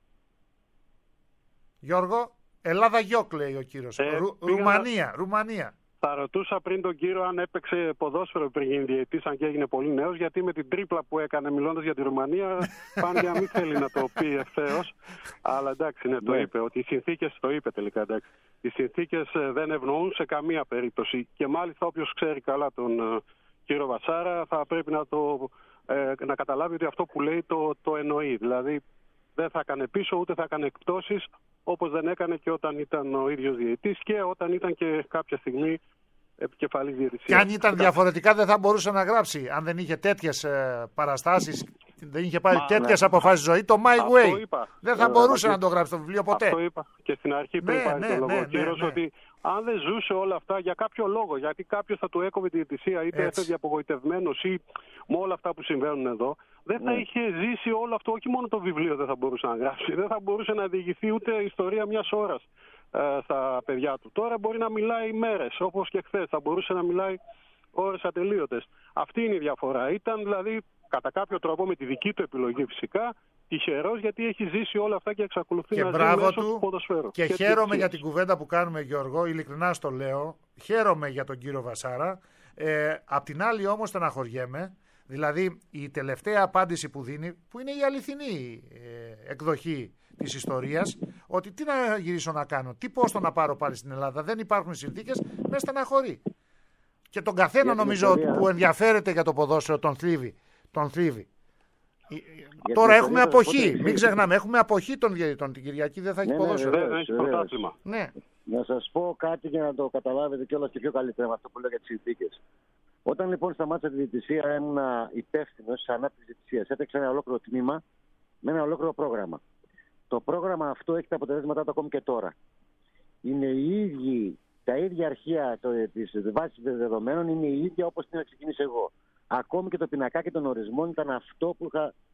Γιώργο, Ελλάδα γιοκ λέει ο κύριος. Ε, Ρου, πήγα... Ρουμανία, Ρουμανία. Θα ρωτούσα πριν τον κύριο αν έπαιξε ποδόσφαιρο πριν γίνει διαιτητής, αν και έγινε πολύ νέος, γιατί με την τρίπλα που έκανε μιλώντας για τη Ρουμανία, πάντα μην θέλει να το πει ευθέως. Αλλά εντάξει, ναι, το είπε. Ότι οι συνθήκες, το είπε τελικά, εντάξει. Οι συνθήκες δεν ευνοούν σε καμία περίπτωση. Και μάλιστα όποιος ξέρει καλά τον uh, κύριο Βασάρα θα πρέπει να, το, ε, να καταλάβει ότι αυτό που λέει το, το εννοεί. Δηλαδή δεν θα έκανε πίσω ούτε θα έκανε εκπτώσεις, όπως δεν έκανε και όταν ήταν ο ίδιος διαιτητής και όταν ήταν και κάποια στιγμή επικεφαλής διαιτησίας. Και αν ήταν διαφορετικά δεν θα μπορούσε να γράψει, αν δεν είχε τέτοιες ε, παραστάσεις, δεν είχε πάρει τέτοιες ναι. αποφάσεις ζωή, το My αυτό Way. Είπα. Δεν θα ε, μπορούσε ε, να το γράψει το βιβλίο ποτέ. Αυτό είπα και στην αρχή πριν ναι, πάρει ναι, το λόγο ναι, ο κύριος, ναι, ναι. ότι αν δεν ζούσε όλα αυτά για κάποιο λόγο, γιατί κάποιος θα του έκοβε τη διαιτησία, είτε έφευγε απογοητευμένος ή με όλα αυτά που συμβαίνουν εδώ, δεν θα mm. είχε ζήσει όλο αυτό. Όχι μόνο το βιβλίο δεν θα μπορούσε να γράψει, δεν θα μπορούσε να διηγηθεί ούτε ιστορία μιας ώρας ε, στα παιδιά του. Τώρα μπορεί να μιλάει μέρες, όπως και χθες. Θα μπορούσε να μιλάει ώρες ατελείωτες. Αυτή είναι η διαφορά. Ήταν δηλαδή κατά κάποιο τρόπο με τη δική του επιλογή φυσικά τυχερός, γιατί έχει ζήσει όλα αυτά και εξακολουθεί και να ζει μέσω του ποδοσφαίρου. Και, και χαίρομαι για την κουβέντα που κάνουμε, Γιώργο, ειλικρινά στο λέω. Χαίρομαι για τον κύριο Βασάρα. Ε, απ' την άλλη όμως στεναχωριέμαι. Δηλαδή η τελευταία απάντηση που δίνει, που είναι η αληθινή ε, εκδοχή της ιστορίας, ότι τι να γυρίσω να κάνω, τι πόστο να πάρω πάλι στην Ελλάδα, δεν υπάρχουν συνθήκες, με στεναχωρεί. Και τον καθένα νομίζω ιστορία, που ενδιαφέρεται για το ποδόσφαιρο τον θλίβει. Τον θλίβει. Τώρα έχουμε αποχή, ποτέ... μην ξεχνάμε, έχουμε αποχή των διαιτητών. Την Κυριακή δεν θα έχει ναι, ποδόσφαιρο. Ναι, δεν έχει πρωτάθλημα. Ναι. Να σας πω κάτι για να το καταλάβετε κιόλας και πιο καλύτερα με αυτό που λέω για τις συνθήκες. Όταν λοιπόν σταμάτησα τη διαιτησία, ήμουν υπεύθυνος της ανάπτυξης της διαιτησίας. Έπαιξα ένα ολόκληρο τμήμα με ένα ολόκληρο πρόγραμμα. Το πρόγραμμα αυτό έχει τα αποτελέσματά του ακόμη και τώρα. Είναι οι ίδιοι, τα ίδια αρχεία της βάσης δεδομένων είναι η ίδια όπως την είχα ξεκινήσει εγώ. Ακόμη και το πινακάκι των ορισμών ήταν αυτό που είχα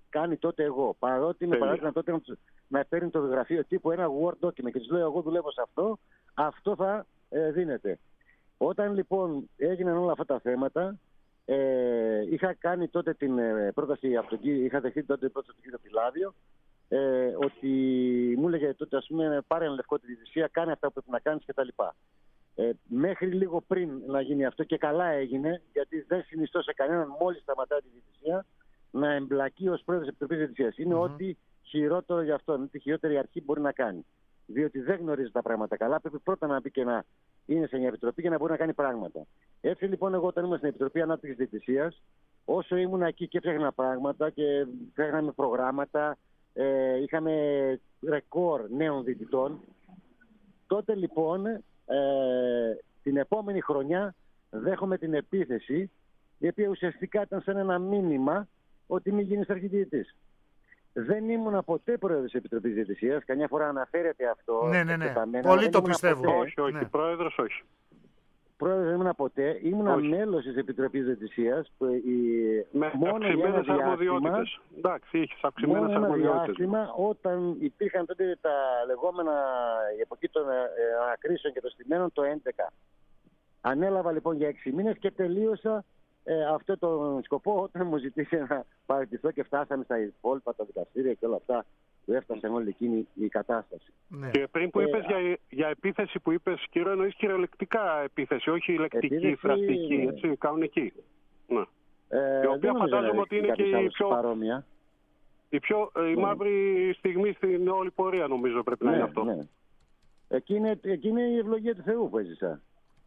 κάνει τότε εγώ. Παρότι με παράδειγμα τότε να, να παίρνει το γραφείο τύπου ένα Word document και του λέω: εγώ δουλεύω σε αυτό, αυτό θα ε, δίνεται. Όταν λοιπόν έγιναν όλα αυτά τα θέματα, ε, είχα κάνει τότε την ε, πρόταση από τον κύριο, είχα δεχτεί τότε την πρόταση του κύριο Πιλάδιο, ε, ότι μου έλεγε τότε, ας πούμε, πάρε ένα λευκό τη διαιτησία, κάνε αυτά που πρέπει να κάνεις κτλ. Ε, μέχρι λίγο πριν να γίνει αυτό, και καλά έγινε, γιατί δεν συνιστώ σε κανέναν, μόλις σταματάει τη διαιτησία, να εμπλακεί ως πρόεδρος της Επιτροπής Διαιτησίας. Είναι mm-hmm. ό,τι χειρότερο για αυτό, είναι τη χειρότερη αρχή που μπορεί να κάνει. Διότι δεν γνωρίζει τα πράγματα καλά, πρέπει πρώτα να μπει και να είναι σε μια επιτροπή για να μπορεί να κάνει πράγματα. Έτσι λοιπόν, εγώ όταν ήμουν στην Επιτροπή Ανάπτυξης Διαιτησίας, όσο ήμουν εκεί και έφτιαχνα πράγματα και φτιάχναμε προγράμματα, ε, είχαμε ρεκόρ νέων διαιτητών, τότε λοιπόν ε, την επόμενη χρονιά δέχομαι την επίθεση, η οποία ουσιαστικά ήταν σαν ένα μήνυμα ότι μην γίνεις αρχιδιαιτητής. Δεν ήμουν ποτέ πρόεδρος της Επιτροπής Διαιτησίας. Καμιά φορά αναφέρεται αυτό. Ναι, ναι, ναι. Πολύ το πιστεύω. Ποτέ. Όχι, όχι. Ναι. Πρόεδρος, όχι. Πρόεδρος δεν ήμουν ποτέ. Ήμουν μέλος της Επιτροπής Διαιτησίας. Με αυξημένες αρμοδιότητες. Εντάξει, είχες αυξημένες αρμοδιότητες. Μόνο ένα διάστημα, όταν υπήρχαν τότε τα λεγόμενα, η εποχή των ανακρίσεων και των στημένων, το έντεκα. Ανέλαβα λοιπόν για έξι μήνες και τελείωσα Ε, αυτό το σκοπό όταν μου ζητήσε να παραιτηθώ και φτάσαμε στα υπόλοιπα τα δικαστήρια και όλα αυτά που έφτασε όλη εκείνη η κατάσταση. Ναι. Και πριν που ε, είπες για, για επίθεση που είπες, κύριο, εννοείς κυριολεκτικά επίθεση, όχι λεκτική, επίθεση, φραστική, έτσι, κανονική. Ναι. Ε, η οποία φαντάζομαι ότι είναι και η πιο, παρόμοια. η, πιο, η ναι. μαύρη στιγμή στην όλη πορεία, νομίζω πρέπει ναι, να είναι αυτό. Ναι. Εκεί, είναι, εκεί είναι η ευλογία του Θεού που έζησα.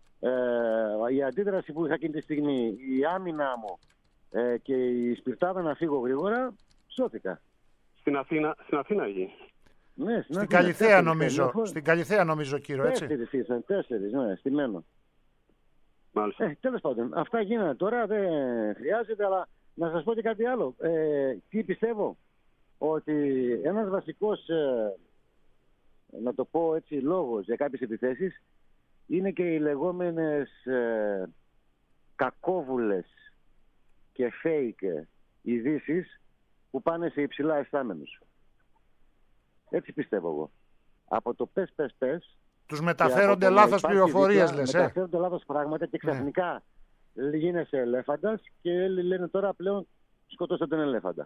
Ε, η αντίδραση που είχα εκείνη τη στιγμή, η άμυνα μου ε, και η σπιρτάδα να φύγω γρήγορα, σώθηκα. Στην Αθήνα, στην Αθήνα εκεί. Ναι, στην, στην Καλιθέα νομίζω, στην Καλιθέα νομίζω κύριο, έτσι. Τέσσερις ήσαν, τέσσερις, ναι, στημένο. Μάλιστα. Ε, τέλος πάντων, αυτά γίνανε τώρα, δεν χρειάζεται, αλλά να σας πω και κάτι άλλο. Ε, τι πιστεύω, ότι ένας βασικός, ε, να το πω έτσι, λόγος για κάποιες επιθέσεις, είναι και οι λεγόμενες ε, κακόβουλες και fake ειδήσεις που πάνε σε υψηλά αισθάμενους. Έτσι πιστεύω εγώ. Από το πες πες πες τους μεταφέρονται λάθος πληροφορίες, λες, ε. Μεταφέρονται λάθος πράγματα και ξαφνικά ναι. γίνεσαι ελέφαντας και λένε τώρα πλέον σκοτώστε τον ελέφαντα.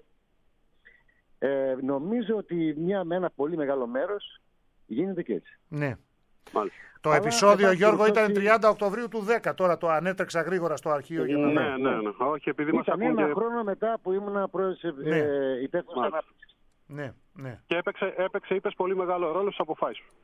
Ε, νομίζω ότι μια, με ένα πολύ μεγάλο μέρος γίνεται και έτσι. Ναι. Μάλιστα. Το αλλά επεισόδιο, Γιώργο, ότι... ήταν τριάντα Οκτωβρίου του δέκα. Τώρα το ανέτρεξα γρήγορα στο αρχείο. Ναι, ναι, ναι, ναι. Όχι, επειδή μας ήταν ένα και... χρόνο μετά που ήμουν πρόεδρος ναι. ε, υπεύθυνος ανάπτυξης. Ναι, ναι. Και έπαιξε, έπαιξε, είπες, πολύ μεγάλο ρόλο στις αποφάσεις σου.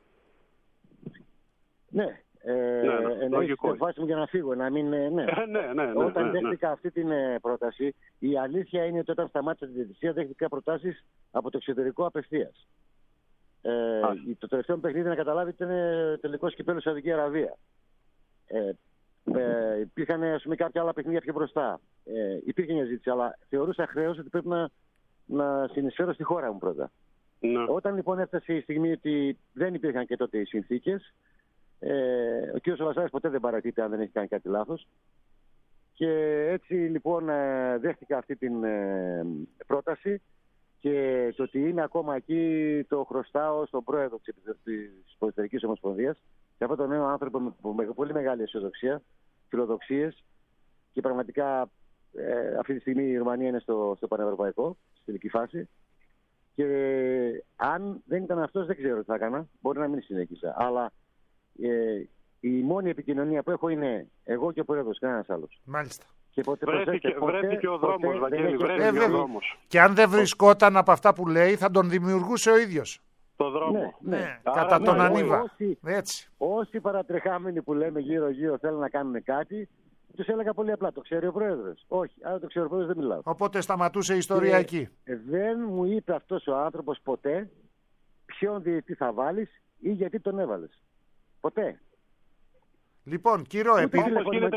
Ναι. Ε, ναι, ναι, εννοείς τις αποφάσεις μου για να φύγω, να μην... Ναι. Ε, ναι, ναι, ναι, όταν ναι, ναι. δέχτηκα αυτή την ε, πρόταση, η αλήθεια είναι ότι όταν σταμάτησα τη διαιτησία δέχτηκα προτάσεις από το εξωτερικό απευθείας. Ε, το τελευταίο παιχνίδι, να καταλάβετε, ήταν τελικός κυπέλλου Σαουδική Αραβία. Ε, ε, υπήρχαν, ας πούμε, κάποια άλλα παιχνίδια πιο μπροστά. Ε, υπήρχε μια ζήτηση, αλλά θεωρούσα χρέος ότι πρέπει να, να συνεισφέρω στη χώρα μου πρώτα. Ναι. Όταν λοιπόν έφτασε η στιγμή ότι δεν υπήρχαν και τότε οι συνθήκες, ε, ο κ. Σολασάρης ποτέ δεν παρατείται αν δεν έχει κάνει κάτι λάθος. Και έτσι λοιπόν δέχτηκα αυτή την ε, πρόταση. Και το ότι είναι ακόμα εκεί το χρωστάω στον πρόεδρο της Ποδοσφαιρικής Ομοσπονδίας, σε αυτόν τον νέο άνθρωπο με πολύ μεγάλη αισιοδοξία, φιλοδοξίες, και πραγματικά ε, αυτή τη στιγμή η Ρουμανία είναι στο, στο πανευρωπαϊκό, στη τελική φάση. Και ε, αν δεν ήταν αυτός, δεν ξέρω τι θα έκανα, μπορεί να μην συνέχισα. Αλλά ε, η μόνη επικοινωνία που έχω είναι εγώ και ο πρόεδρος, κανένας άλλος. Μάλιστα. Και ποτέ, βρέθηκε, ποτέ, βρέθηκε ο δρόμος, Βαγγέλη, βρέθηκε ο δρόμος. Και αν δεν βρισκόταν από αυτά που λέει, θα τον δημιουργούσε ο ίδιος. Το δρόμο. Ναι, ναι. Ναι, κατά τον ναι, Ανίβα. Όσοι, Έτσι. όσοι παρατρεχάμενοι που λέμε γύρω-γύρω θέλουν να κάνουν κάτι, τους έλεγα πολύ απλά, το ξέρει ο πρόεδρος. Όχι, άρα το ξέρει ο πρόεδρος, δεν μιλάω. Οπότε σταματούσε η ιστορία και εκεί. Δεν μου είπε αυτός ο άνθρωπος ποτέ ποιον διαιτητή θα βάλεις ή γιατί τον έβαλες. Ποτέ. Λοιπόν, κύριο, επειδή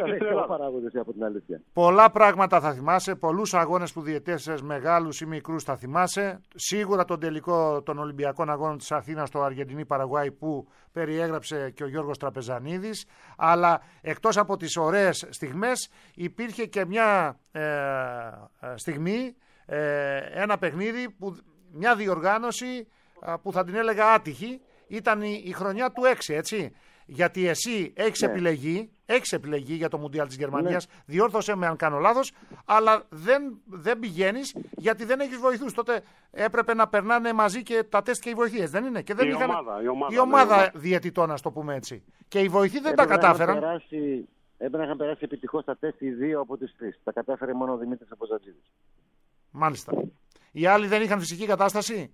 πολλά πράγματα θα θυμάσαι, πολλούς αγώνες που διαιτέσσες, μεγάλους ή μικρούς, θα θυμάσαι. Σίγουρα τον τελικό των Ολυμπιακών Αγώνων της Αθήνας στο Αργεντινή-Παραγουάη που περιέγραψε και ο Γιώργος Τραπεζανίδης. Αλλά εκτός από τις ωραίες στιγμές υπήρχε και μια ε, στιγμή ε, ένα παιχνίδι, που, μια διοργάνωση α, που θα την έλεγα άτυχη. Ήταν η, η χρονιά του έξι, έτσι. Γιατί εσύ έχεις, ναι. επιλεγεί, έχεις επιλεγεί για το Μουντιάλ της Γερμανίας, ναι. διόρθωσέ με αν κάνω λάθος, αλλά δεν, δεν πηγαίνεις γιατί δεν έχεις βοηθούς. Τότε έπρεπε να περνάνε μαζί και τα τεστ και οι βοηθείες, δεν είναι? Και δεν η, είχαν... ομάδα, η ομάδα, η ομάδα, ναι, διαιτητών, ας το πούμε έτσι. Και οι βοηθοί δεν έπρεπε τα κατάφεραν. Περάσει, έπρεπε να είχαν περάσει επιτυχώς τα τεστ οι δύο από τις τρεις. Τα κατάφερε μόνο ο Δημήτρης Αποζατζίδης. Μάλιστα. Οι άλλοι δεν είχαν φυσική κατάσταση.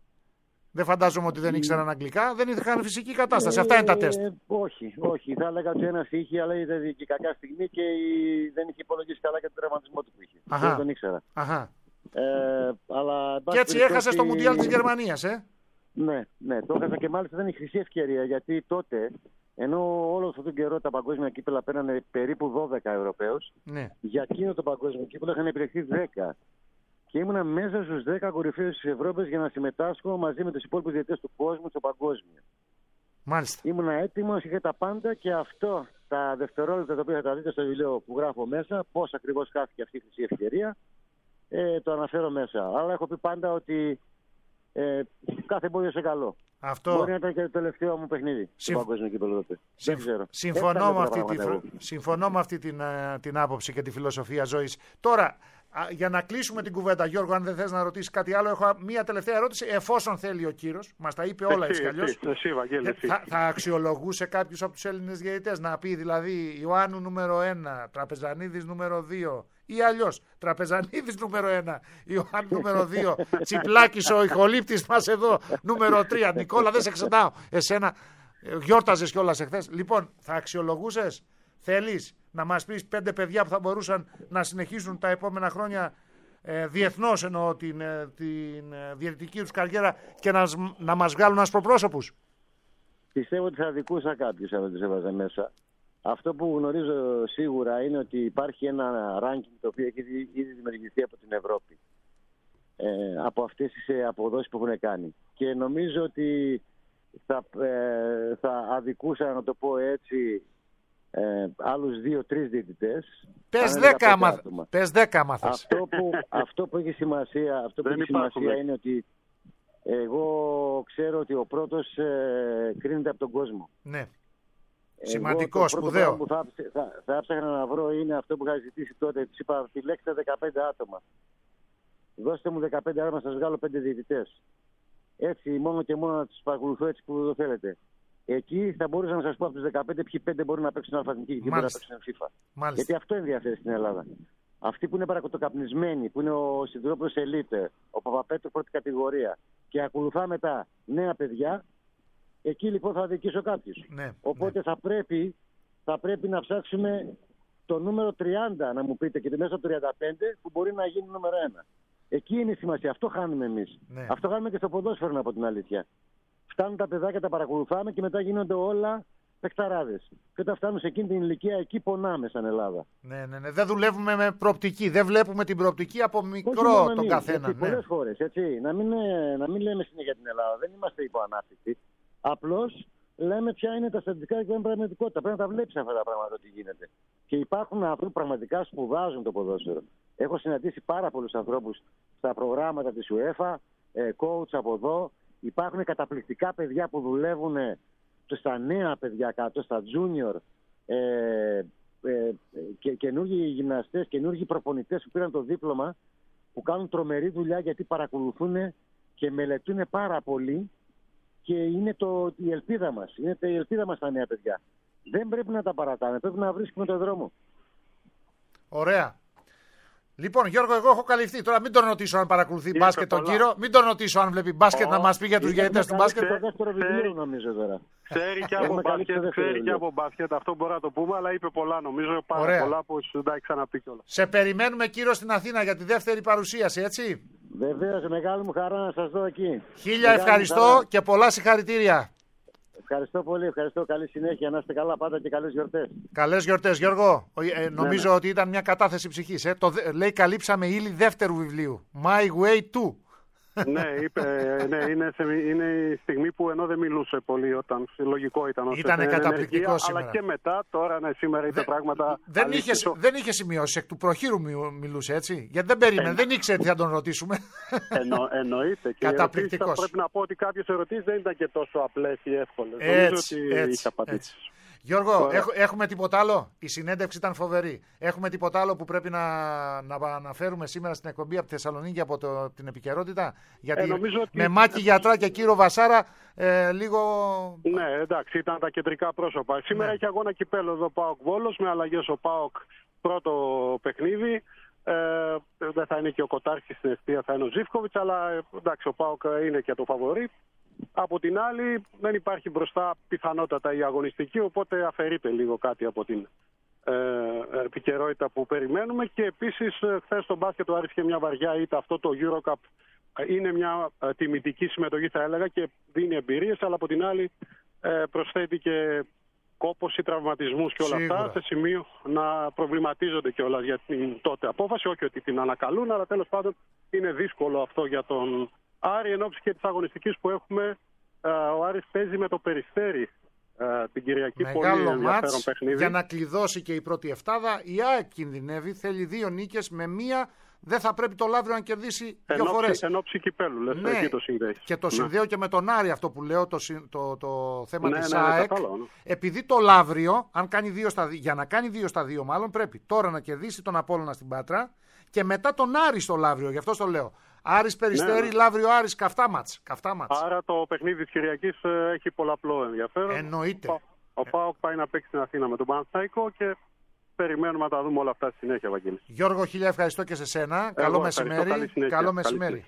Δεν φαντάζομαι ότι δεν ήξεραν αγγλικά, δεν είχαν φυσική κατάσταση. Ε, Αυτά είναι τα τεστ. Ε, όχι, όχι. Θα έλεγα ότι ένας είχε, αλλά ήταν και κακιά στιγμή και δεν είχε υπολογίσει καλά και τον τραυματισμό του που είχε. Αχα. Δεν τον ήξερα. Αχα. Ε, αλλά, και έτσι έχασε το Μουντιάλ της Γερμανίας, ε. Ναι, ναι, το έχασα και μάλιστα ήταν η χρυσή ευκαιρία, γιατί τότε, ενώ όλο αυτόν τον καιρό τα παγκόσμια κύπελα παίρνανε περίπου δώδεκα Ευρωπαίους, ναι. για εκείνο το παγκόσμιο κύπελο είχαν επιλεχθεί δέκα. Και ήμουνα μέσα στους δέκα κορυφαίους της Ευρώπης για να συμμετάσχω μαζί με τους υπόλοιπους διαιτητές του κόσμου στο παγκόσμιο. Μάλιστα. Ήμουνα έτοιμος, είχα τα πάντα και αυτό τα δευτερόλεπτα τα οποία θα τα δείτε στο βιβλίο που γράφω μέσα, πώς ακριβώς χάθηκε αυτή η χρυσή ευκαιρία, ε, το αναφέρω μέσα. Αλλά έχω πει πάντα ότι ε, κάθε εμπόδιο σε καλό. Αυτό... Μπορεί να ήταν και το τελευταίο μου παιχνίδι Συμφ... στο παγκόσμιο κύπελλο τότε. Συμφ... Δεν ξέρω. Συμφωνώ, με αυτή, τη... Συμφωνώ με αυτή την, την άποψη και τη φιλοσοφία ζωής. Τώρα, για να κλείσουμε την κουβέντα, Γιώργο, αν δεν θες να ρωτήσεις κάτι άλλο, έχω μία τελευταία ερώτηση. Εφόσον θέλει ο κύριος, μας τα είπε όλα έτσι κι αλλιώς. Θα, θα αξιολογούσε κάποιους από τους Έλληνες διαιτητές να πει δηλαδή Ιωάννου νούμερο ένα, Τραπεζανίδης νούμερο δύο, ή αλλιώς Τραπεζανίδης νούμερο ένα, Ιωάννου νούμερο δύο, Τσιπλάκης ο ηχολήπτης μας εδώ νούμερο τρία. Νικόλα, δεν σε ξετάω. Εσένα γιόρταζες κιόλας εχθές. Λοιπόν, θα αξιολογούσες, θέλεις να μας πεις πέντε παιδιά που θα μπορούσαν να συνεχίσουν τα επόμενα χρόνια ε, διεθνώς, εννοώ την, ε, την ε, διαιτητική τους καριέρα και να, να μας βγάλουν ασπροπρόσωπους? Πιστεύω ότι θα δικούσα κάποιους αν τους έβαζα μέσα. Αυτό που γνωρίζω σίγουρα είναι ότι υπάρχει ένα ranking το οποίο έχει ήδη δημιουργηθεί από την Ευρώπη. Ε, από αυτές τις αποδόσεις που έχουν κάνει. Και νομίζω ότι θα, ε, θα αδικούσα, να το πω έτσι, ε, άλλους δύο-τρεις διαιτητές. Πες δέκα άμα, πες δέκα άμα θες. Αυτό που, αυτό που έχει σημασία, αυτό που έχει σημασία είναι ότι εγώ ξέρω ότι ο πρώτος ε, κρίνεται από τον κόσμο. Ναι. Σημαντικό, σπουδαίο. Το πρώτο που θα, θα, θα έψαχνα να βρω είναι αυτό που είχα ζητήσει τότε. Τους είπα, επιλέξτε δεκαπέντε άτομα. Δώστε μου δεκαπέντε άτομα, σας βγάλω πέντε διαιτητές. Έτσι, μόνο και μόνο να τους παρακολουθώ έτσι που το θέλετε. Εκεί θα μπορούσα να σας πω από τους δεκαπέντε ποιοι πέντε μπορούν να παίξουν αλφα-εθνική και ποιοι μπορούν να παίξουν FIFA. Μάλιστα. Γιατί αυτό ενδιαφέρει στην Ελλάδα. Αυτοί που είναι παρακοτοκαπνισμένοι, που είναι ο Σιδηρόπουλος Ελίτε, ο Παπαπέτρου πρώτη κατηγορία και ακολουθά μετά νέα παιδιά, εκεί λοιπόν θα δικήσω κάποιους. Ναι, Οπότε ναι. Θα, πρέπει, θα πρέπει να ψάξουμε το νούμερο τριάντα, να μου πείτε, και μέσα από τριάντα πέντε που μπορεί να γίνει νούμερο ένα. Εκεί είναι η σημασία. Αυτό χάνουμε εμείς. Ναι. Αυτό χάνουμε και στο ποδόσφαιρο, από την αλήθεια. Φτάνουν τα παιδάκια, τα παρακολουθάμε και μετά γίνονται όλα παιχταράδες. Και όταν φτάνουν σε εκείνη την ηλικία, εκεί πονάμε σαν Ελλάδα. Ναι, ναι, ναι. Δεν δουλεύουμε με προοπτική. Δεν βλέπουμε την προοπτική από μικρό τον καθένα. Ναι. Πολλές φορές, έτσι. Να μην, να μην λέμε συνέχεια την Ελλάδα. Δεν είμαστε υποανάπτυκτοι. Απλώς λέμε ποια είναι τα στατιστικά και ποια είναι η πραγματικότητα. Πρέπει να τα βλέπεις αυτά τα πράγματα ότι γίνεται. Και υπάρχουν άνθρωποι που πραγματικά σπουδάζουν το ποδόσφαιρο. Έχω συναντήσει πάρα πολλούς ανθρώπους στα προγράμματα της UEFA, coach από εδώ. Υπάρχουν καταπληκτικά παιδιά που δουλεύουν στα νέα παιδιά κάτω, στα junior, ε, ε, και καινούργιοι γυμναστές, καινούργιοι προπονητές που πήραν το δίπλωμα, που κάνουν τρομερή δουλειά γιατί παρακολουθούν και μελετούν πάρα πολύ και είναι το, η ελπίδα μας. Είναι η ελπίδα μας τα νέα παιδιά. Δεν πρέπει να τα παρατάμε, πρέπει να βρίσκουμε τον δρόμο. Ωραία. Λοιπόν, Γιώργο, εγώ έχω καλυφθεί. Τώρα μην τον ρωτήσω αν παρακολουθεί Είπε μπάσκετ τον κύριο. Μην τον ρωτήσω αν βλέπει μπάσκετ oh. να μας πει για τους διαιτητές του μπάσκετ. Το δεύτερο βιβλίο, νομίζω τώρα. Ξέρει και από μπάσκετ, ξέρει και από μπάσκετ. Αυτό μπορώ να το πούμε, αλλά είπε πολλά, νομίζω. Πάρα Ωραία. πολλά που σου τα έχει ξαναπεί κιόλας. Σε περιμένουμε, κύριο, στην Αθήνα για τη δεύτερη παρουσίαση, έτσι. Βεβαίως, μεγάλη μου χαρά να σας δω εκεί. Χίλια μεγάλη ευχαριστώ χαρά. Και πολλά συγχαρητήρια. Ευχαριστώ πολύ, ευχαριστώ. Καλή συνέχεια. Να είστε καλά πάντα και καλές γιορτές. Καλές γιορτές, Γιώργο. Ε, νομίζω ναι, ναι. ότι ήταν μια κατάθεση ψυχής. Ε. Το, λέει, καλύψαμε ύλη δεύτερου βιβλίου. My Way to. Ναι, είπε, ναι είναι, σε, είναι η στιγμή που ενώ δεν μιλούσε πολύ, όταν λογικό ήταν. Ήταν καταπληκτικό σήμερα. Αλλά και μετά, τώρα ναι, σήμερα είπε πράγματα. Δεν είχε, δεν είχε σημειώσει, εκ του προχείρου μιλούσε έτσι. Γιατί δεν περίμενε, ε, δεν ήξερε τι θα τον ρωτήσουμε. Εννο, εννοείται. Καταπληκτικός. Πρέπει να πω ότι κάποιες ερωτήσεις δεν ήταν και τόσο απλές ή εύκολες. Έτσι, Νομίζω ότι έτσι, είχε απαντήσει. Γιώργο, έχ, έχουμε τίποτα άλλο? Η συνέντευξη ήταν φοβερή. Έχουμε τίποτα άλλο που πρέπει να, να αναφέρουμε σήμερα στην εκπομπή από τη Θεσσαλονίκη, από το, την επικαιρότητα? Γιατί ε, ότι... με Μάκη Γιατρά και κύριο Βασάρα ε, λίγο... Ναι, εντάξει, ήταν τα κεντρικά πρόσωπα. Σήμερα ναι. Έχει αγώνα κυπέλλου εδώ ΠΑΟΚ Βόλος, με αλλαγές ο ΠΑΟΚ πρώτο παιχνίδι. Ε, δεν θα είναι και ο Κοτάρχης στην αιστεία, θα είναι ο Ζίβκοβιτς, αλλά εντάξει, ο ΠΑΟΚ είναι και το φαβορί. Από την άλλη δεν υπάρχει μπροστά πιθανότατα η αγωνιστική, οπότε αφαιρείται λίγο κάτι από την ε, επικαιρότητα που περιμένουμε. Και επίσης χθες στο μπάσκετ του Άρης είχε μια βαριά ήττα, αυτό το EuroCup είναι μια ε, τιμητική συμμετοχή θα έλεγα και δίνει εμπειρίες, αλλά από την άλλη ε, προσθέτει και κόπωση, τραυματισμούς και όλα Σίγουρα. Αυτά σε σημείο να προβληματίζονται κιόλας για την τότε απόφαση, όχι ότι την ανακαλούν, αλλά τέλος πάντων είναι δύσκολο αυτό για τον Άρη, εν ώψη και της αγωνιστικής που έχουμε. Ο Άρης παίζει με το Περιστέρι την Κυριακή. Μεγάλο πολύ μάτς παιχνίδι. Για να κλειδώσει και η πρώτη εφτάδα. Η ΑΕΚ κινδυνεύει, θέλει δύο νίκες, με μία δεν θα πρέπει το Λαύριο να κερδίσει δύο φορές. Εν ώψη κυπέλλου, λες, ναι. Εκεί το συνδέεις. Και το ναι. συνδέω και με τον Άρη αυτό που λέω, το, το, το θέμα ναι, της ναι, ΑΕΚ. Ναι, ναι. Επειδή το Λαύριο, αν κάνει δύο στα, για να κάνει δύο στα δύο μάλλον, πρέπει τώρα να κερδίσει τον Απόλλωνα στην Πάτρα και μετά τον Άρη στο Λαύριο, γι' αυτό το λέω. Άρης Περιστέρι, ναι, ναι. Λαύριο Άρης, καυτά μάτς. Καυτά μάτς. Άρα το παιχνίδι της Κυριακής έχει πολλαπλό ενδιαφέρον. Εννοείται. Ο, ο ΠΑΟΚ πάει να παίξει στην Αθήνα με τον Παναθηναϊκό και περιμένουμε να τα δούμε όλα αυτά στη συνέχεια, Βαγγέλη. Γιώργο, χίλια ευχαριστώ και σε σένα. Εγώ καλό μεσημέρι. Καλή συνέχεια. Καλό μεσημέρι.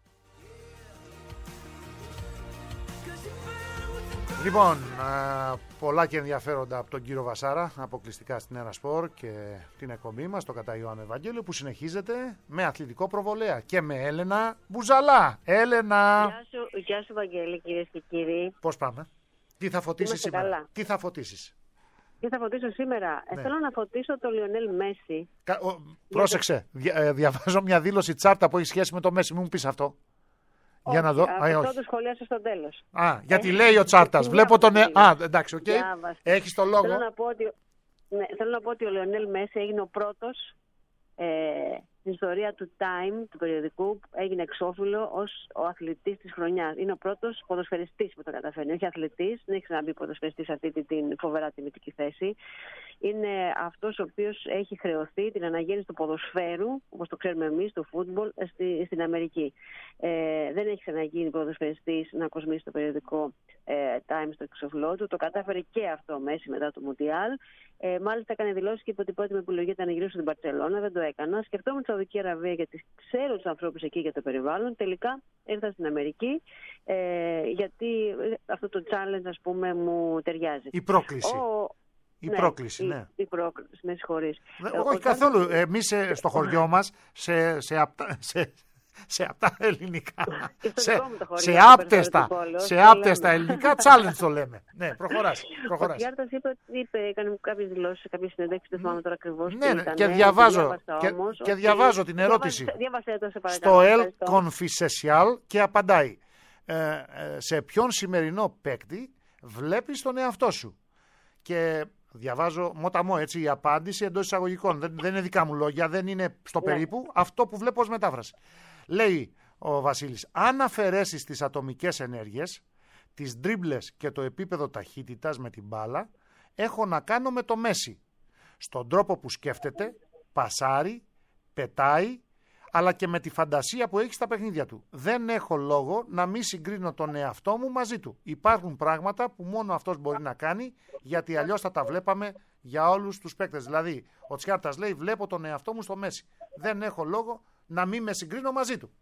Λοιπόν, α, πολλά και ενδιαφέροντα από τον κύριο Βασάρα, αποκλειστικά στην Έρα Σπορ και την εκπομπή μας, το κατά Ιωάννου Ευαγγέλιο, που συνεχίζεται με αθλητικό προβολέα και με Έλενα Μπουζαλά. Έλενα! Γεια σου, γεια σου Βαγγέλη, κυρίες και κύριοι. Πώς πάμε? Τι θα φωτίσεις σήμερα? Καλά. Τι θα φωτίσεις? Τι θα φωτίσω σήμερα? Ναι. Ε, θέλω να φωτίσω τον Λιονέλ Μέση. Κα... Ο... Πρόσεξε, Δια... ε, διαβάζω μια δήλωση τσάρτα που έχει σχέση με το Μέση, μην μου πεις αυτό. Όχι, για να δω. Αυτό το σχολιάσω στο τέλος. Α, γιατί έχει... λέει ο Τσάρτας. Βλέπω τον. Α, εντάξει, οκ. Okay. Έχεις το λόγο. Θέλω να πω ότι, ναι, θέλω να πω ότι ο Λιονέλ Μέση έγινε ο πρώτος ε, στην ιστορία του Time, του περιοδικού, έγινε εξώφυλλο ως ο αθλητής της χρονιάς. Είναι ο πρώτος ποδοσφαιριστής που το καταφέρνει. Όχι αθλητής, δεν έχει ξαναμπεί ποδοσφαιριστής σε αυτή την φοβερά τιμητική θέση. Είναι αυτός ο οποίος έχει χρεωθεί την αναγέννηση του ποδοσφαίρου, όπως το ξέρουμε εμείς, του φούτμπολ, στη, στην Αμερική. Ε, δεν έχει ξαναγίνει ποδοσφαιριστής να κοσμήσει το περιοδικό ε, Time στο εξώφυλλό του. Το κατάφερε και αυτό Μέση μετά το Μουντιάλ. Ε, μάλιστα έκανε δηλώσεις και είπε ότι η πρώτη μου επιλογή ήταν να γυρίσω στην Μπαρτσελόνα. Δεν το έκανα. Σκεφτόμουν τη Σαουδική Αραβία γιατί ξέρω τους ανθρώπους εκεί για το περιβάλλον. Τελικά ήρθα στην Αμερική ε, γιατί αυτό το challenge, ας πούμε, μου ταιριάζει. Η πρόκληση. Ο... Η ναι, πρόκληση, η, ναι. Η πρόκληση, με συγχωρείς. Ε, όχι καθόλου. Εμείς στο χωριό μας, σε, σε, απτα, σε, σε απτά ελληνικά, σε, σε άπτεστα, σε άπτεστα ελληνικά, challenge το λέμε. Ναι, προχωράς. προχωράς. Ο Γιάρτας είπε, είπε, έκανε κάποιες δηλώσεις σε κάποιες συνεντεύξεις, δεν θυμάμαι τώρα ακριβώς. Ναι, ναι, και διαβάζω, και, όμως, και διαβάζω την ερώτηση διάβασε το, σε στο El Confidential και απαντάει. Ε, ε, σε ποιον σημερινό παίκτη βλέπεις τον εαυτό σου? Και διαβάζω μόταμο έτσι η απάντηση εντός εισαγωγικών. Δεν, δεν είναι δικά μου λόγια, δεν είναι στο ναι. περίπου αυτό που βλέπω ως μετάφραση. Λέει ο Βασίλης, αν αφαιρέσεις τις ατομικές ενέργειες, τις ντρίμπλες και το επίπεδο ταχύτητας με την μπάλα, έχω να κάνω με το Μέση. Στον τρόπο που σκέφτεται, πασάρει, πετάει, αλλά και με τη φαντασία που έχει στα παιχνίδια του. Δεν έχω λόγο να μην συγκρίνω τον εαυτό μου μαζί του. Υπάρχουν πράγματα που μόνο αυτός μπορεί να κάνει, γιατί αλλιώς θα τα βλέπαμε για όλους τους παίκτες. Δηλαδή, ο Τσιάρτας λέει, βλέπω τον εαυτό μου στο Μέση. Δεν έχω λόγο να μην με συγκρίνω μαζί του.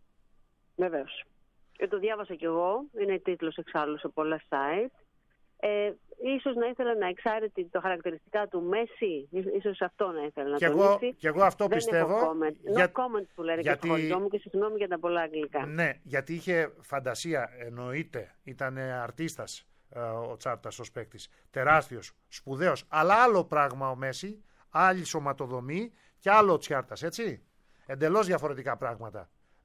Βεβαίως. Ε, το διάβασα κι εγώ. Είναι τίτλος εξάλλου σε πολλά site. Ε, ίσως να ήθελα να εξάρει το χαρακτηριστικά του Μέση, ίσως αυτό να ήθελα να και τονίσει. Εγώ, και εγώ αυτό δεν πιστεύω. Έχω comment. Για... No comment που λένε γιατί... και στο χωριό μου και συγγνώμη για τα πολλά αγγλικά. Ναι, γιατί είχε φαντασία, εννοείται, ήταν αρτίστας ε, ο Τσάρτας ως παίκτης, τεράστιος, σπουδαίος, αλλά άλλο πράγμα ο Μέση, άλλη σωματοδομή και άλλο ο Τσιάρτας, έτσι. Εντελώς διαφορετικά πράγματα.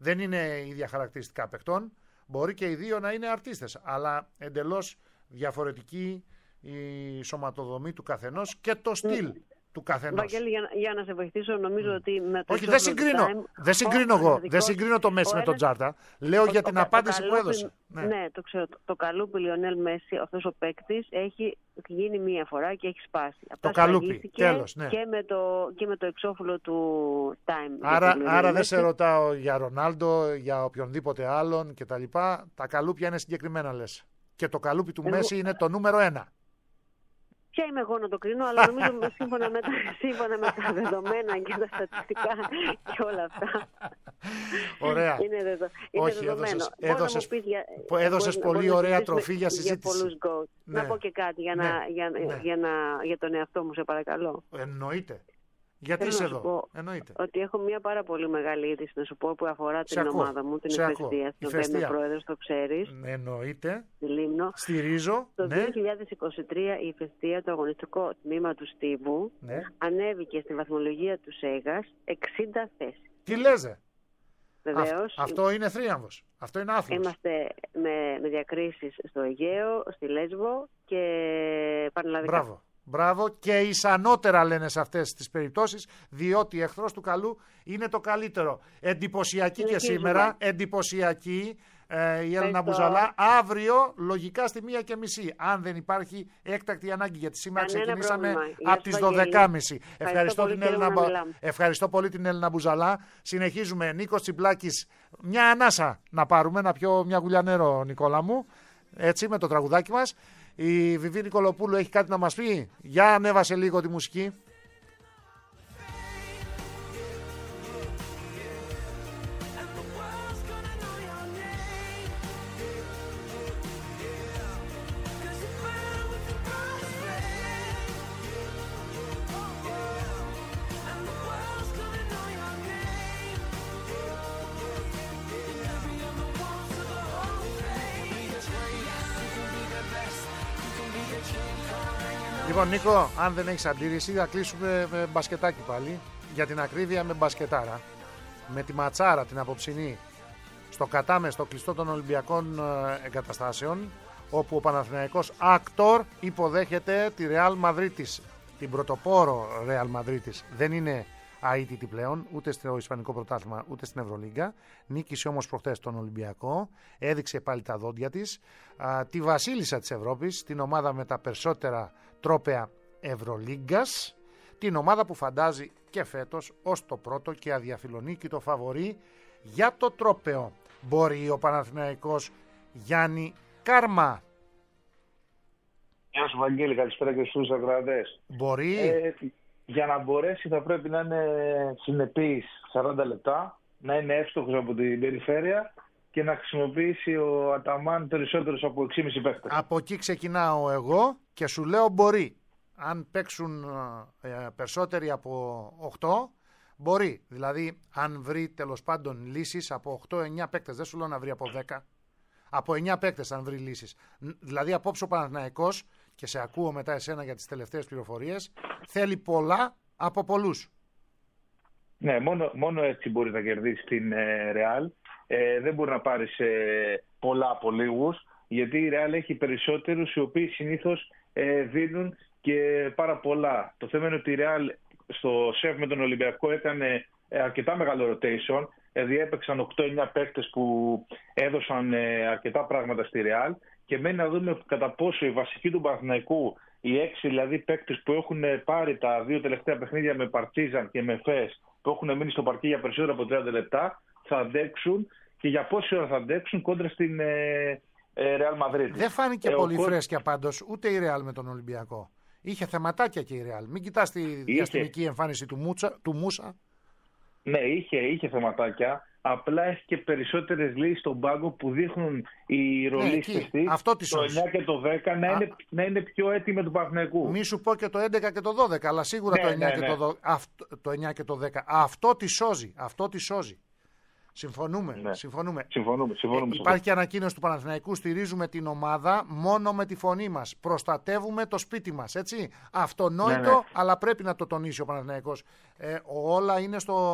Δεν είναι ίδια χαρακτηριστικά παιχτών. Μπορεί και οι δύο να είναι αρτίστες, αλλά εντελώς διαφορετική η σωματοδομή του καθενός και το στυλ mm. του καθενός. Βαγγέλη, για, για να σε βοηθήσω, νομίζω mm. ότι με το Όχι, δεν συγκρίνω, time, δεν συγκρίνω εγώ, δεν συγκρίνω το Μέση με τον Τζάρτα. Λέω ο, για την ο, απάντηση το που έδωσε. Ναι, ναι, το ξέρω. Το, το καλούπι Λιονέλ Μέση, αυτός ο παίκτης, έχει γίνει μία φορά και έχει σπάσει. Το καλούπι, τέλος, ναι. Και με το, και με το εξώφυλλο του Time. Άρα, άρα δεν σε ρωτάω για Ρονάλντο, για οποιονδήποτε άλλον κτλ. Τα, τα καλούπια είναι συγκεκριμένα, λες. Και το καλούπι του εγώ... Μέση είναι το νούμερο ένα. Ποια είμαι εγώ να το κρίνω, αλλά νομίζω σύμφωνα με τα, σύμφωνα με τα δεδομένα και τα στατιστικά και όλα αυτά. Ωραία. Είναι, δεδο, είναι Όχι, δεδομένο. Έδωσες, έδωσες, για, έδωσες μπορεί, πολύ μπορεί ωραία τροφή για συζήτηση. Για πολλούς ναι. Να πω και κάτι για, ναι. να, για, ναι. για, να, για τον εαυτό μου, σε παρακαλώ. Εννοείται. Γιατί είσαι εδώ. Εννοείται. Ότι έχω μια πάρα πολύ μεγάλη είδηση να σου πω που αφορά την ακούω. ομάδα μου, την Ηφαιστία, στην οποία είμαι πρόεδρος, το ξέρεις. Εννοείται. Στη Λίμνο. Στηρίζω. Το ναι. δύο χιλιάδες είκοσι τρία η Ηφαιστία, το αγωνιστικό τμήμα του Στίβου, ναι. ανέβηκε στη βαθμολογία του ΣΕΓΑΣ εξήντα θέσεις. Τι λέζε. Βεβαίως. Α, αυτό είναι θρίαμβος. Αυτό είναι άθλος. Είμαστε με, με διακρίσεις στο Αιγαίο, στη Λέσβο και πανελλαδικά. Μπράβο. Μπράβο, και ισανότερα λένε σε αυτές τις περιπτώσεις, διότι εχθρός του καλού είναι το καλύτερο. Εντυπωσιακή και σήμερα, εντυπωσιακή ε, η Έλληνα Μπουζαλά. Αύριο λογικά στη μία και μισή, αν δεν υπάρχει έκτακτη ανάγκη, γιατί σήμερα κανένα ξεκινήσαμε από τις δώδεκα και μισή. Ευχαριστώ, την Έλληνα... Ευχαριστώ πολύ την Έλληνα Μπουζαλά. Συνεχίζουμε. Νίκος Τσιμπλάκης, μια ανάσα να πάρουμε, να πιω μια γουλιά νερό, Νικόλα μου, έτσι με το τραγουδάκι μας. Η Βιβί Νικολοπούλου έχει κάτι να μας πει. Για ανέβασε λίγο τη μουσική. Λοιπόν, Νίκο, αν δεν έχεις αντίρρηση, θα κλείσουμε με μπασκετάκι πάλι. Για την ακρίβεια, με μπασκετάρα. Με τη ματσάρα την απόψινή στο Κατάμε, στο κλειστό των Ολυμπιακών Εγκαταστάσεων, όπου ο Παναθηναϊκός Άκτορ υποδέχεται τη Ρεάλ Μαδρίτης. Την πρωτοπόρο Ρεάλ Μαδρίτης. Δεν είναι αίτητη πλέον, ούτε στο Ισπανικό Πρωτάθλημα, ούτε στην Ευρωλίγκα. Νίκησε όμως προχτές τον Ολυμπιακό, έδειξε πάλι τα δόντια της. Α, τη βασίλισσα της Ευρώπης, την ομάδα με τα περισσότερα τρόπαια Ευρωλίγκας, την ομάδα που φαντάζει και φέτος ως το πρώτο και αδιαφιλονίκητο φαβορί για το τρόπαιο. Μπορεί ο Παναθηναϊκός Γιάννη Κάρμα? Γεια σου Βαγγέλη, καλησπέρα και στους ακροατές. Μπορεί. Ε, για να μπορέσει θα πρέπει να είναι συνεπής σαράντα λεπτά, να είναι εύστοχος από την περιφέρεια και να χρησιμοποιήσει ο Αταμάν περισσότερους από έξι και μισό παίκτες. Από εκεί ξεκινάω εγώ και σου λέω μπορεί. Αν παίξουν ε, περισσότεροι από οκτώ, μπορεί. Δηλαδή, αν βρει τέλος πάντων λύσεις από οκτώ εννιά παίκτες, δεν σου λέω να βρει από δέκα. Από εννιά παίκτες αν βρει λύσεις. Δηλαδή, απόψε ο Παναθηναϊκός, και σε ακούω μετά εσένα για τις τελευταίες πληροφορίες, θέλει πολλά από πολλούς. Ναι, μόνο, μόνο έτσι μπορεί να κερδίσει την Ρεάλ. Ε, δεν μπορεί να πάρει ε, πολλά από λίγους, γιατί η Ρεάλ έχει περισσότερους οι οποίοι συνήθως ε, δίνουν και πάρα πολλά. Το θέμα είναι ότι η Ρεάλ στο σεφ με τον Ολυμπιακό έκανε ε, αρκετά μεγάλο rotation. Δηλαδή έπαιξαν οκτώ εννιά παίκτες που έδωσαν ε, αρκετά πράγματα στη Ρεάλ και μένει να δούμε κατά πόσο οι βασικοί του Παναθηναϊκού, οι έξι δηλαδή παίκτες που έχουν πάρει τα δύο τελευταία παιχνίδια με Παρτίζαν και με Φες, που έχουν μείνει στο παρκή για περισσότερο από τριάντα λεπτά, θα αντέξουν και για πόση ώρα θα αντέξουν κόντρα στην Ρεάλ Μαδρίτη. Δεν φάνηκε ε, πολύ ο... φρέσκια πάντως ούτε η Ρεάλ με τον Ολυμπιακό. Είχε θεματάκια και η Ρεάλ. Μην κοιτάς τη είχε... διαστημική εμφάνιση του, Μούτσα, του Μούσα. Ναι, είχε, είχε θεματάκια. Απλά έχει και περισσότερες λύσεις στον πάγκο που δείχνουν οι ρολίστες της. Αυτό τη το εννιά και το δέκα να, είναι, να είναι πιο έτοιμοι του Παναθηναϊκού. Μη σου πω και το έντεκα και το δώδεκα, αλλά σίγουρα ναι, το, εννιά ναι, ναι. Και το, αυτό, το εννιά και το δέκα. Αυτό τη σώζει. Αυτό τη σώζει. Συμφωνούμε. Ναι. Συμφωνούμε. συμφωνούμε, συμφωνούμε ε, υπάρχει και ανακοίνωση του Παναθηναϊκού. Στηρίζουμε την ομάδα μόνο με τη φωνή μας. Προστατεύουμε το σπίτι μας. Έτσι. Αυτονόητο, ναι, ναι. Αλλά πρέπει να το τονίσει ο Παναθηναϊκός. Ε, όλα είναι στο,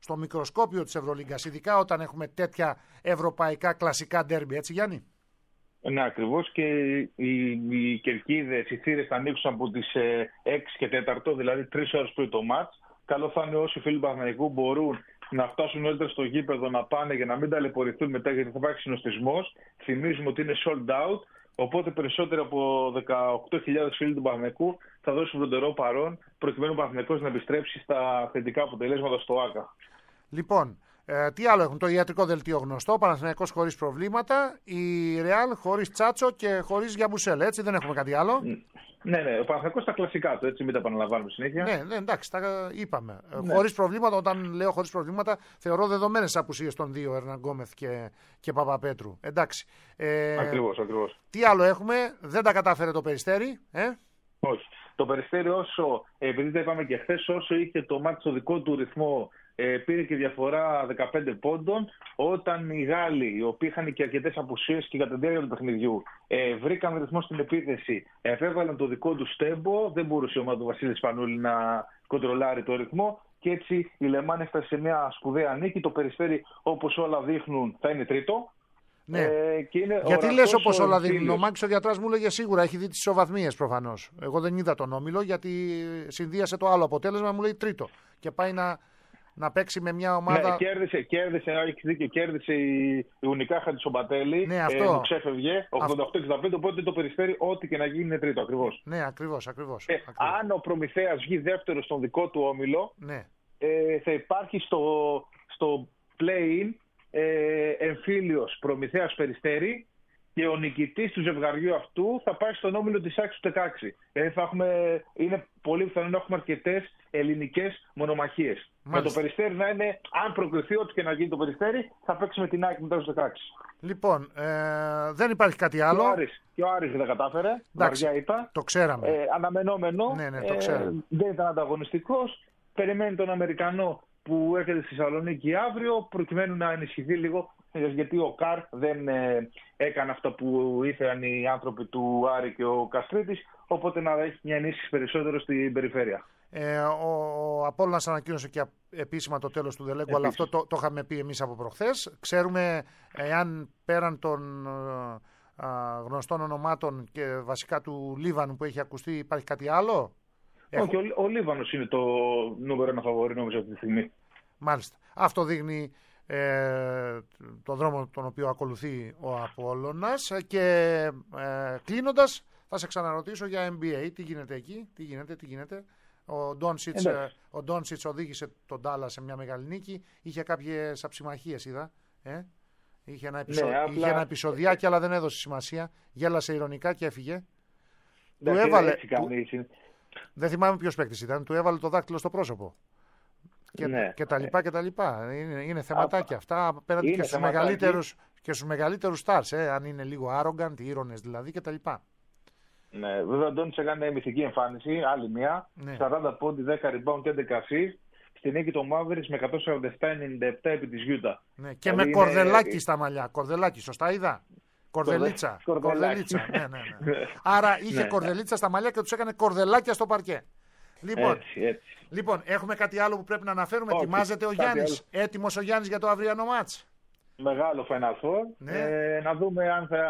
στο μικροσκόπιο της Ευρωλίγκας, ειδικά όταν έχουμε τέτοια ευρωπαϊκά κλασικά ντέρμπι, έτσι Γιάννη? Ναι, ακριβώς, και οι, οι κερκίδες, οι θύρες θα ανοίξουν από τις ε, έξι και τέταρτο, δηλαδή τρεις ώρες πριν το μάτς. Καλό θα είναι όσοι φίλοι του Παναθηναϊκού μπορούν να φτάσουν νωρίτερα στο γήπεδο, να πάνε για να μην ταλαιπωρηθούν μετά, γιατί θα υπάρξει συνοστισμός. Θυμίζουμε ότι είναι sold out, οπότε περισσότεροι από δεκαοκτώ χιλιάδες φίλοι του Παναθηναϊκού θα δώσουν φροντερό παρόν, προκειμένου ο Παναθηναϊκός να επιστρέψει στα θετικά αποτελέσματα στο ΆΚΑ. Λοιπόν, ε, τι άλλο έχουν? Το ιατρικό δελτίο γνωστό, Παναθηναϊκός χωρίς προβλήματα, η Ρεάλ χωρίς Τσάτσο και χωρίς Γιαμπουσέλ, έτσι, δεν έχουμε κάτι άλλο. Ναι, ναι, ο Παναθηναϊκός στα κλασικά του, έτσι, μην τα επαναλαμβάνουμε συνέχεια. Ναι, ναι, εντάξει, τα είπαμε. Ναι. Χωρίς προβλήματα, όταν λέω χωρίς προβλήματα, θεωρώ δεδομένες απουσίες των δύο, Ερναν Γκόμεθ και, και Παπαπέτρου. Εντάξει. Ε, ακριβώς, ακριβώς. Τι άλλο έχουμε? Δεν τα κατάφερε το Περιστέρι, ε? Όχι. Το Περιστέρι, όσο, επειδή τα είπαμε και χθες, όσο είχε το μάτι στο δικό του ρυθμό, ε, πήρε και διαφορά δεκαπέντε πόντων. Όταν οι Γάλλοι, οι οποίοι είχαν και αρκετές απουσίες και κατά τη διάρκεια του παιχνιδιού, ε, βρήκαν ρυθμό στην επίθεση, επέβαλαν το δικό του στέμπο, δεν μπορούσε η ομάδα του Βασίλη Σπανούλη να κοντρολάρει το ρυθμό. Και έτσι η Λεμάν έφτασε σε μια σπουδαία νίκη. Το Περιστέρι, όπως όλα δείχνουν, θα είναι τρίτο. Ναι. Ε, και είναι γιατί λες όπως όλα δείχνουν? δείχνουν? Ο Μάκης ο γιατράς μου λέγε σίγουρα έχει δει τις ισοβαθμίες προφανώς. Εγώ δεν είδα τον όμιλο, γιατί συνδύασε το άλλο αποτέλεσμα, μου λέει τρίτο. Και πάει να, να παίξει με μια ομάδα. Ναι, κέρδισε, κέρδισε, έχει δίκιο, κέρδισε η, η Ουνικάχα της Ομπατέλη. Ναι, αυτό. Ε, ξέφευγε ογδόντα οκτώ εξήντα πέντε, οπότε το Περιστέρι, ό,τι και να γίνει, είναι τρίτο ακριβώς. Ναι, ακριβώς, ακριβώς. Ε, ακριβώς. αν ο Προμηθέας βγει δεύτερο στον δικό του όμιλο, ναι. ε, θα υπάρχει στο, στο play-in ε, εμφύλιος Προμηθέας Περιστέρι, και ο νικητής του ζευγαριού αυτού θα πάει στον όμιλο της άξης του δεκαέξι. Δηλαδή θα έχουμε, είναι πολύ πιθανό να έχουμε αρκετές ελληνικές μονομαχίες. Με το Περιστέρι να είναι, αν προκριθεί ό,τι και να γίνει το Περιστέρι, θα παίξει με την ΑΕΚ μετά στους δεκαέξι. Λοιπόν, ε, δεν υπάρχει κάτι άλλο. Και ο Άρης, και ο Άρης δεν τα κατάφερε. Εντάξει, βαριά είπα. Το ξέραμε. Ε, αναμενόμενο. Ναι, ναι, το ξέραμε. Ε, δεν ήταν ανταγωνιστικός. Περιμένει τον Αμερικανό που έρχεται στη Θεσσαλονίκη αύριο, προκειμένου να ενισχυθεί λίγο, γιατί ο Καρ δεν ε, έκανε αυτά που ήθελαν οι άνθρωποι του Άρη και ο Καστρίτης, οπότε να έχει μια ενίσχυση περισσότερο στην περιφέρεια. Ε, ο, ο Απόλλωνας ανακοίνωσε και επίσημα το τέλος του Δελέγκου, αλλά αυτό το, το είχαμε πει εμείς από προχθές. Ξέρουμε εάν πέραν των ε, γνωστών ονομάτων και βασικά του Λίβανου που έχει ακουστεί, υπάρχει κάτι άλλο? Όχι, Έχω... ο, ο Λίβανος είναι το νούμερο ένα φαβορί, νομίζω, αυτή τη στιγμή. Μάλιστα. Αυτό δείχνει ε, τον δρόμο τον οποίο ακολουθεί ο Απόλλωνας. Και ε, κλείνοντας, θα σε ξαναρωτήσω για N B A. Τι γίνεται εκεί, τι γίνεται, τι γίνεται. Ο Ντόνσιτς, ο Ντόνσιτς οδήγησε τον Ντάλλας σε μια μεγάλη νίκη. Είχε κάποιες αψιμαχίες, είδα. Ε? Είχε, ένα επεισο... ναι, απλά... Είχε ένα επεισοδιάκι, αλλά δεν έδωσε σημασία. Γέλασε ηρωνικά και έφυγε. Ναι, του έβαλε. Του... Δεν θυμάμαι ποιος παίκτης ήταν. Του έβαλε το δάκτυλο στο πρόσωπο. Και, ναι. και τα λοιπά και τα λοιπά. Είναι, είναι θεματάκια Α, αυτά απέναντι και στους μεγαλύτερους, και στους μεγαλύτερους stars, ε, αν είναι λίγο arrogant, ήρωνες δηλαδή και τα λοιπά. Ναι, βέβαια ο Ντόνιτς έκανε μυθική εμφάνιση, άλλη μία, ναι. σαράντα πόντι, δέκα rebound και έντεκα assist, στη νίκη των Mavericks με εκατόν σαράντα επτά ενενήντα επτά επί της Utah. Ναι, και δηλαδή με είναι... κορδελάκι στα μαλλιά, κορδελάκι, σωστά είδα. Κορδελίτσα. Κορδελίτσα. ναι, ναι, ναι. Άρα είχε ναι, κορδελίτσα στα μαλλιά και τους έκανε κορδελάκια στο παρκέ. Λοιπόν, έτσι, έτσι. λοιπόν, έχουμε κάτι άλλο που πρέπει να αναφέρουμε. Όχι, ετοιμάζεται ο Γιάννης. Έτοιμος ο Γιάννης για το αυριανό μάτς. Μεγάλο Final Four. Ναι. Ε, να δούμε αν θα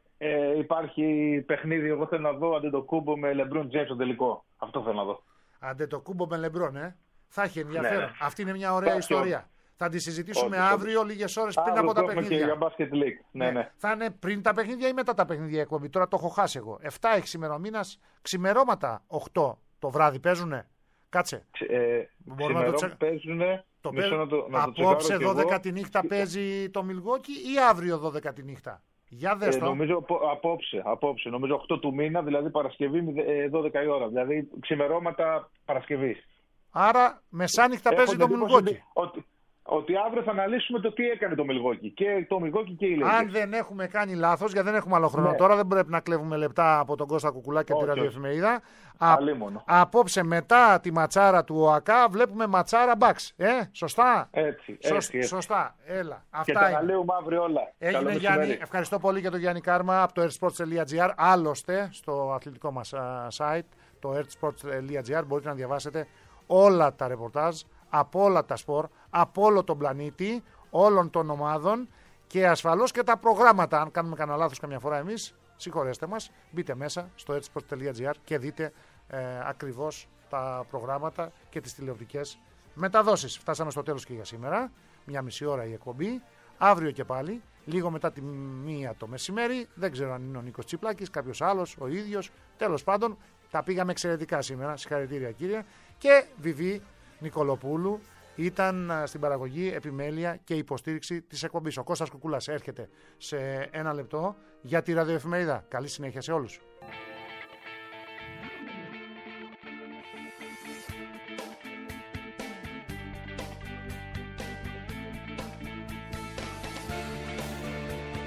ε, υπάρχει παιχνίδι. Εγώ θέλω να δω Αντετοκούμπο με LeBron James στο τελικό. Αυτό θέλω να δω. Αντετοκούμπο με LeBron, ε. Θα έχει ενδιαφέρον. Ναι. Αυτή είναι μια ωραία ιστορία. Όχι. Θα τη συζητήσουμε όχι, αύριο, λίγες ώρες πριν από τα παιχνίδια. Και για Basket League. Ναι, ναι. Ναι. Θα είναι πριν τα παιχνίδια ή μετά τα παιχνίδια εκπομπή. Τώρα το έχω χάσει εγώ. εφτά έχει ημερομήνας, ξημερώματα οκτώ το βράδυ παίζουνε. Κάτσε. Ε, Μπορούμε να το τσεκ... παίζουνε. Το παίζ... να το, να Απόψε το δώδεκα τη νύχτα παίζει το Μιλγόκι ή αύριο δώδεκα τη νύχτα. Για δες ε, το. Νομίζω απόψε, απόψε. Νομίζω οκτώ του μήνα, δηλαδή Παρασκευή δώδεκα η ώρα. Δηλαδή ξημερώματα Παρασκευής. Άρα μεσάνυχτα Έχω παίζει το Μιλγόκι. Ότι... Ότι αύριο θα αναλύσουμε το τι έκανε το Μιλγόκι. Και το Μιλγόκι και η Lakers. Αν δεν έχουμε κάνει λάθος, γιατί δεν έχουμε άλλο χρόνο ναι. τώρα, δεν πρέπει να κλέβουμε λεπτά από τον Κώστα Κουκουλάκη και τη ραδιοεφημερίδα. Α... Απόψε μετά τη ματσάρα του ΟΑΚΑ βλέπουμε ματσάρα Bucks. Ε, σωστά. Έτσι, Σωσ... έτσι, έτσι. Σωστά. Έλα. Αυτά και τα αναλύουμε αύριο όλα. Έγινε Γιάννη. Ευχαριστώ πολύ για τον Γιάννη Κάρμα από το airsports.gr. Άλλωστε, στο αθλητικό μας uh, site, το airsports.gr, μπορείτε να διαβάσετε όλα τα ρεπορτάζ από όλα τα σπορ, από όλο τον πλανήτη, όλων των ομάδων και ασφαλώς και τα προγράμματα. Αν κάνουμε κανένα λάθος καμιά φορά εμείς, συγχωρέστε μας, μπείτε μέσα στο etsport τελεία gr και δείτε ε, ακριβώς τα προγράμματα και τις τηλεοπτικές μεταδόσεις. Φτάσαμε στο τέλος και για σήμερα. Μια μισή ώρα η εκπομπή. Αύριο και πάλι, λίγο μετά τη μία το μεσημέρι. Δεν ξέρω αν είναι ο Νίκος Τσιπλάκης, κάποιος άλλος, ο ίδιος. Τέλος πάντων, τα πήγαμε εξαιρετικά σήμερα. Συγχαρητήρια κύριε. Και Βιβί Νικολοπούλου ήταν στην παραγωγή, επιμέλεια και υποστήριξη της εκπομπής. Ο Κώστας Κουκούλας έρχεται σε ένα λεπτό για τη ραδιοεφημερίδα. Καλή συνέχεια σε όλους.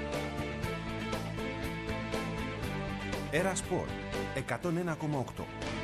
Era Sport εκατόν ένα κόμμα οκτώ.